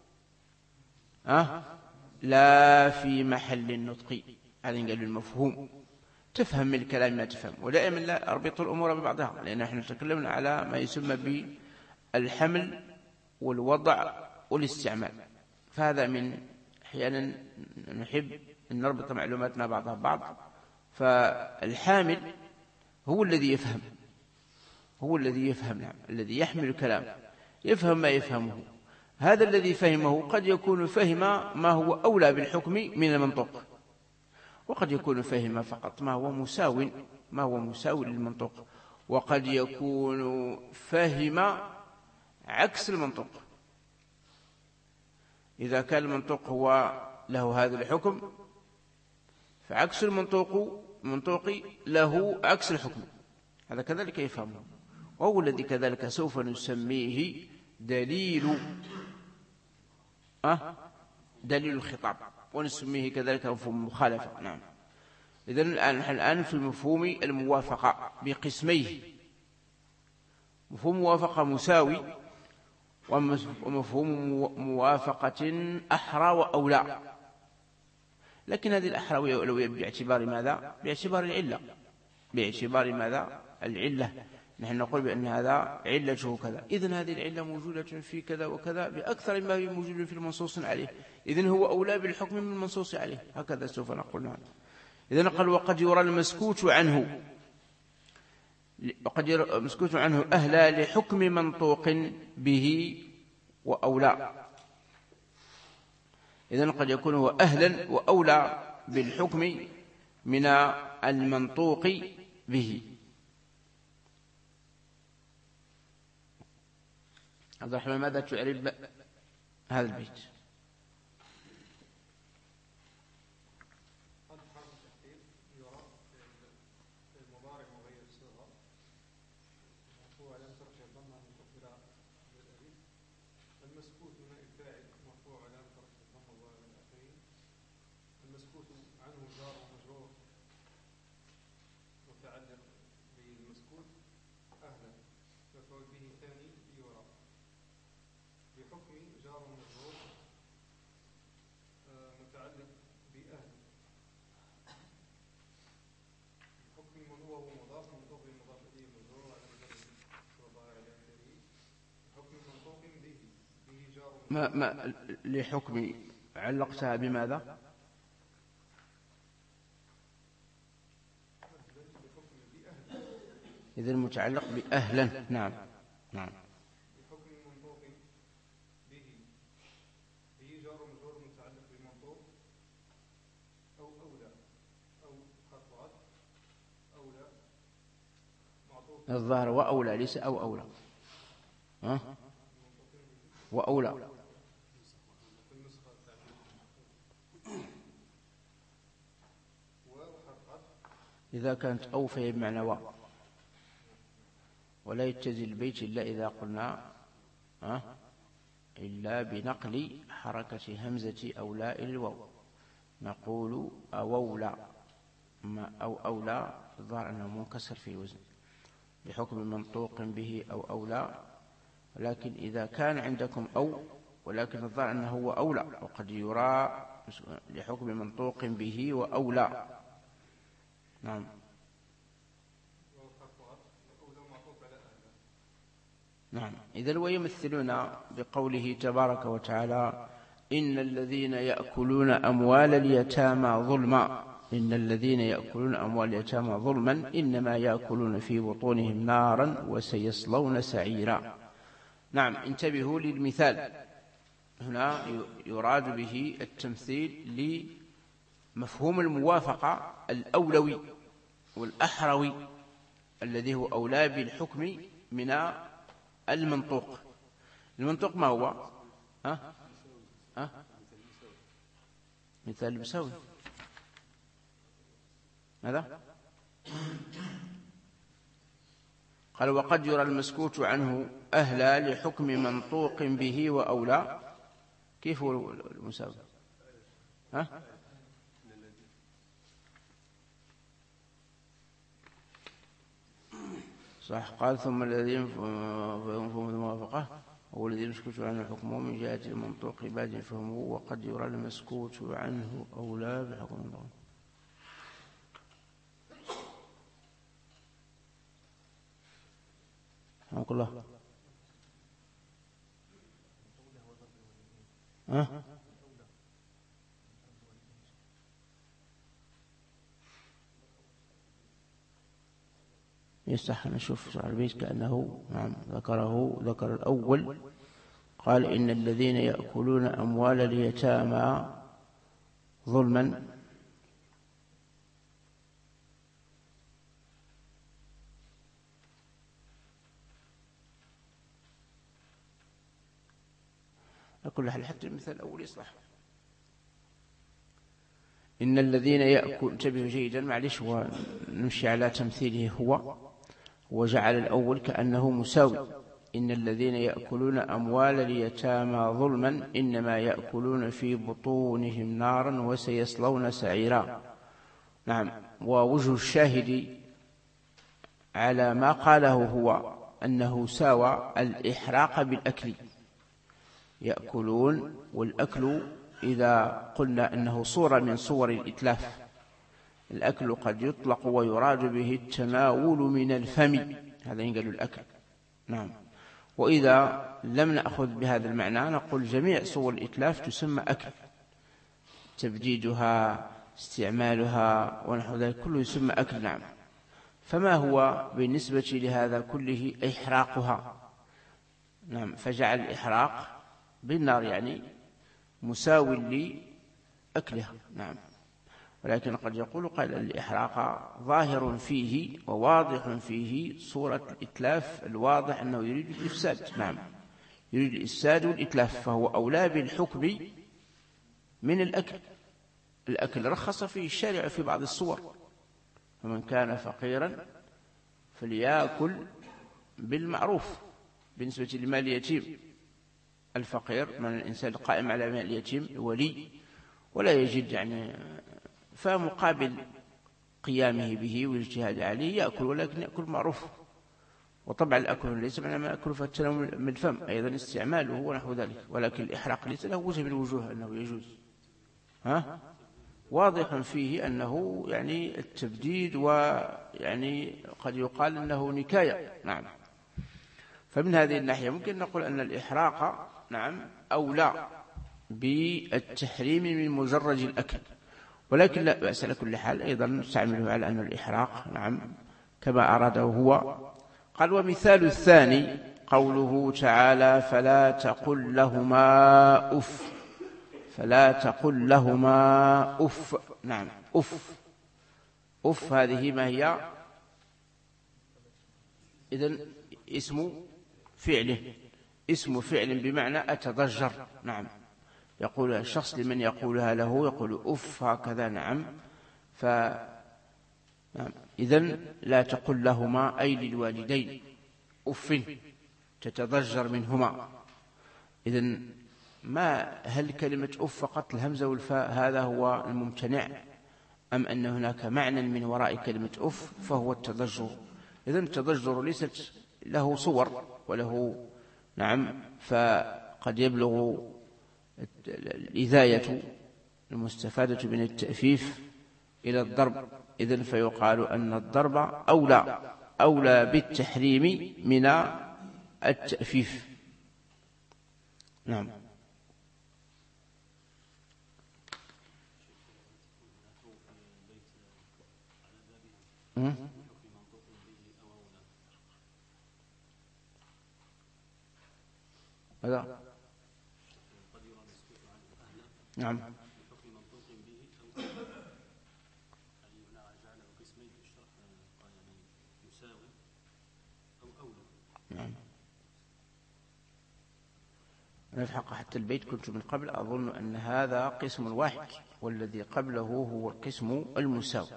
لا في محل النطق. هذا قال المفهوم، تفهم من الكلام ما تفهم. ودائما لا أربط الأمور ببعضها، لأن نحن تكلمنا على ما يسمى بالحمل والوضع والاستعمال، فهذا من أحيانا نحب أن نربط معلوماتنا بعضها ببعض. فالحامل هو الذي يفهم، نعم، الذي يحمل الكلام، يفهم ما يفهمه. هذا الذي فهمه قد يكون فهم ما هو أولى بالحكم من المنطوق، وقد يكون فهم فقط ما هو مساو للمنطوق، وقد يكون فهم عكس المنطوق. إذا كان المنطوق هو له هذا الحكم، فعكس المنطوق له عكس الحكم، هذا كذلك يفهمه. وهو الذي كذلك سوف نسميه دليل الخطاب، ونسميه كذلك مفهوم المخالفة. نعم. إذن الآن في مفهوم الموافقة بقسميه: مفهوم موافقة مساوي، ومفهوم موافقة أحرى وأولى. لكن هذه الأحرى والأولوية باعتبار ماذا؟ باعتبار العلة. باعتبار ماذا؟ العلة. نحن نقول بأن هذا علته كذا، إذن هذه العلة موجودة في كذا وكذا بأكثر ما هي موجود في المنصوص عليه، إذن هو أولى بالحكم من المنصوص عليه. هكذا سوف نقول هذا. إذن قال: وقد يرى المسكوت عنه، وقد يرى المسكوت عنه أهلا لحكم منطوق به وأولى. إذن قد يكون هو أهلا وأولى بالحكم من المنطوق به. عبد الرحمن، ماذا تعرب هذا البيت؟ ما لحكم علقتها بماذا؟ إذا المتعلق بأهلا. نعم. نعم. بحكم منطوق به جار ومجرور متعلق بمنطوق أو أولى أو خطوات أولى معطوف. الظاهر وأولى ليس أو أولى. وأولى. إذا كانت أو فهي بمعنى واو، ولا يتزي البيت إلا إذا قلنا إلا بنقل حركة همزة أولى إلى الواو، نقول أولى. ما أولى الظاهر أنه منكسر في الوزن بحكم منطوق به أو أولى. ولكن إذا كان عندكم أو، ولكن الظاهر أنه هو أولى، وقد يرى لحكم منطوق به وأولى. نعم. نعم. إذن ويمثلون بقوله تبارك وتعالى: إن الذين يأكلون أموال اليتامى ظلما، إن الذين يأكلون أموال اليتامى ظلما إنما يأكلون في بطونهم نارا وسيصلون سعيرا. نعم. انتبهوا للمثال هنا، يراد به التمثيل لمفهوم الموافقة الأولوي والأحروي الذي هو أولى بالحكم من المنطوق. المنطوق ما هو؟ مثال المساوي. ماذا؟ قال: وقد يرى المسكوت عنه أهلا لحكم منطوق به وأولى. كيف هو المساوي؟ صح. قال: ثم الذين فهم الموافقة هو الذين مسكوت عنه حكمه من جهة المنطوق بعد فهمه، وقد يرى المسكوت عنه أولى بحكم المنطوق. رحمك الله. يصح نشوف شعر البيت كأنه ذكر الأول. قال: إن الذين يأكلون أموال اليتامى ظلما كل حال حتى المثال الأول يصلح. إن الذين يأكل، انتبهوا جيدا معلش، ونمشي على تمثيله هو وجعل الأول كأنه مساوي. إن الذين يأكلون أموال اليتامى ظلما إنما يأكلون في بطونهم نارا وسيصلون سعيرا. نعم. ووجه الشاهد على ما قاله هو أنه ساوى الإحراق بالأكل. يأكلون، والأكل إذا قلنا أنه صورة من صور الإتلاف، الأكل قد يطلق ويراد به التناول من الفم، هذا ينقل الأكل. نعم. وإذا لم نأخذ بهذا المعنى نقول جميع صور الإتلاف تسمى أكل، تبديدها، استعمالها ونحو ذلك كله يسمى أكل. نعم. فما هو بالنسبة لهذا كله؟ إحراقها. نعم. فجعل الإحراق بالنار يعني مساو لأكلها. نعم. ولكن قد يقول قال الإحراق ظاهر فيه وواضح فيه صورة الإتلاف الواضح أنه يريد الإفساد. نعم. يريد الإفساد والإتلاف، فهو أولى بالحكم من الأكل. الأكل رخص فيه الشارع في بعض الصور، فمن كان فقيرا فليأكل بالمعروف بالنسبة لمال اليتيم. الفقير من الإنسان القائم على مال اليتيم ولي ولا يجد يعني، فمقابل قيامه به والاجتهاد عليه يأكل، ولكن يأكل معروف. وطبعا الأكل ليس معنى ما يأكل فالتناول من الفم، أيضا استعماله ونحو ذلك، ولكن الإحراق ليس له وجه من الوجوه أنه يجوز. واضح فيه أنه يعني التبديد، ويعني قد يقال أنه نكاية. نعم. فمن هذه الناحية ممكن نقول أن الإحراق نعم أولى بالتحريم من مجرد الأكل، ولكن لا بأس لكل حال أيضا نستعمله على أن الإحراق نعم كما أراده هو. قال ومثال الثاني قوله تعالى فلا تقل لهما أف. فلا تقل لهما أف. نعم. أف. أف هذه ما هي؟ إذن اسم فعله، اسم فعل بمعنى أتضجر. نعم. يقول الشخص لمن يقولها له يقول أف هكذا. نعم. نعم. إذن لا تقل لهما أي للوالدين أف، تتضجر منهما. إذن ما هل كلمة أف فقط الهمزة والفاء هذا هو الممتنع، أم أن هناك معنى من وراء كلمة أف فهو التضجر؟ إذن التضجر ليست له صور وله نعم، فقد يبلغ الإذاية المستفادة من التأفيف إلى الضرب. إذن فيقال أن الضرب أولى بالتحريم من التأفيف. نعم. هذا نعم. نعم. أنا الحق حتى البيت كنت من قبل أظن أن هذا قسم واحد، والذي قبله هو القسم المساوي،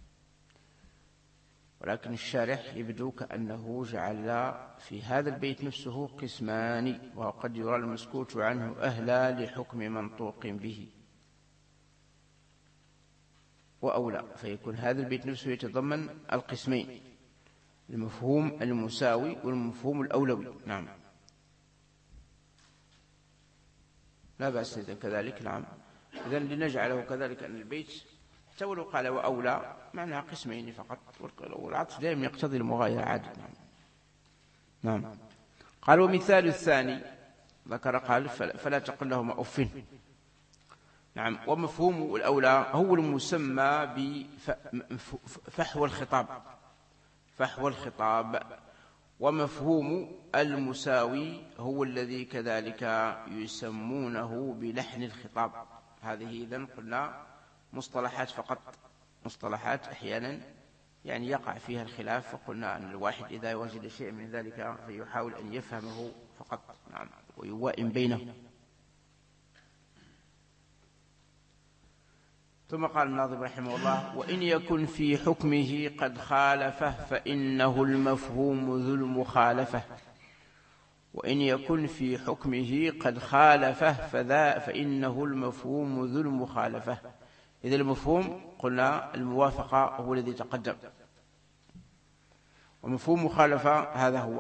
ولكن الشارح يبدو كأنه جعل في هذا البيت نفسه قسمان، وقد يرى المسكوت عنه أهلا لحكم منطوق به وأولى، فيكون هذا البيت نفسه يتضمن القسمين، المفهوم المساوي والمفهوم الأولوي. نعم. لا بأس كذلك. نعم. إذن لنجعله كذلك أن البيت حتى ولو قال وأولى معناها قسمين فقط، والعطف دائما يقتضي المغايرة عادة. نعم. نعم. قال ومثال الثاني ذكر قال فلا تقل لهما أف. نعم. ومفهوم الأولى هو المسمى بفحوى الخطاب، فحوى الخطاب. ومفهوم المساوي هو الذي كذلك يسمونه بلحن الخطاب. هذه إذن قلنا مصطلحات فقط، مصطلحات أحيانا يعني يقع فيها الخلاف، فقلنا أن الواحد إذا وجد شيء من ذلك فيحاول أن يفهمه فقط. نعم. ويوائم بينه. ثم قال الناظم رحمه الله وإن يكن في حكمه قد خالفه فإنه المفهوم ذو المخالفة، وإن يكن في حكمه قد خالفه فإنه المفهوم ذو المخالفة. إذا المفهوم قلنا الموافقة هو الذي تقدم، ومفهوم مخالفة هذا هو.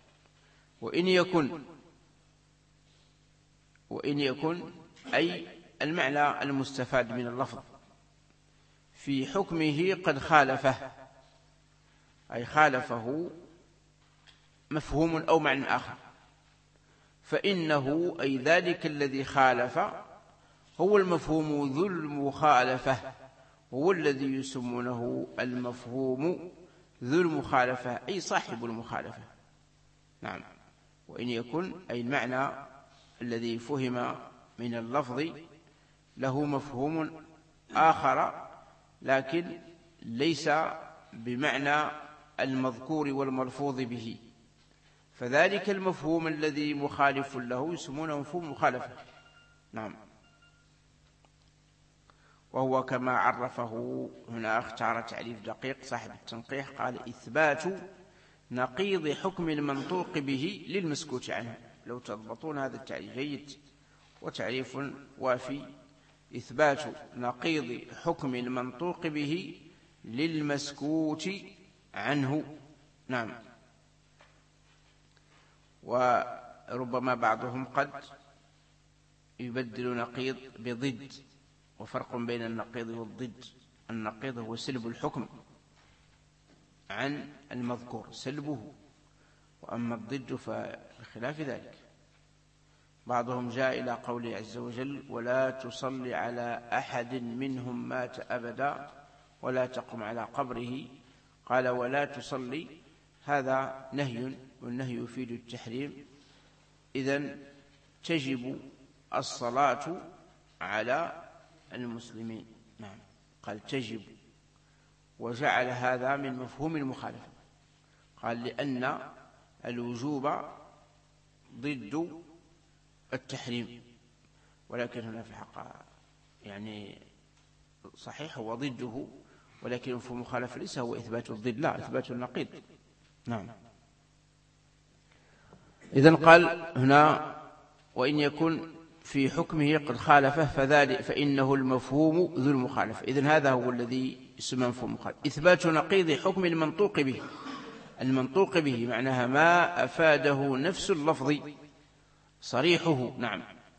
وإن يكن أي المعنى المستفاد من اللفظ في حكمه قد خالفه، أي خالفه مفهوم أو معنى آخر، فإنه أي ذلك الذي خالف هو المفهوم ذو المخالفة، هو الذي يسمونه المفهوم ذو المخالفة، أي صاحب المخالفة. نعم. وإن يكن أي المعنى الذي فهم من اللفظ له مفهوم آخر لكن ليس بمعنى المذكور والملفوظ به، فذلك المفهوم الذي مخالف له يسمونه مفهوم مخالفة. نعم. وهو كما عرفه هنا، اختار تعريف دقيق صاحب التنقيح، قال: إثبات نقيض حكم المنطوق به للمسكوت عنه. لو تضبطون هذا التعريف جيد، وتعريف وافي: إثبات نقيض حكم المنطوق به للمسكوت عنه. نعم. وربما بعضهم قد يبدل نقيض بضد، وفرق بين النقيض والضد. النقيض هو سلب الحكم عن المذكور، سلبه، وأما الضد فبخلاف ذلك. بعضهم جاء إلى قوله عز وجل: ولا تصل على أحد منهم مات أبدا ولا تقم على قبره، قال ولا تصلي، هذا نهي، والنهي يفيد التحريم، إذن تجب الصلاة على المسلمين. نعم. قال تجب، وجعل هذا من مفهوم المخالفة، قال لأن الوجوب ضد التحريم، ولكن هنا في الحق يعني صحيح هو ضده، ولكن مفهوم المخالفة ليس هو إثبات الضد، لا، إثبات النقيض. نعم. إذن قال هنا: وإن يكن في حكمه قد خالفه فإنه المفهوم ذو المخالفة. إذن هذا هو الذي يسمى مفهوم المخالفة، إثبات نقيض حكم المنطوق به. المنطوق به معناها ما أفاده نفس اللفظ صريحه. نعم.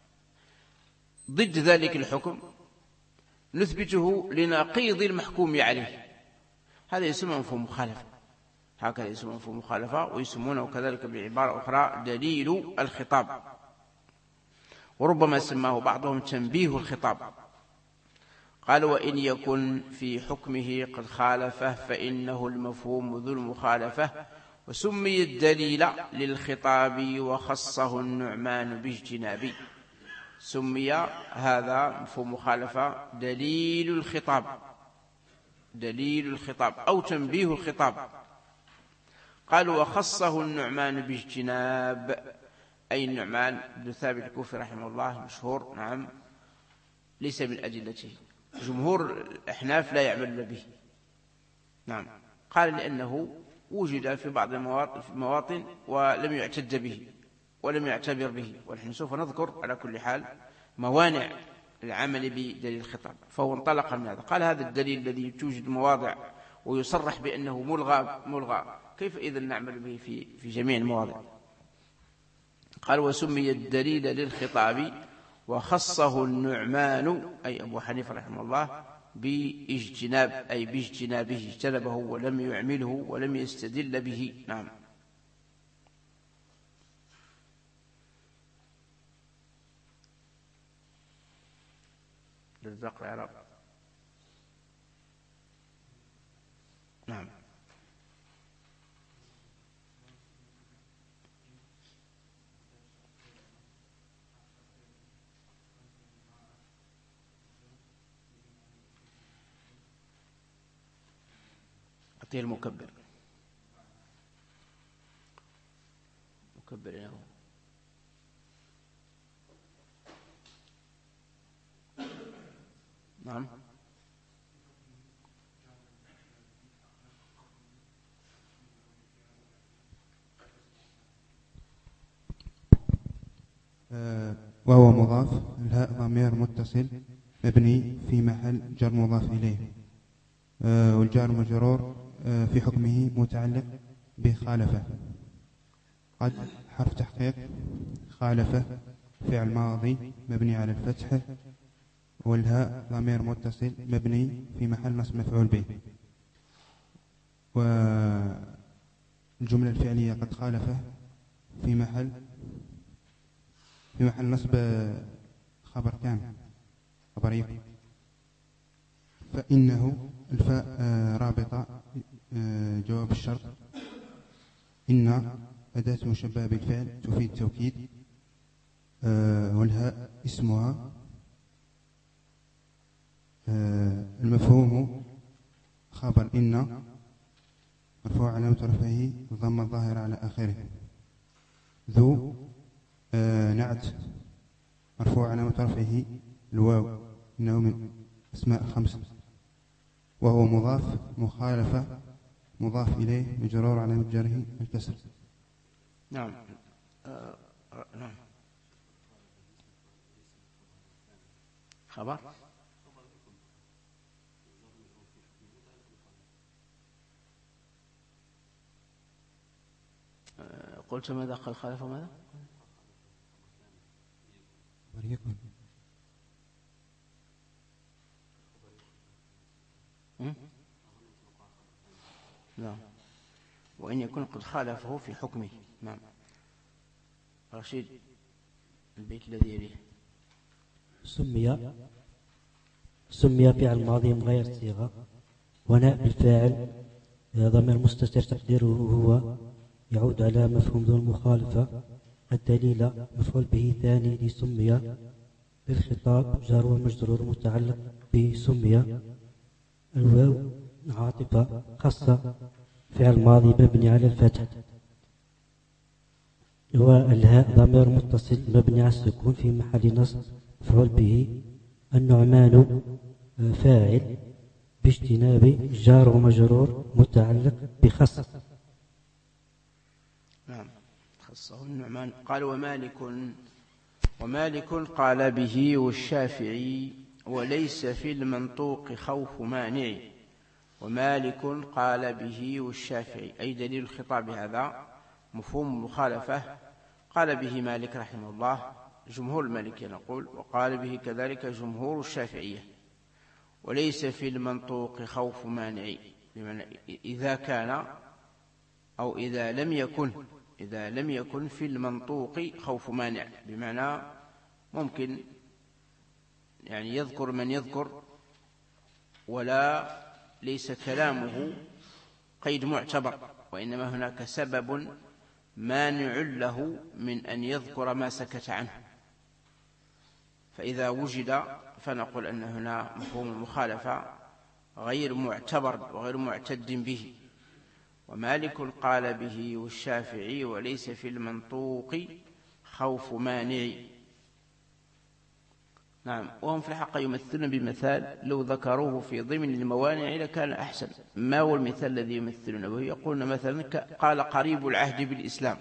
ضد ذلك الحكم نثبته لنقيض المحكوم عليه، هذا يسمى مفهوم مخالفة، هكذا يسمى مفهوم مخالفة، ويسمونه كذلك بعبارة أخرى دليل الخطاب، وربما سماه بعضهم تنبيه الخطاب. قال: وإن يكن في حكمه قد خالفه فإنه المفهوم ذو المخالفة، وسمي الدليل للخطاب وخصه النعمان باجتناب. سمي هذا مفهوم مخالفة دليل الخطاب، دليل الخطاب أو تنبيه الخطاب. قال: وخصه النعمان باجتناب، أي النعمان بن ثابت الكوفي رحمه الله مشهور. نعم. ليس من أدلته، جمهور الأحناف لا يعمل به. نعم. قال لأنه وجد في بعض المواطن ولم يعتد به ولم يعتبر به، ونحن سوف نذكر على كل حال موانع العمل بدليل الخطاب، فهو انطلق من هذا. قال: هذا الدليل الذي توجد مواضع ويصرح بأنه ملغى، كيف إذن نعمل به في جميع المواضع؟ قال: وسمي الدليل للخطاب وخصه النعمان، أي أبو حنيفة رحمه الله، باجتناب، أي باجتنابه، اجتنبه ولم يعمله ولم يستدل به. نعم. للذكر يا رب. نعم. أعطيه المكبر، مكبر له. نعم. وهو مضاف. الهاء ضمير متصل مبني في محل جر مضاف إليه. والجار مجرور في حكمه متعلق بخالفة. قد حرف تحقيق. خالفة فعل ماضي مبني على الفتح. والهاء ضمير متصل مبني في محل نصب مفعول به. والجملة الفعلية قد خالفة في محل نصب خبر كان خبرية. فإنه الفاء رابطة جواب الشرط. إن أداة مشبهة بالفعل تفيد التوكيد. والهاء اسمها. المفهوم خبر إن مرفوع علامة رفعه الضمة الظاهرة على آخره. ذو نعت مرفوع علامة رفعه الواو إنه من أسماء الخمسة. وهو مضاف. مخالفة مضاف إليه مجرور علامة جره الكسر. نعم. نعم. خبر قلت ماذا قال خالف وماذا وليكن نعم. وإن يكون قد خالفه في حكمه. نعم. رشيد البيت الذي يليه. سمي فعل ماضي غير صيغة ونائب الفاعل ضمير مستتر تقديره هو يعود على مفهوم ذو المخالفة. الدليل مفعول به ثاني لسمي بالخطاب جار ومجرور متعلق بسمي. الواو عاطفة خاصة فعل ماضي مبني على الفتح. والهاء ضمير متصل مبني على السكون في محل نصب مفعول به. النعمان فاعل باجتناب جار ومجرور متعلق بخص. نعم. خصه النعمان. قال ومالك قال به والشافعي وليس في المنطوق خوف مانع. ومالك قال به والشافعي أي دليل الخطاب هذا مفهوم مخالفة. قال به مالك رحمه الله جمهور المالكية نقول، وقال به كذلك جمهور الشافعية. وليس في المنطوق خوف مانع بمعنى إذا كان أو إذا لم يكن في المنطوق خوف مانع، بمعنى ممكن يعني يذكر من يذكر ولا ليس كلامه قيد معتبر، وإنما هناك سبب مانع له من أن يذكر ما سكت عنه. فإذا وجد فنقول أن هنا مفهوم المخالفة غير معتبر وغير معتد به. ومالك قال به والشافعي وليس في المنطوق خوف مانع. نعم. وهم في الحق يمثلون بمثال لو ذكروه في ضمن الموانع لكان أحسن. ما هو المثال الذي يمثلون به؟ يقولون مثلا قال قريب العهد بالإسلام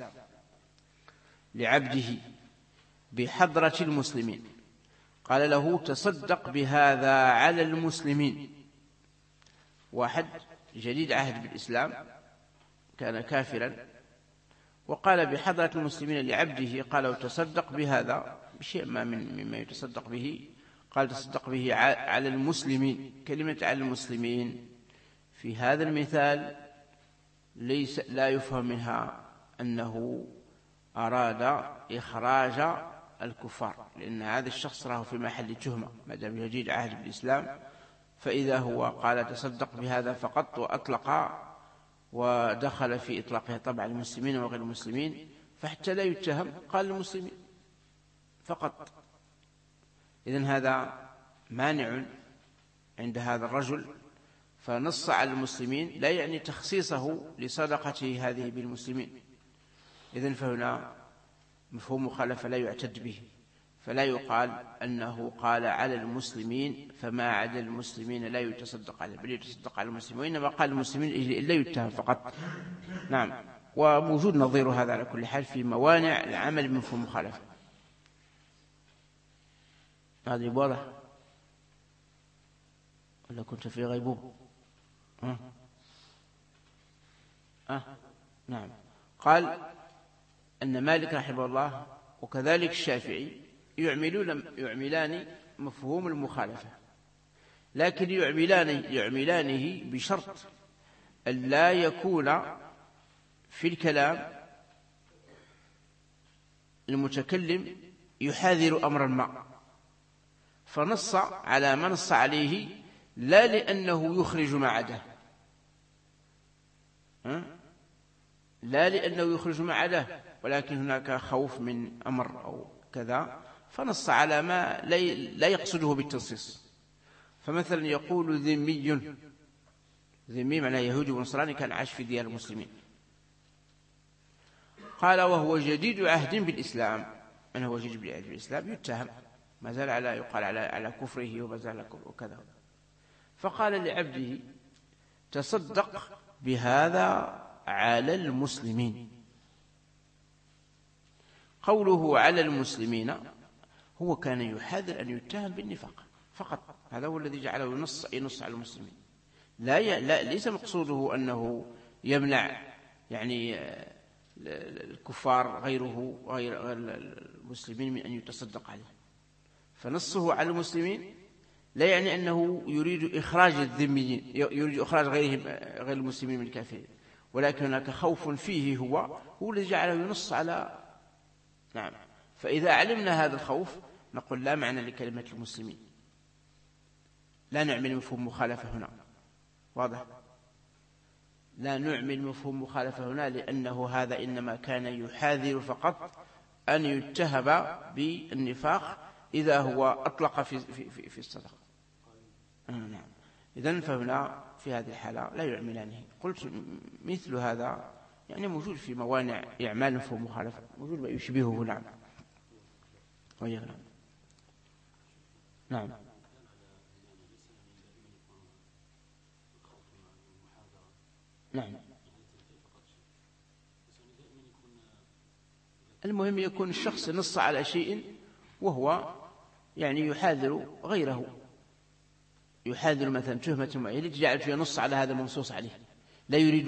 لعبده بحضرة المسلمين، قال له تصدق بهذا على المسلمين. واحد جديد عهد بالإسلام كان كافرا وقال بحضرة المسلمين لعبده قال له تصدق بهذا بشيء ما مما يتصدق به، قال تصدق به على المسلمين. كلمة على المسلمين في هذا المثال لا يفهم منها أنه أراد إخراج الكفار، لأن هذا الشخص راه في محل تهمة ما دام يجيد عهد بالإسلام. فإذا هو قال تصدق بهذا فقط وأطلق ودخل في إطلاقه طبعا المسلمين وغير المسلمين، فحتى لا يتهم قال المسلمين فقط. إذن هذا مانع عند هذا الرجل، فنص على المسلمين لا يعني تخصيصه لصدقته هذه بالمسلمين. إذن فهنا مفهوم مخالفة لا يعتد به، فلا يقال أنه قال على المسلمين فما عدا المسلمين لا يتصدق عليه، بل يتصدق على المسلمين، وإنما قال المسلمين إلا يتهم فقط. نعم. وموجود نظير هذا على كل حال في موانع العمل بمفهوم مخالفة. هذه واضح ولا كنت في غيبوبة؟ نعم. قال أن مالك رحمه الله وكذلك الشافعي يعملان مفهوم المخالفة، لكن يعملانه بشرط أن لا يكون في الكلام المتكلم يحاذر أمرا ما، فنص على ما نص عليه لا لأنه يخرج ما عداه، لا لأنه يخرج ما عداه، ولكن هناك خوف من أمر أو كذا، فنص على ما لا يقصده بالتنصيص. فمثلا يقول ذمي معناه يهودي ونصراني كان عاش في ديار المسلمين، قال وهو جديد عهد بالإسلام، أنه هو جديد عهد بالإسلام، يتهم ما زال يقال على كفره وما زال كفره وكذا، فقال لعبده تصدق بهذا على المسلمين. قوله على المسلمين هو كان يحاذر أن يتهم بالنفاق فقط، هذا هو الذي جعله ينص على المسلمين، لا ليس مقصوده أنه يمنع يعني الكفار غير المسلمين من أن يتصدق عليه. فنصه على المسلمين لا يعني أنه يريد إخراج الذميين، يريد إخراج غير المسلمين من الكافرين، ولكن هناك خوف فيه هو الذي جعله ينص على. نعم. فإذا علمنا هذا الخوف نقول لا معنى لكلمة المسلمين، لا نعمل مفهوم مخالفة هنا، واضح؟ لا نعمل مفهوم مخالفة هنا، لأنه هذا إنما كان يحاذر فقط أن يتهم بالنفاق إذا هو أطلق في الصدقة. نعم. إذن فهنا في هذه الحالة لا يعملانه. قلت مثل هذا يعني موجود في موانع إعمال مفهوم مخالفة، موجود ما يشبهه. نعم. نعم. نعم. المهم يكون الشخص نص على شيء وهو يعني يحاذر غيره، يحاذر مثلا تهمة معينة جعلته ينص على هذا المنصوص عليه، لا يريد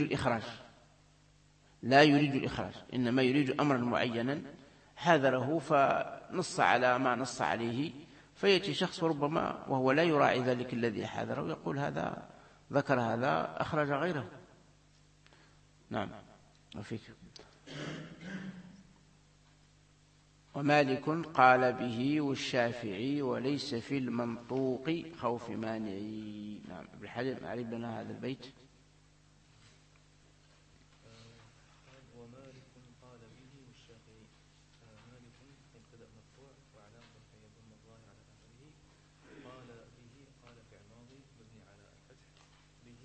الإخراج، إنما يريد أمرا معينا حاذره فنص على ما نص عليه، فيأتي شخص ربما وهو لا يراعي ذلك الذي حاذره ويقول هذا ذكر هذا أخرج غيره. نعم. وفيك. ومالك قال به والشافعي وليس في المنطوق خوف مانعي. نعم. ابن الحليم أعرب لنا هذا البيت. ومالك قال به والشافعي. مالك مبتدأ مرفوع وعلامة رفعه ضم الظاهر على آخره. قال به قال فعل ماضي مبني على الفتح، به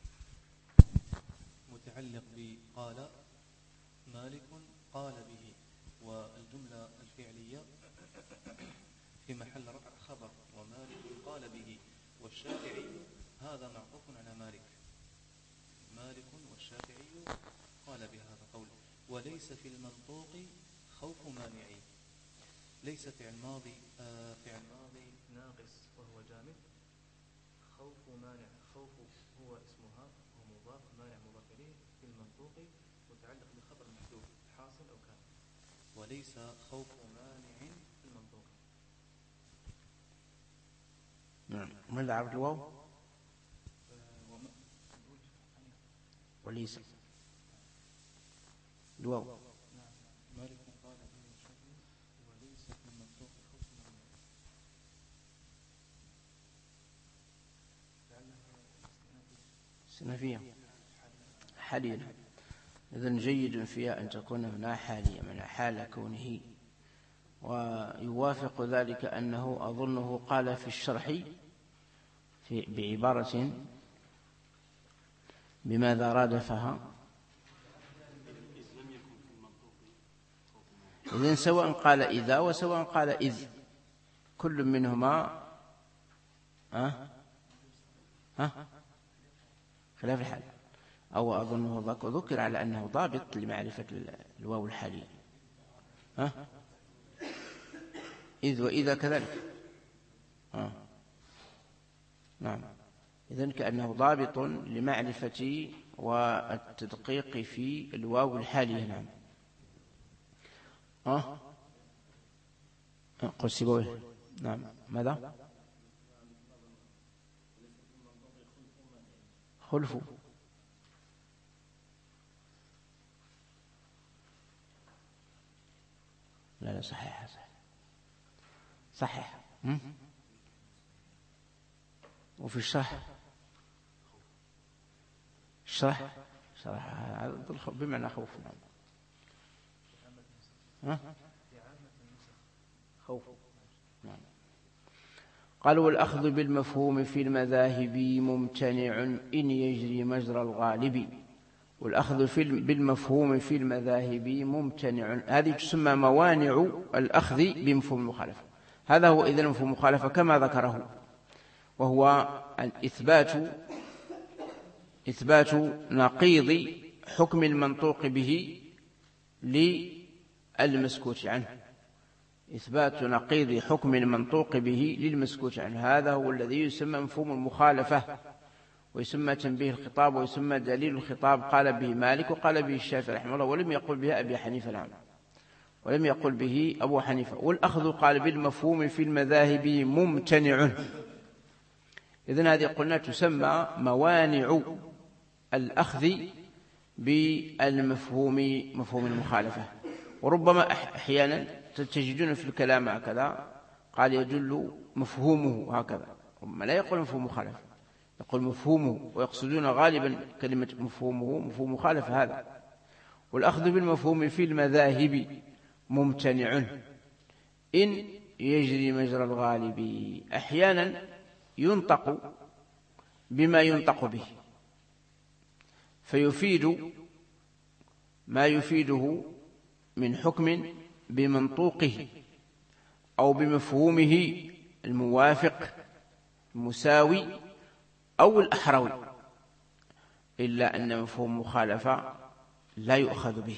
متعلق بقال. مالك قال به، والجملة الفعلية في محل رفع خبر، ومالك قال به والشافعي هذا معطوف على مالك. مالك والشافعي قال بهذا قول. وليس في المنطوق خوف مانعي. ليس فعل ماضي ناقص وهو جامد. خوف مانع، خوف هو اسمها وهو مضاف، مانع مضاف إليه، في المنطوق متعلق بخبر محذوف حاصل أو كان. وليس خوف مانع في المنطوق. نعم. من اللي عرف الواو؟ وليس الواو. مالك قال به الشافعي وليس في المنطوق خوف مانع. استئنافية حاليا. إذن جيد فيها أن تكون هنا حالية من حال كونه، ويوافق ذلك أنه أظنه قال في الشرح بعبارة بماذا رادفها. إذن سواء قال إذا وسواء قال إذ كل منهما خلاف الحال، أو أظنه ذكر على أنه ضابط لمعرفة الواو الحالية. إذ وإذا كذلك. نعم. إذن كأنه ضابط لمعرفة والتدقيق في الواو الحالية. نعم. قل سيبويه. نعم. ماذا؟ خلف. لا صحيح صحيح. وفي الشرح بمعنى خوف. نعم. خوف. نعم. قالوا والأخذ بالمفهوم في المذاهب ممتنع إن يجري مجرى الغالب. والأخذ بالمفهوم في المذاهب ممتنع، هذه تسمى موانع الأخذ بمفهوم المخالفة. هذا هو إذن مفهوم المخالفة كما ذكره، وهو إثبات نقيض حكم المنطوق به للمسكوت عنه. إثبات نقيض حكم المنطوق به للمسكوت عنه، هذا هو الذي يسمى مفهوم المخالفة، ويسمى تنبيه الخطاب، ويسمى دليل الخطاب. قال به مالك وقال به الشافعي رحمه الله، ولم يقل به أبي حنيفة. نعم. ولم يقل به أبو حنيفة. والأخذ قال بالمفهوم في المذاهب ممتنع. إذن هذه قلنا تسمى موانع الأخذ بالمفهوم، مفهوم المخالفة. وربما أحيانا تجدون في الكلام هكذا قال يدل مفهومه هكذا، ربما لا يقول مفهوم مخالفة، يقول مفهومه، ويقصدون غالبا كلمة مفهومه مفهوم مخالفة هذا. والأخذ بالمفهوم في المذاهب ممتنع إن يجري مجرى الغالب. أحيانا ينطق بما ينطق به فيفيد ما يفيده من حكم بمنطوقه أو بمفهومه الموافق المساوي أو الأحروي، إلا أن مفهوم مخالفة لا يؤخذ به.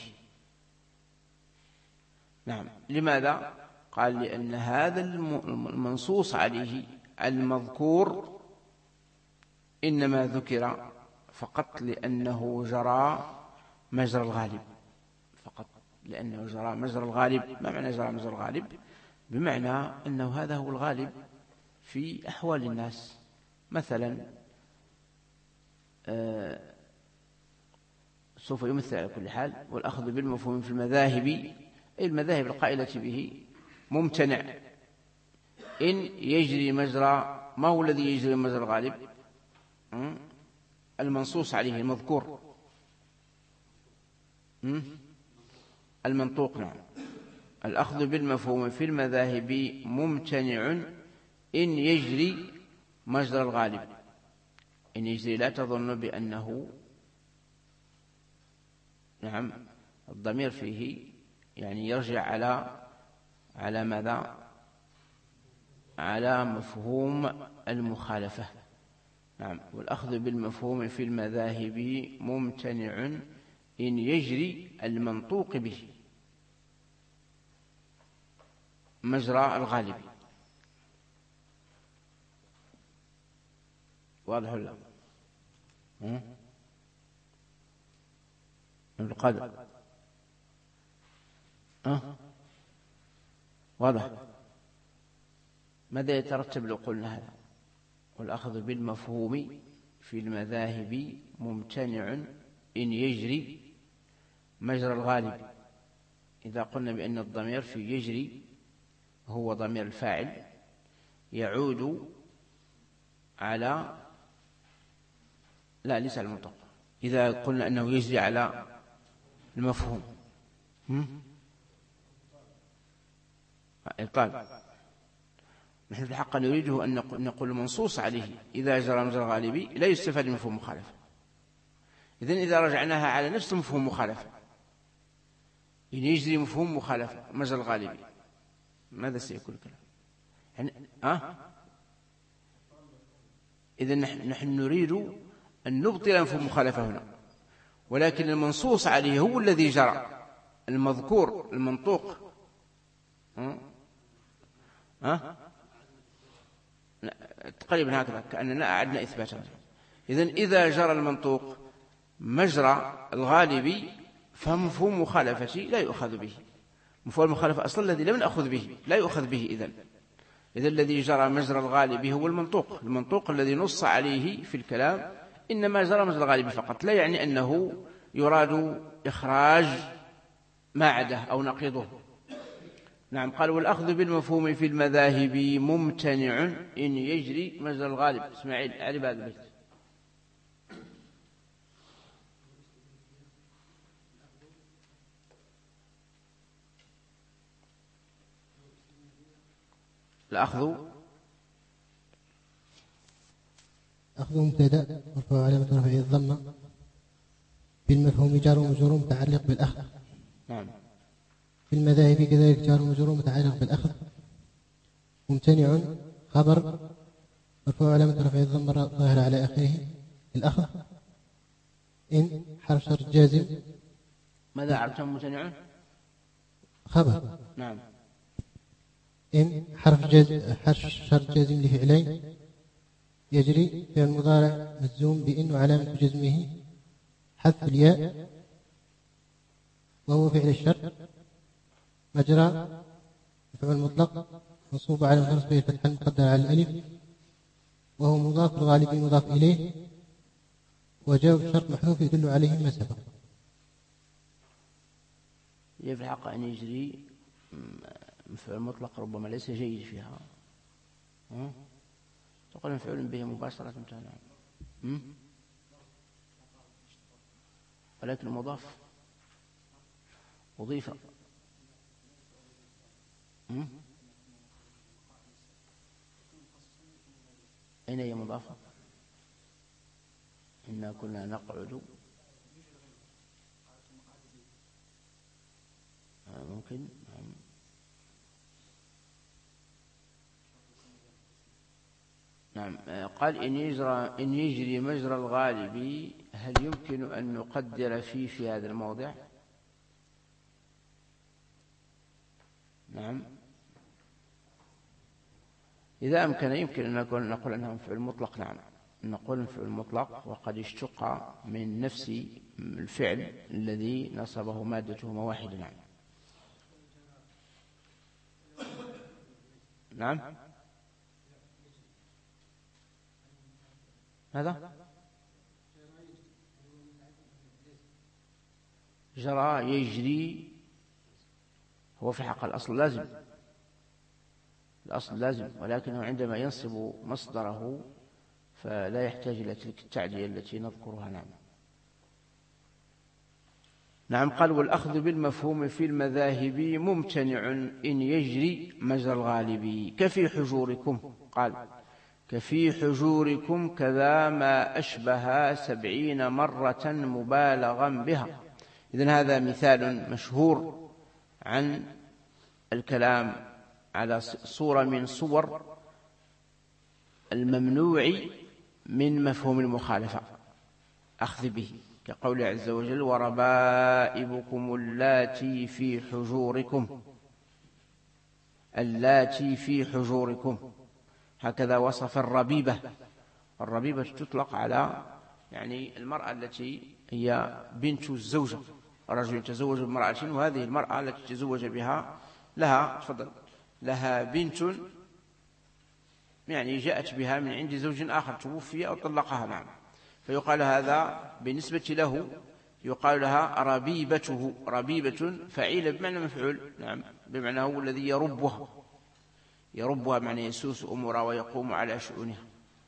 نعم. لماذا؟ قال لأن هذا المنصوص عليه المذكور إنما ذكر فقط لأنه جرى مجرى الغالب، فقط لأنه جرى مجرى الغالب. ما معنى جرى مجرى الغالب؟ بمعنى أنه هذا هو الغالب في أحوال الناس. مثلا سوف يمثل على كل حال. والأخذ بالمفهوم في المذاهب، أي المذاهب القائلة به ممتنع إن يجري مجرى. ما هو الذي يجري مجرى الغالب؟ المنصوص عليه المذكور، المنطوق. نعم. الأخذ بالمفهوم في المذاهب ممتنع إن يجري مجرى الغالب. إن يجري لا تظن بأنه، نعم، الضمير فيه يعني يرجع على ماذا؟ على مفهوم المخالفة. نعم. والأخذ بالمفهوم في المذاهب ممتنع إن يجري المنطوق به مجرى الغالب. واضح ولا لا؟ القدر واضح. ماذا يترتب لو قلنا هذا؟ والأخذ بالمفهوم في المذاهب ممتنع إن يجري مجرى الغالب. إذا قلنا بأن الضمير في يجري هو ضمير الفاعل يعود على، لا ليس على المنطق. إذا قلنا أنه يجري على المفهوم إبطال. نحن في الحق نريده أن نقول منصوص عليه إذا جرى مجرى الغالب لا يستفاد من مفهوم مخالفة. إذن إذا رجعناها على نفس مفهوم مخالفة، إن يجري مفهوم مخالفة مجرى الغالب، ماذا سيكون الكلام؟ يعني إذن نحن نريد أن نبطل مفهوم مخالفة هنا، ولكن المنصوص عليه هو الذي جرى، المذكور المنطوق. تقريبا هكذا كأننا أعدنا إثباتا. إذن إذا جرى المنطوق مجرى الغالب فمفهوم مخالفتي لا يؤخذ به. مفهوم المخالفة أصلا الذي لم نأخذ به لا يؤخذ به. إذن الذي جرى مجرى الغالب هو المنطوق الذي نص عليه في الكلام إنما جرى مجرى الغالب فقط، لا يعني أنه يراد إخراج ما عده أو نقيضه. نعم. قال والأخذ بالمفهوم في المذاهب ممتنع إن يجري مجرى الغالب. اسماعيل أعرب هذا البيت. الأخذ مبتدأ مرفوع علامة رفعه الضمة، بالمفهوم جار ومجرور متعلق بالأخذ. نعم. في المذاهب كذلك جار ومجرور متعلق بالأخذ. ممتنع خبر مرفوع علامة رفعه الضمة ظاهرة على آخره الأخذ. إن حرف شرط جازم. ماذا عرفتم ممتنع؟ خبر. نعم. إن حرف شرط جازم لفعلين يجري في المضارع مجزوم بإن وعلامة جزمه حذف الياء وهو فعل الشرط. مجرى مفعول مطلق منصوب على نصبه الفتحة المقدرة على الألف وهو مضاف الغالب مضاف إليه، وجاء الشرط محذوف يدل عليه ما سبق. في الحق أن يجري مفعول مطلق ربما ليس جيد فيها، تقول مفعول به مباشرة نعم، ولكن مضاف أضيف. أين هي مضافة؟ إنا كنا نقعد ممكن. نعم. قال إن يجري مجرى الغالب، هل يمكن أن نقدر في هذا الموضع؟ نعم. إذا أمكن يمكن أن نقول أنه مفعول مطلق. نعم نقول مفعول مطلق وقد اشتق من نفس الفعل الذي نصبه مادته واحدة. نعم. نعم. هذا جرى يجري هو في حق الأصل لازم، ولكنه عندما ينصب مصدره فلا يحتاج إلى تلك التعدية التي نذكرها. نعم. قال والأخذ بالمفهوم في المذاهب ممتنع إن يجري مجرى الغالب كفي حجوركم. قال كفي حجوركم كذا ما أشبه 70 مرة مبالغا بها. إذن هذا مثال مشهور عن الكلام على صورة من صور الممنوع من مفهوم المخالفة أخذ به، كقول عز وجل وربائبكم اللاتي في حجوركم، اللاتي في حجوركم. هكذا وصف الربيبة. الربيبة تطلق على يعني المرأة التي هي بنت الزوجة، رجل تزوج بامرأة وهذه المرأة التي تزوج بها لها بنت يعني جاءت بها من عند زوج آخر توفي أو طلقها. نعم. فيقال هذا بالنسبة له يقال لها ربيبته. ربيبة فعيلة بمعنى مفعول. نعم. بمعنى هو الذي يربها معنى يسوس أمورها ويقوم على شؤونها،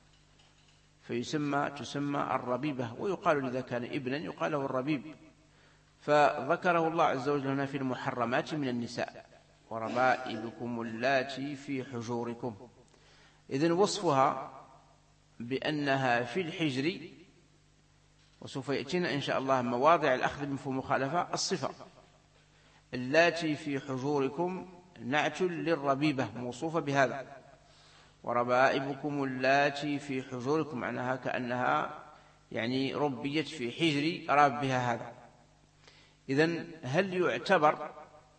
تسمى الربيبة. ويقال إذا كان ابنا يقال له الربيب. فذكره الله عز وجل هنا في المحرمات من النساء وربائبكم اللاتي في حجوركم. إذن وصفها بأنها في الحجر، وسوف يأتينا إن شاء الله مواضع الأخذ بمفهوم مخالفة الصفة. اللاتي في حجوركم نعت للربيبة موصوفة بهذا، وربائبكم اللاتي في حجوركم معناها كأنها يعني ربيت في حجر ربها هذا. إذن هل يعتبر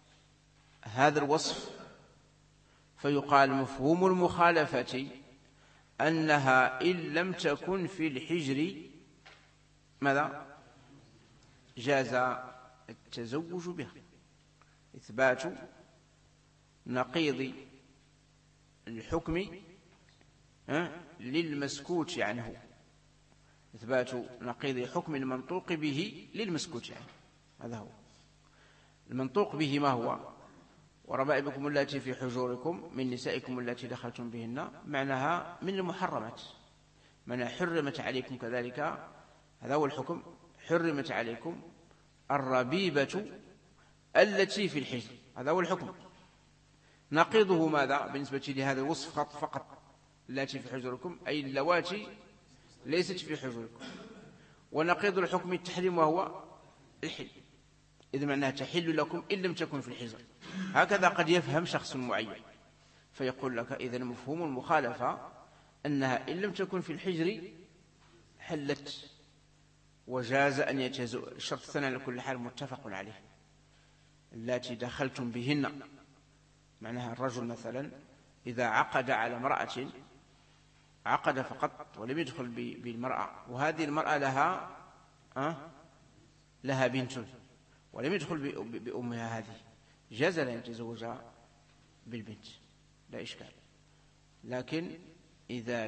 هذا الوصف فيقال مفهوم المخالفة أنها إن لم تكن في الحجر ماذا؟ جاز التزوج بها. إثبات نقيض الحكم للمسكوت عنه، إثبات نقيض حكم المنطوق به للمسكوت عنه. هذا هو المنطوق به. ما هو؟ وربائبكم التي في حجوركم من نسائكم التي دخلتم بهن، معناها من المحرمات، من حرمت عليكم كذلك. هذا هو الحكم. حرمت عليكم الربيبة التي في الحجر، هذا هو الحكم. نقيضه ماذا بالنسبة لهذا الوصف فقط؟ التي في حجوركم أي اللواتي ليست في حجوركم. ونقيض الحكم التحريم وهو الحل، إذا معناها تحل لكم إن لم تكن في الحجر. هكذا قد يفهم شخص معين فيقول لك إذا مفهوم المخالفة أنها إن لم تكن في الحجر حلت وجاز أن يتزوج. الشرط الثاني على كل حال متفق عليه، التي دخلتم بهن، معناها الرجل مثلا إذا عقد على امرأة عقد فقط ولم يدخل بالمرأة، وهذه المرأة لها بنت ولم يدخل بأمها، هذه جاز أن يتزوج بالبنت لا إشكال. لكن إذا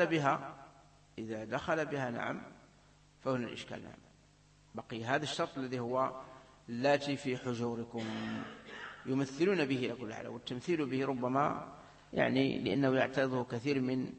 دخل بها نعم فهنا الإشكال. نعم بقي هذا الشرط الذي هو اللاتي في حجوركم، يمثلون به لكل حال. والتمثيل به ربما يعني لأنه يعترضه كثير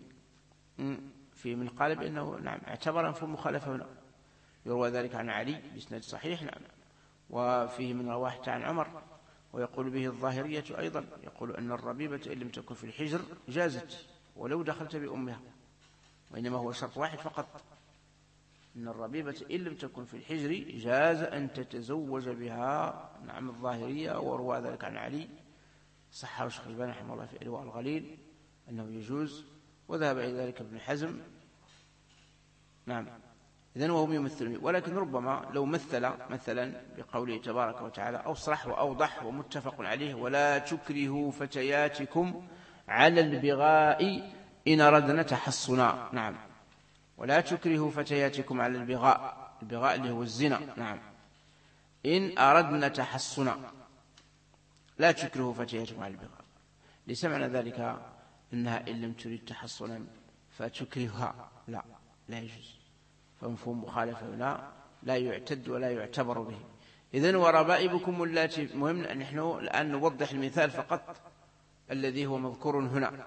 من قال بأنه نعم اعتبر في المخالفة هنا. يروى ذلك عن علي بإسناد صحيح، نعم، وفيه من رواحة عن عمر. ويقول به الظاهرية أيضا، يقول أن الربيبة إن لم تكن في الحجر جازت ولو دخلت بأمها، وإنما هو شرط واحد فقط، أن الربيبة إن لم تكن في الحجر جاز أن تتزوج بها. نعم الظاهرية. وروى ذلك عن علي، صححه الشيخ الألباني رحمه الله في إرواء الغليل أنه يجوز، وذهب إلى ذلك ابن حزم. نعم إذن وهم يمثلون. ولكن ربما لو مثلا بقوله تبارك وتعالى أصرح وأوضح ومتفق عليه: ولا تكرهوا فتياتكم على البغاء إن أردنا تحصنا. نعم ولا تكرهوا فتياتكم على البغاء، البغاء اللي هو الزنا. نعم إن أردنا تحصنا، لا تكرهوا فتياتكم على البغاء. ليس معنى ذلك أنها إن لم تريد تحصنا فتكرهها، لا يجوز. فمفهوم مخالفة هنا لا يعتد ولا يعتبر به. إذن وربائبكم اللاتي، مهم أن نحن الآن نوضح المثال فقط الذي هو مذكور هنا.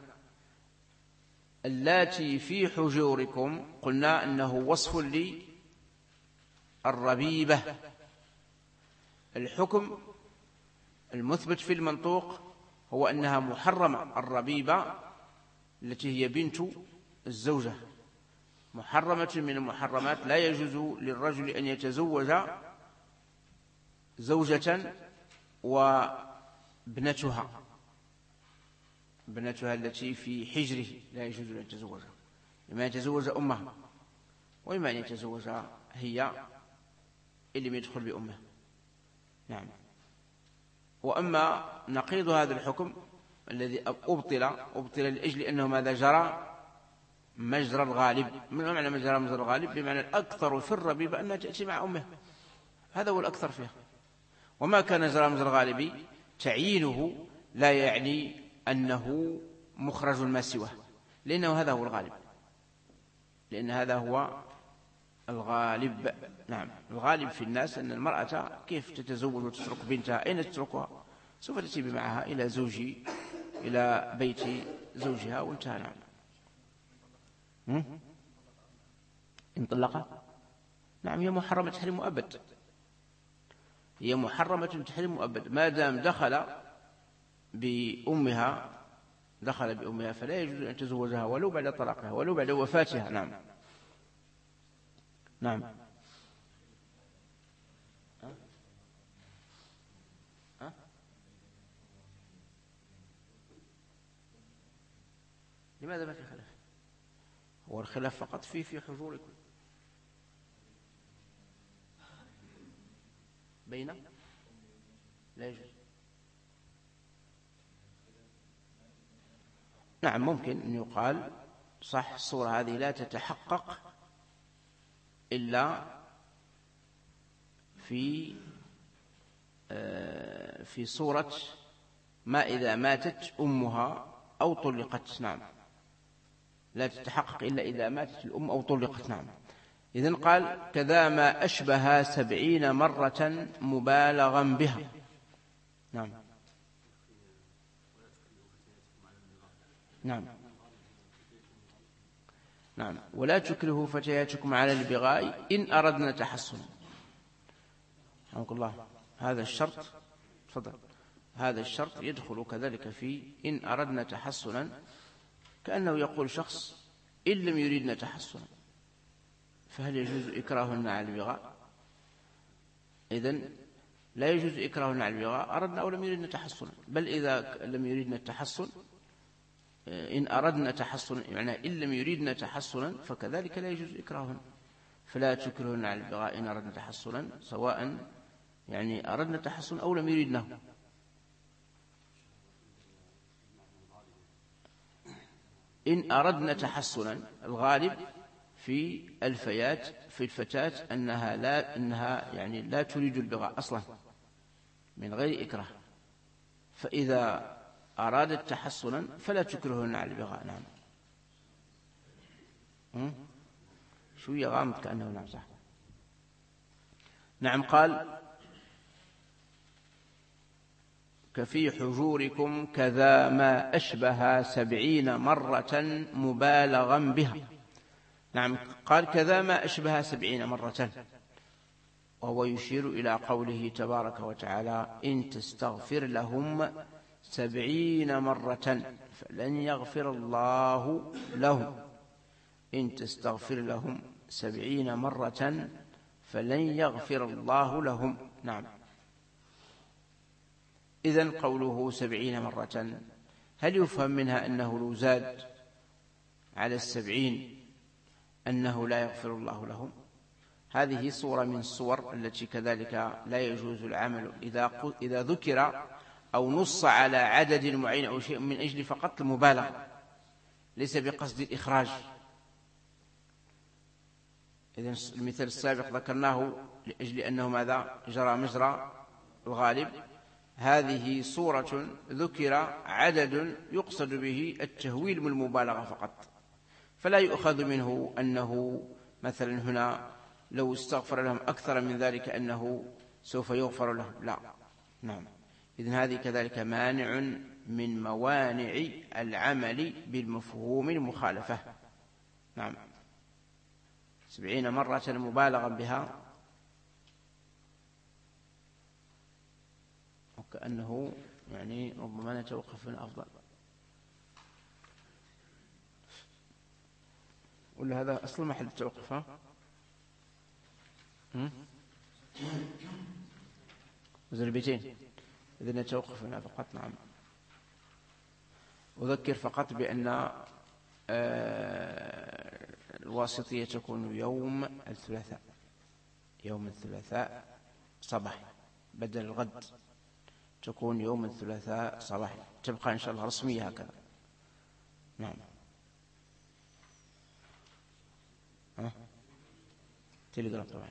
اللاتي في حجوركم قلنا أنه وصف للربيبة. الحكم المثبت في المنطوق هو أنها محرمة. الربيبة التي هي بنت الزوجة محرمة من المحرمات، لا يجوز للرجل أن يتزوج زوجة وابنتها التي في حجره، لا يجوز أن يتزوجها. إما أن يتزوج أمها وإما أن يتزوجها هي اللي يدخل بأمها. نعم. وأما نقيض هذا الحكم الذي أبطل لأجل أنه ماذا جرى مجرى الغالب. من معنى مجرى الغالب؟ بمعنى الأكثر في الربيبة أنها تأتي مع أمها، هذا هو الأكثر فيها. وما كان مجرى الغالب تعيينه لا يعني أنه مخرج ما سواه، لأنه هذا هو الغالب، لأن هذا هو الغالب. نعم الغالب في الناس أن المرأة كيف تتزوج وتترك بنتها؟ أين تتركها؟ سوف تأتي معها إلى بيت زوجها وانتهى. نعم إن طلقها، نعم هي محرمة تحريم مؤبد، هي محرمة تحريم مؤبد ما دام دخل بأمها فلا يجوز أن تزوجها ولو بعد طلاقها ولو بعد وفاتها. نعم نعم لماذا ما في خلاف؟ هو الخلاف فقط في حجوركم بين لا يجوز. نعم ممكن أن يقال صح الصورة هذه لا تتحقق إلا في صورة ما إذا ماتت أمها أو طلقت. نعم، لا تتحقق إلا إذا ماتت الأم أو طلقت. نعم. إذن قال كذا ما أشبه 70 مرة مبالغا بها. نعم. نعم. نعم. ولا تكرهوا فتياتكم على البغاء إن أردنا تحصنا. رحمك الله. هذا الشرط، تفضل، هذا الشرط يدخل كذلك في إن أردنا تحصنا، كأنه يقول شخص إن لم يريدنا تحصنا فهل يجوز إكراهنا على البغاء؟ إذن لا يجوز إكراهنا على البغاء أردنا أو لم يريدنا تحصنا، بل إذا لم يريدنا التحصن إن أردنا تحصنا، يعني إن لم يريدنا تحصنا فكذلك لا يجوز إكراهنا. فلا تكرهن على البغاء إن أردنا تحصنا، سواء يعني أردنا تحصنا أو لم يريدنه. إن أردنا تحصنا الغالب في الفتاة أنها يعني لا تريد البغاء أصلا من غير إكراه، فإذا أرادت تحصنا فلا تكرهن على البغاء. نعم. شوية غامض كأنه. نعم صح. نعم. قال كفي حجوركم كذا ما أشبه 70 مرة مبالغا بها. نعم. قال كذا ما أشبه 70 مرة، وهو يشير إلى قوله تبارك وتعالى إن تستغفر لهم 70 مرة فلن يغفر الله لهم. إن تستغفر لهم 70 مرة فلن يغفر الله لهم. نعم. إذن قوله 70 مرة هل يفهم منها أنه لو زاد على 70 أنه لا يغفر الله لهم؟ هذه صورة من الصور التي كذلك لا يجوز العمل إذا ذكر أو نص على عدد معين أو شيء من أجل فقط المبالغة، ليس بقصد الإخراج. إذن المثال السابق ذكرناه لأجل أنه ماذا جرى مجرى الغالب. هذه صورة ذكر عدد يقصد به التهويل من المبالغة فقط، فلا يؤخذ منه أنه مثلا هنا لو استغفر لهم أكثر من ذلك أنه سوف يغفر لهم، لا. نعم. إذن هذه كذلك مانع من موانع العمل بالمفهوم المخالفة. نعم. 70 مرة مبالغا بها، وكأنه يعني ربما نتوقف هنا أفضل، ولا هذا أصل محل التوقف؟ وزن البيتين. إذن نتوقف هنا فقط. نعم. أذكر فقط بأن الواسطية تكون يوم الثلاثاء، يوم الثلاثاء صباح، بدل الغد تكون يوم الثلاثاء صباح، تبقى إن شاء الله رسمية هكذا. نعم. تليجرام طبعا.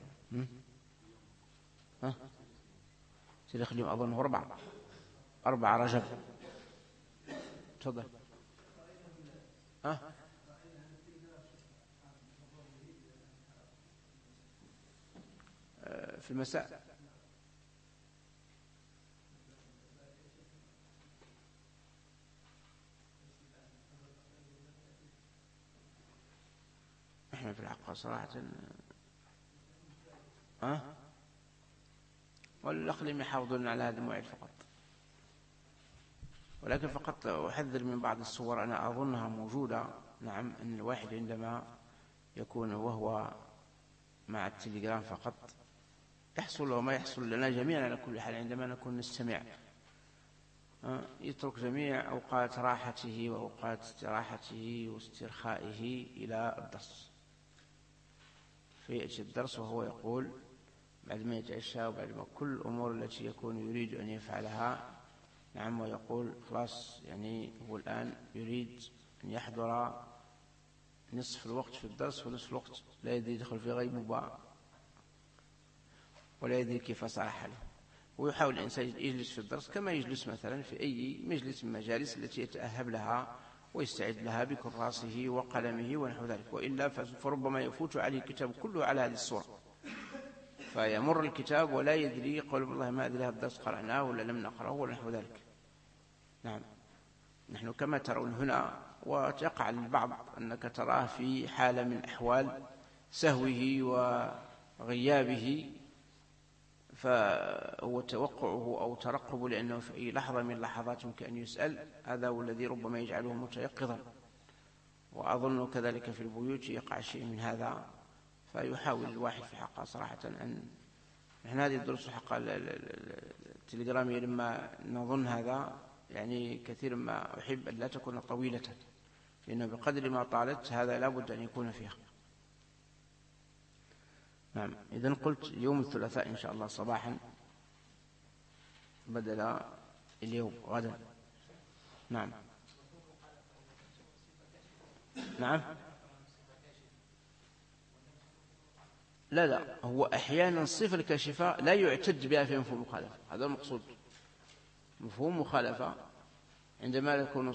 تاريخ اليوم أظنه 4 رجب. تفضل. في المساء. احنا في الحق صراحة والأخلم يحافظون على هذا الموعد فقط، ولكن فقط أحذر من بعض الصور أنا أظنها موجودة. نعم. أن الواحد عندما يكون وهو مع التليجرام فقط يحصل وما يحصل لنا جميعا على كل حال عندما نكون نستمع، يترك جميع أوقات راحته وأوقات استراحته واسترخائه إلى الدرس، فيأتي الدرس وهو يقول بعد ما يتعشى وبعد ما كل الأمور التي يكون يريد أن يفعلها. نعم. ويقول خلاص يعني هو الآن يريد أن يحضر نصف الوقت في الدرس ونصف الوقت لا يدري يدخل في غيبوبة ولا يدري كيف صار حاله. ويحاول الإنسان يجلس في الدرس كما يجلس مثلا في أي مجلس من المجالس التي يتأهب لها ويستعد لها بكراسه وقلمه ونحو ذلك، وإلا فربما يفوت عليه الكتاب كله على هذه الصورة، فيمر الكتاب ولا يدري قول الله ما أدري هذا الدرس قرأناه ولا لم نقرأه ونحو ذلك. نعم، نحن كما ترون هنا، وتقع للبعض أنك تراه في حالة من أحوال سهوه وغيابه، فهو توقعه أو ترقبه لأنه في أي لحظة من اللحظات يمكن أن يسأل، هذا هو الذي ربما يجعله متيقظا. وأظن كذلك في البيوت يقع شيء من هذا، فيحاول الواحد في حقه صراحة أن نحن هذه الدروس حق التليجرامية لما نظن هذا يعني كثير ما أحب أن لا تكون طويلة، لأنه بقدر ما طالت هذا لا بد أن يكون فيها. نعم، إذن قلت يوم الثلاثاء إن شاء الله صباحا بدل اليوم غدا. نعم نعم. لا هو أحيانا صفة الكاشفة لا يعتد بها في مفهوم مخالفة، هذا المقصود. مفهوم مخالفة عندما يكون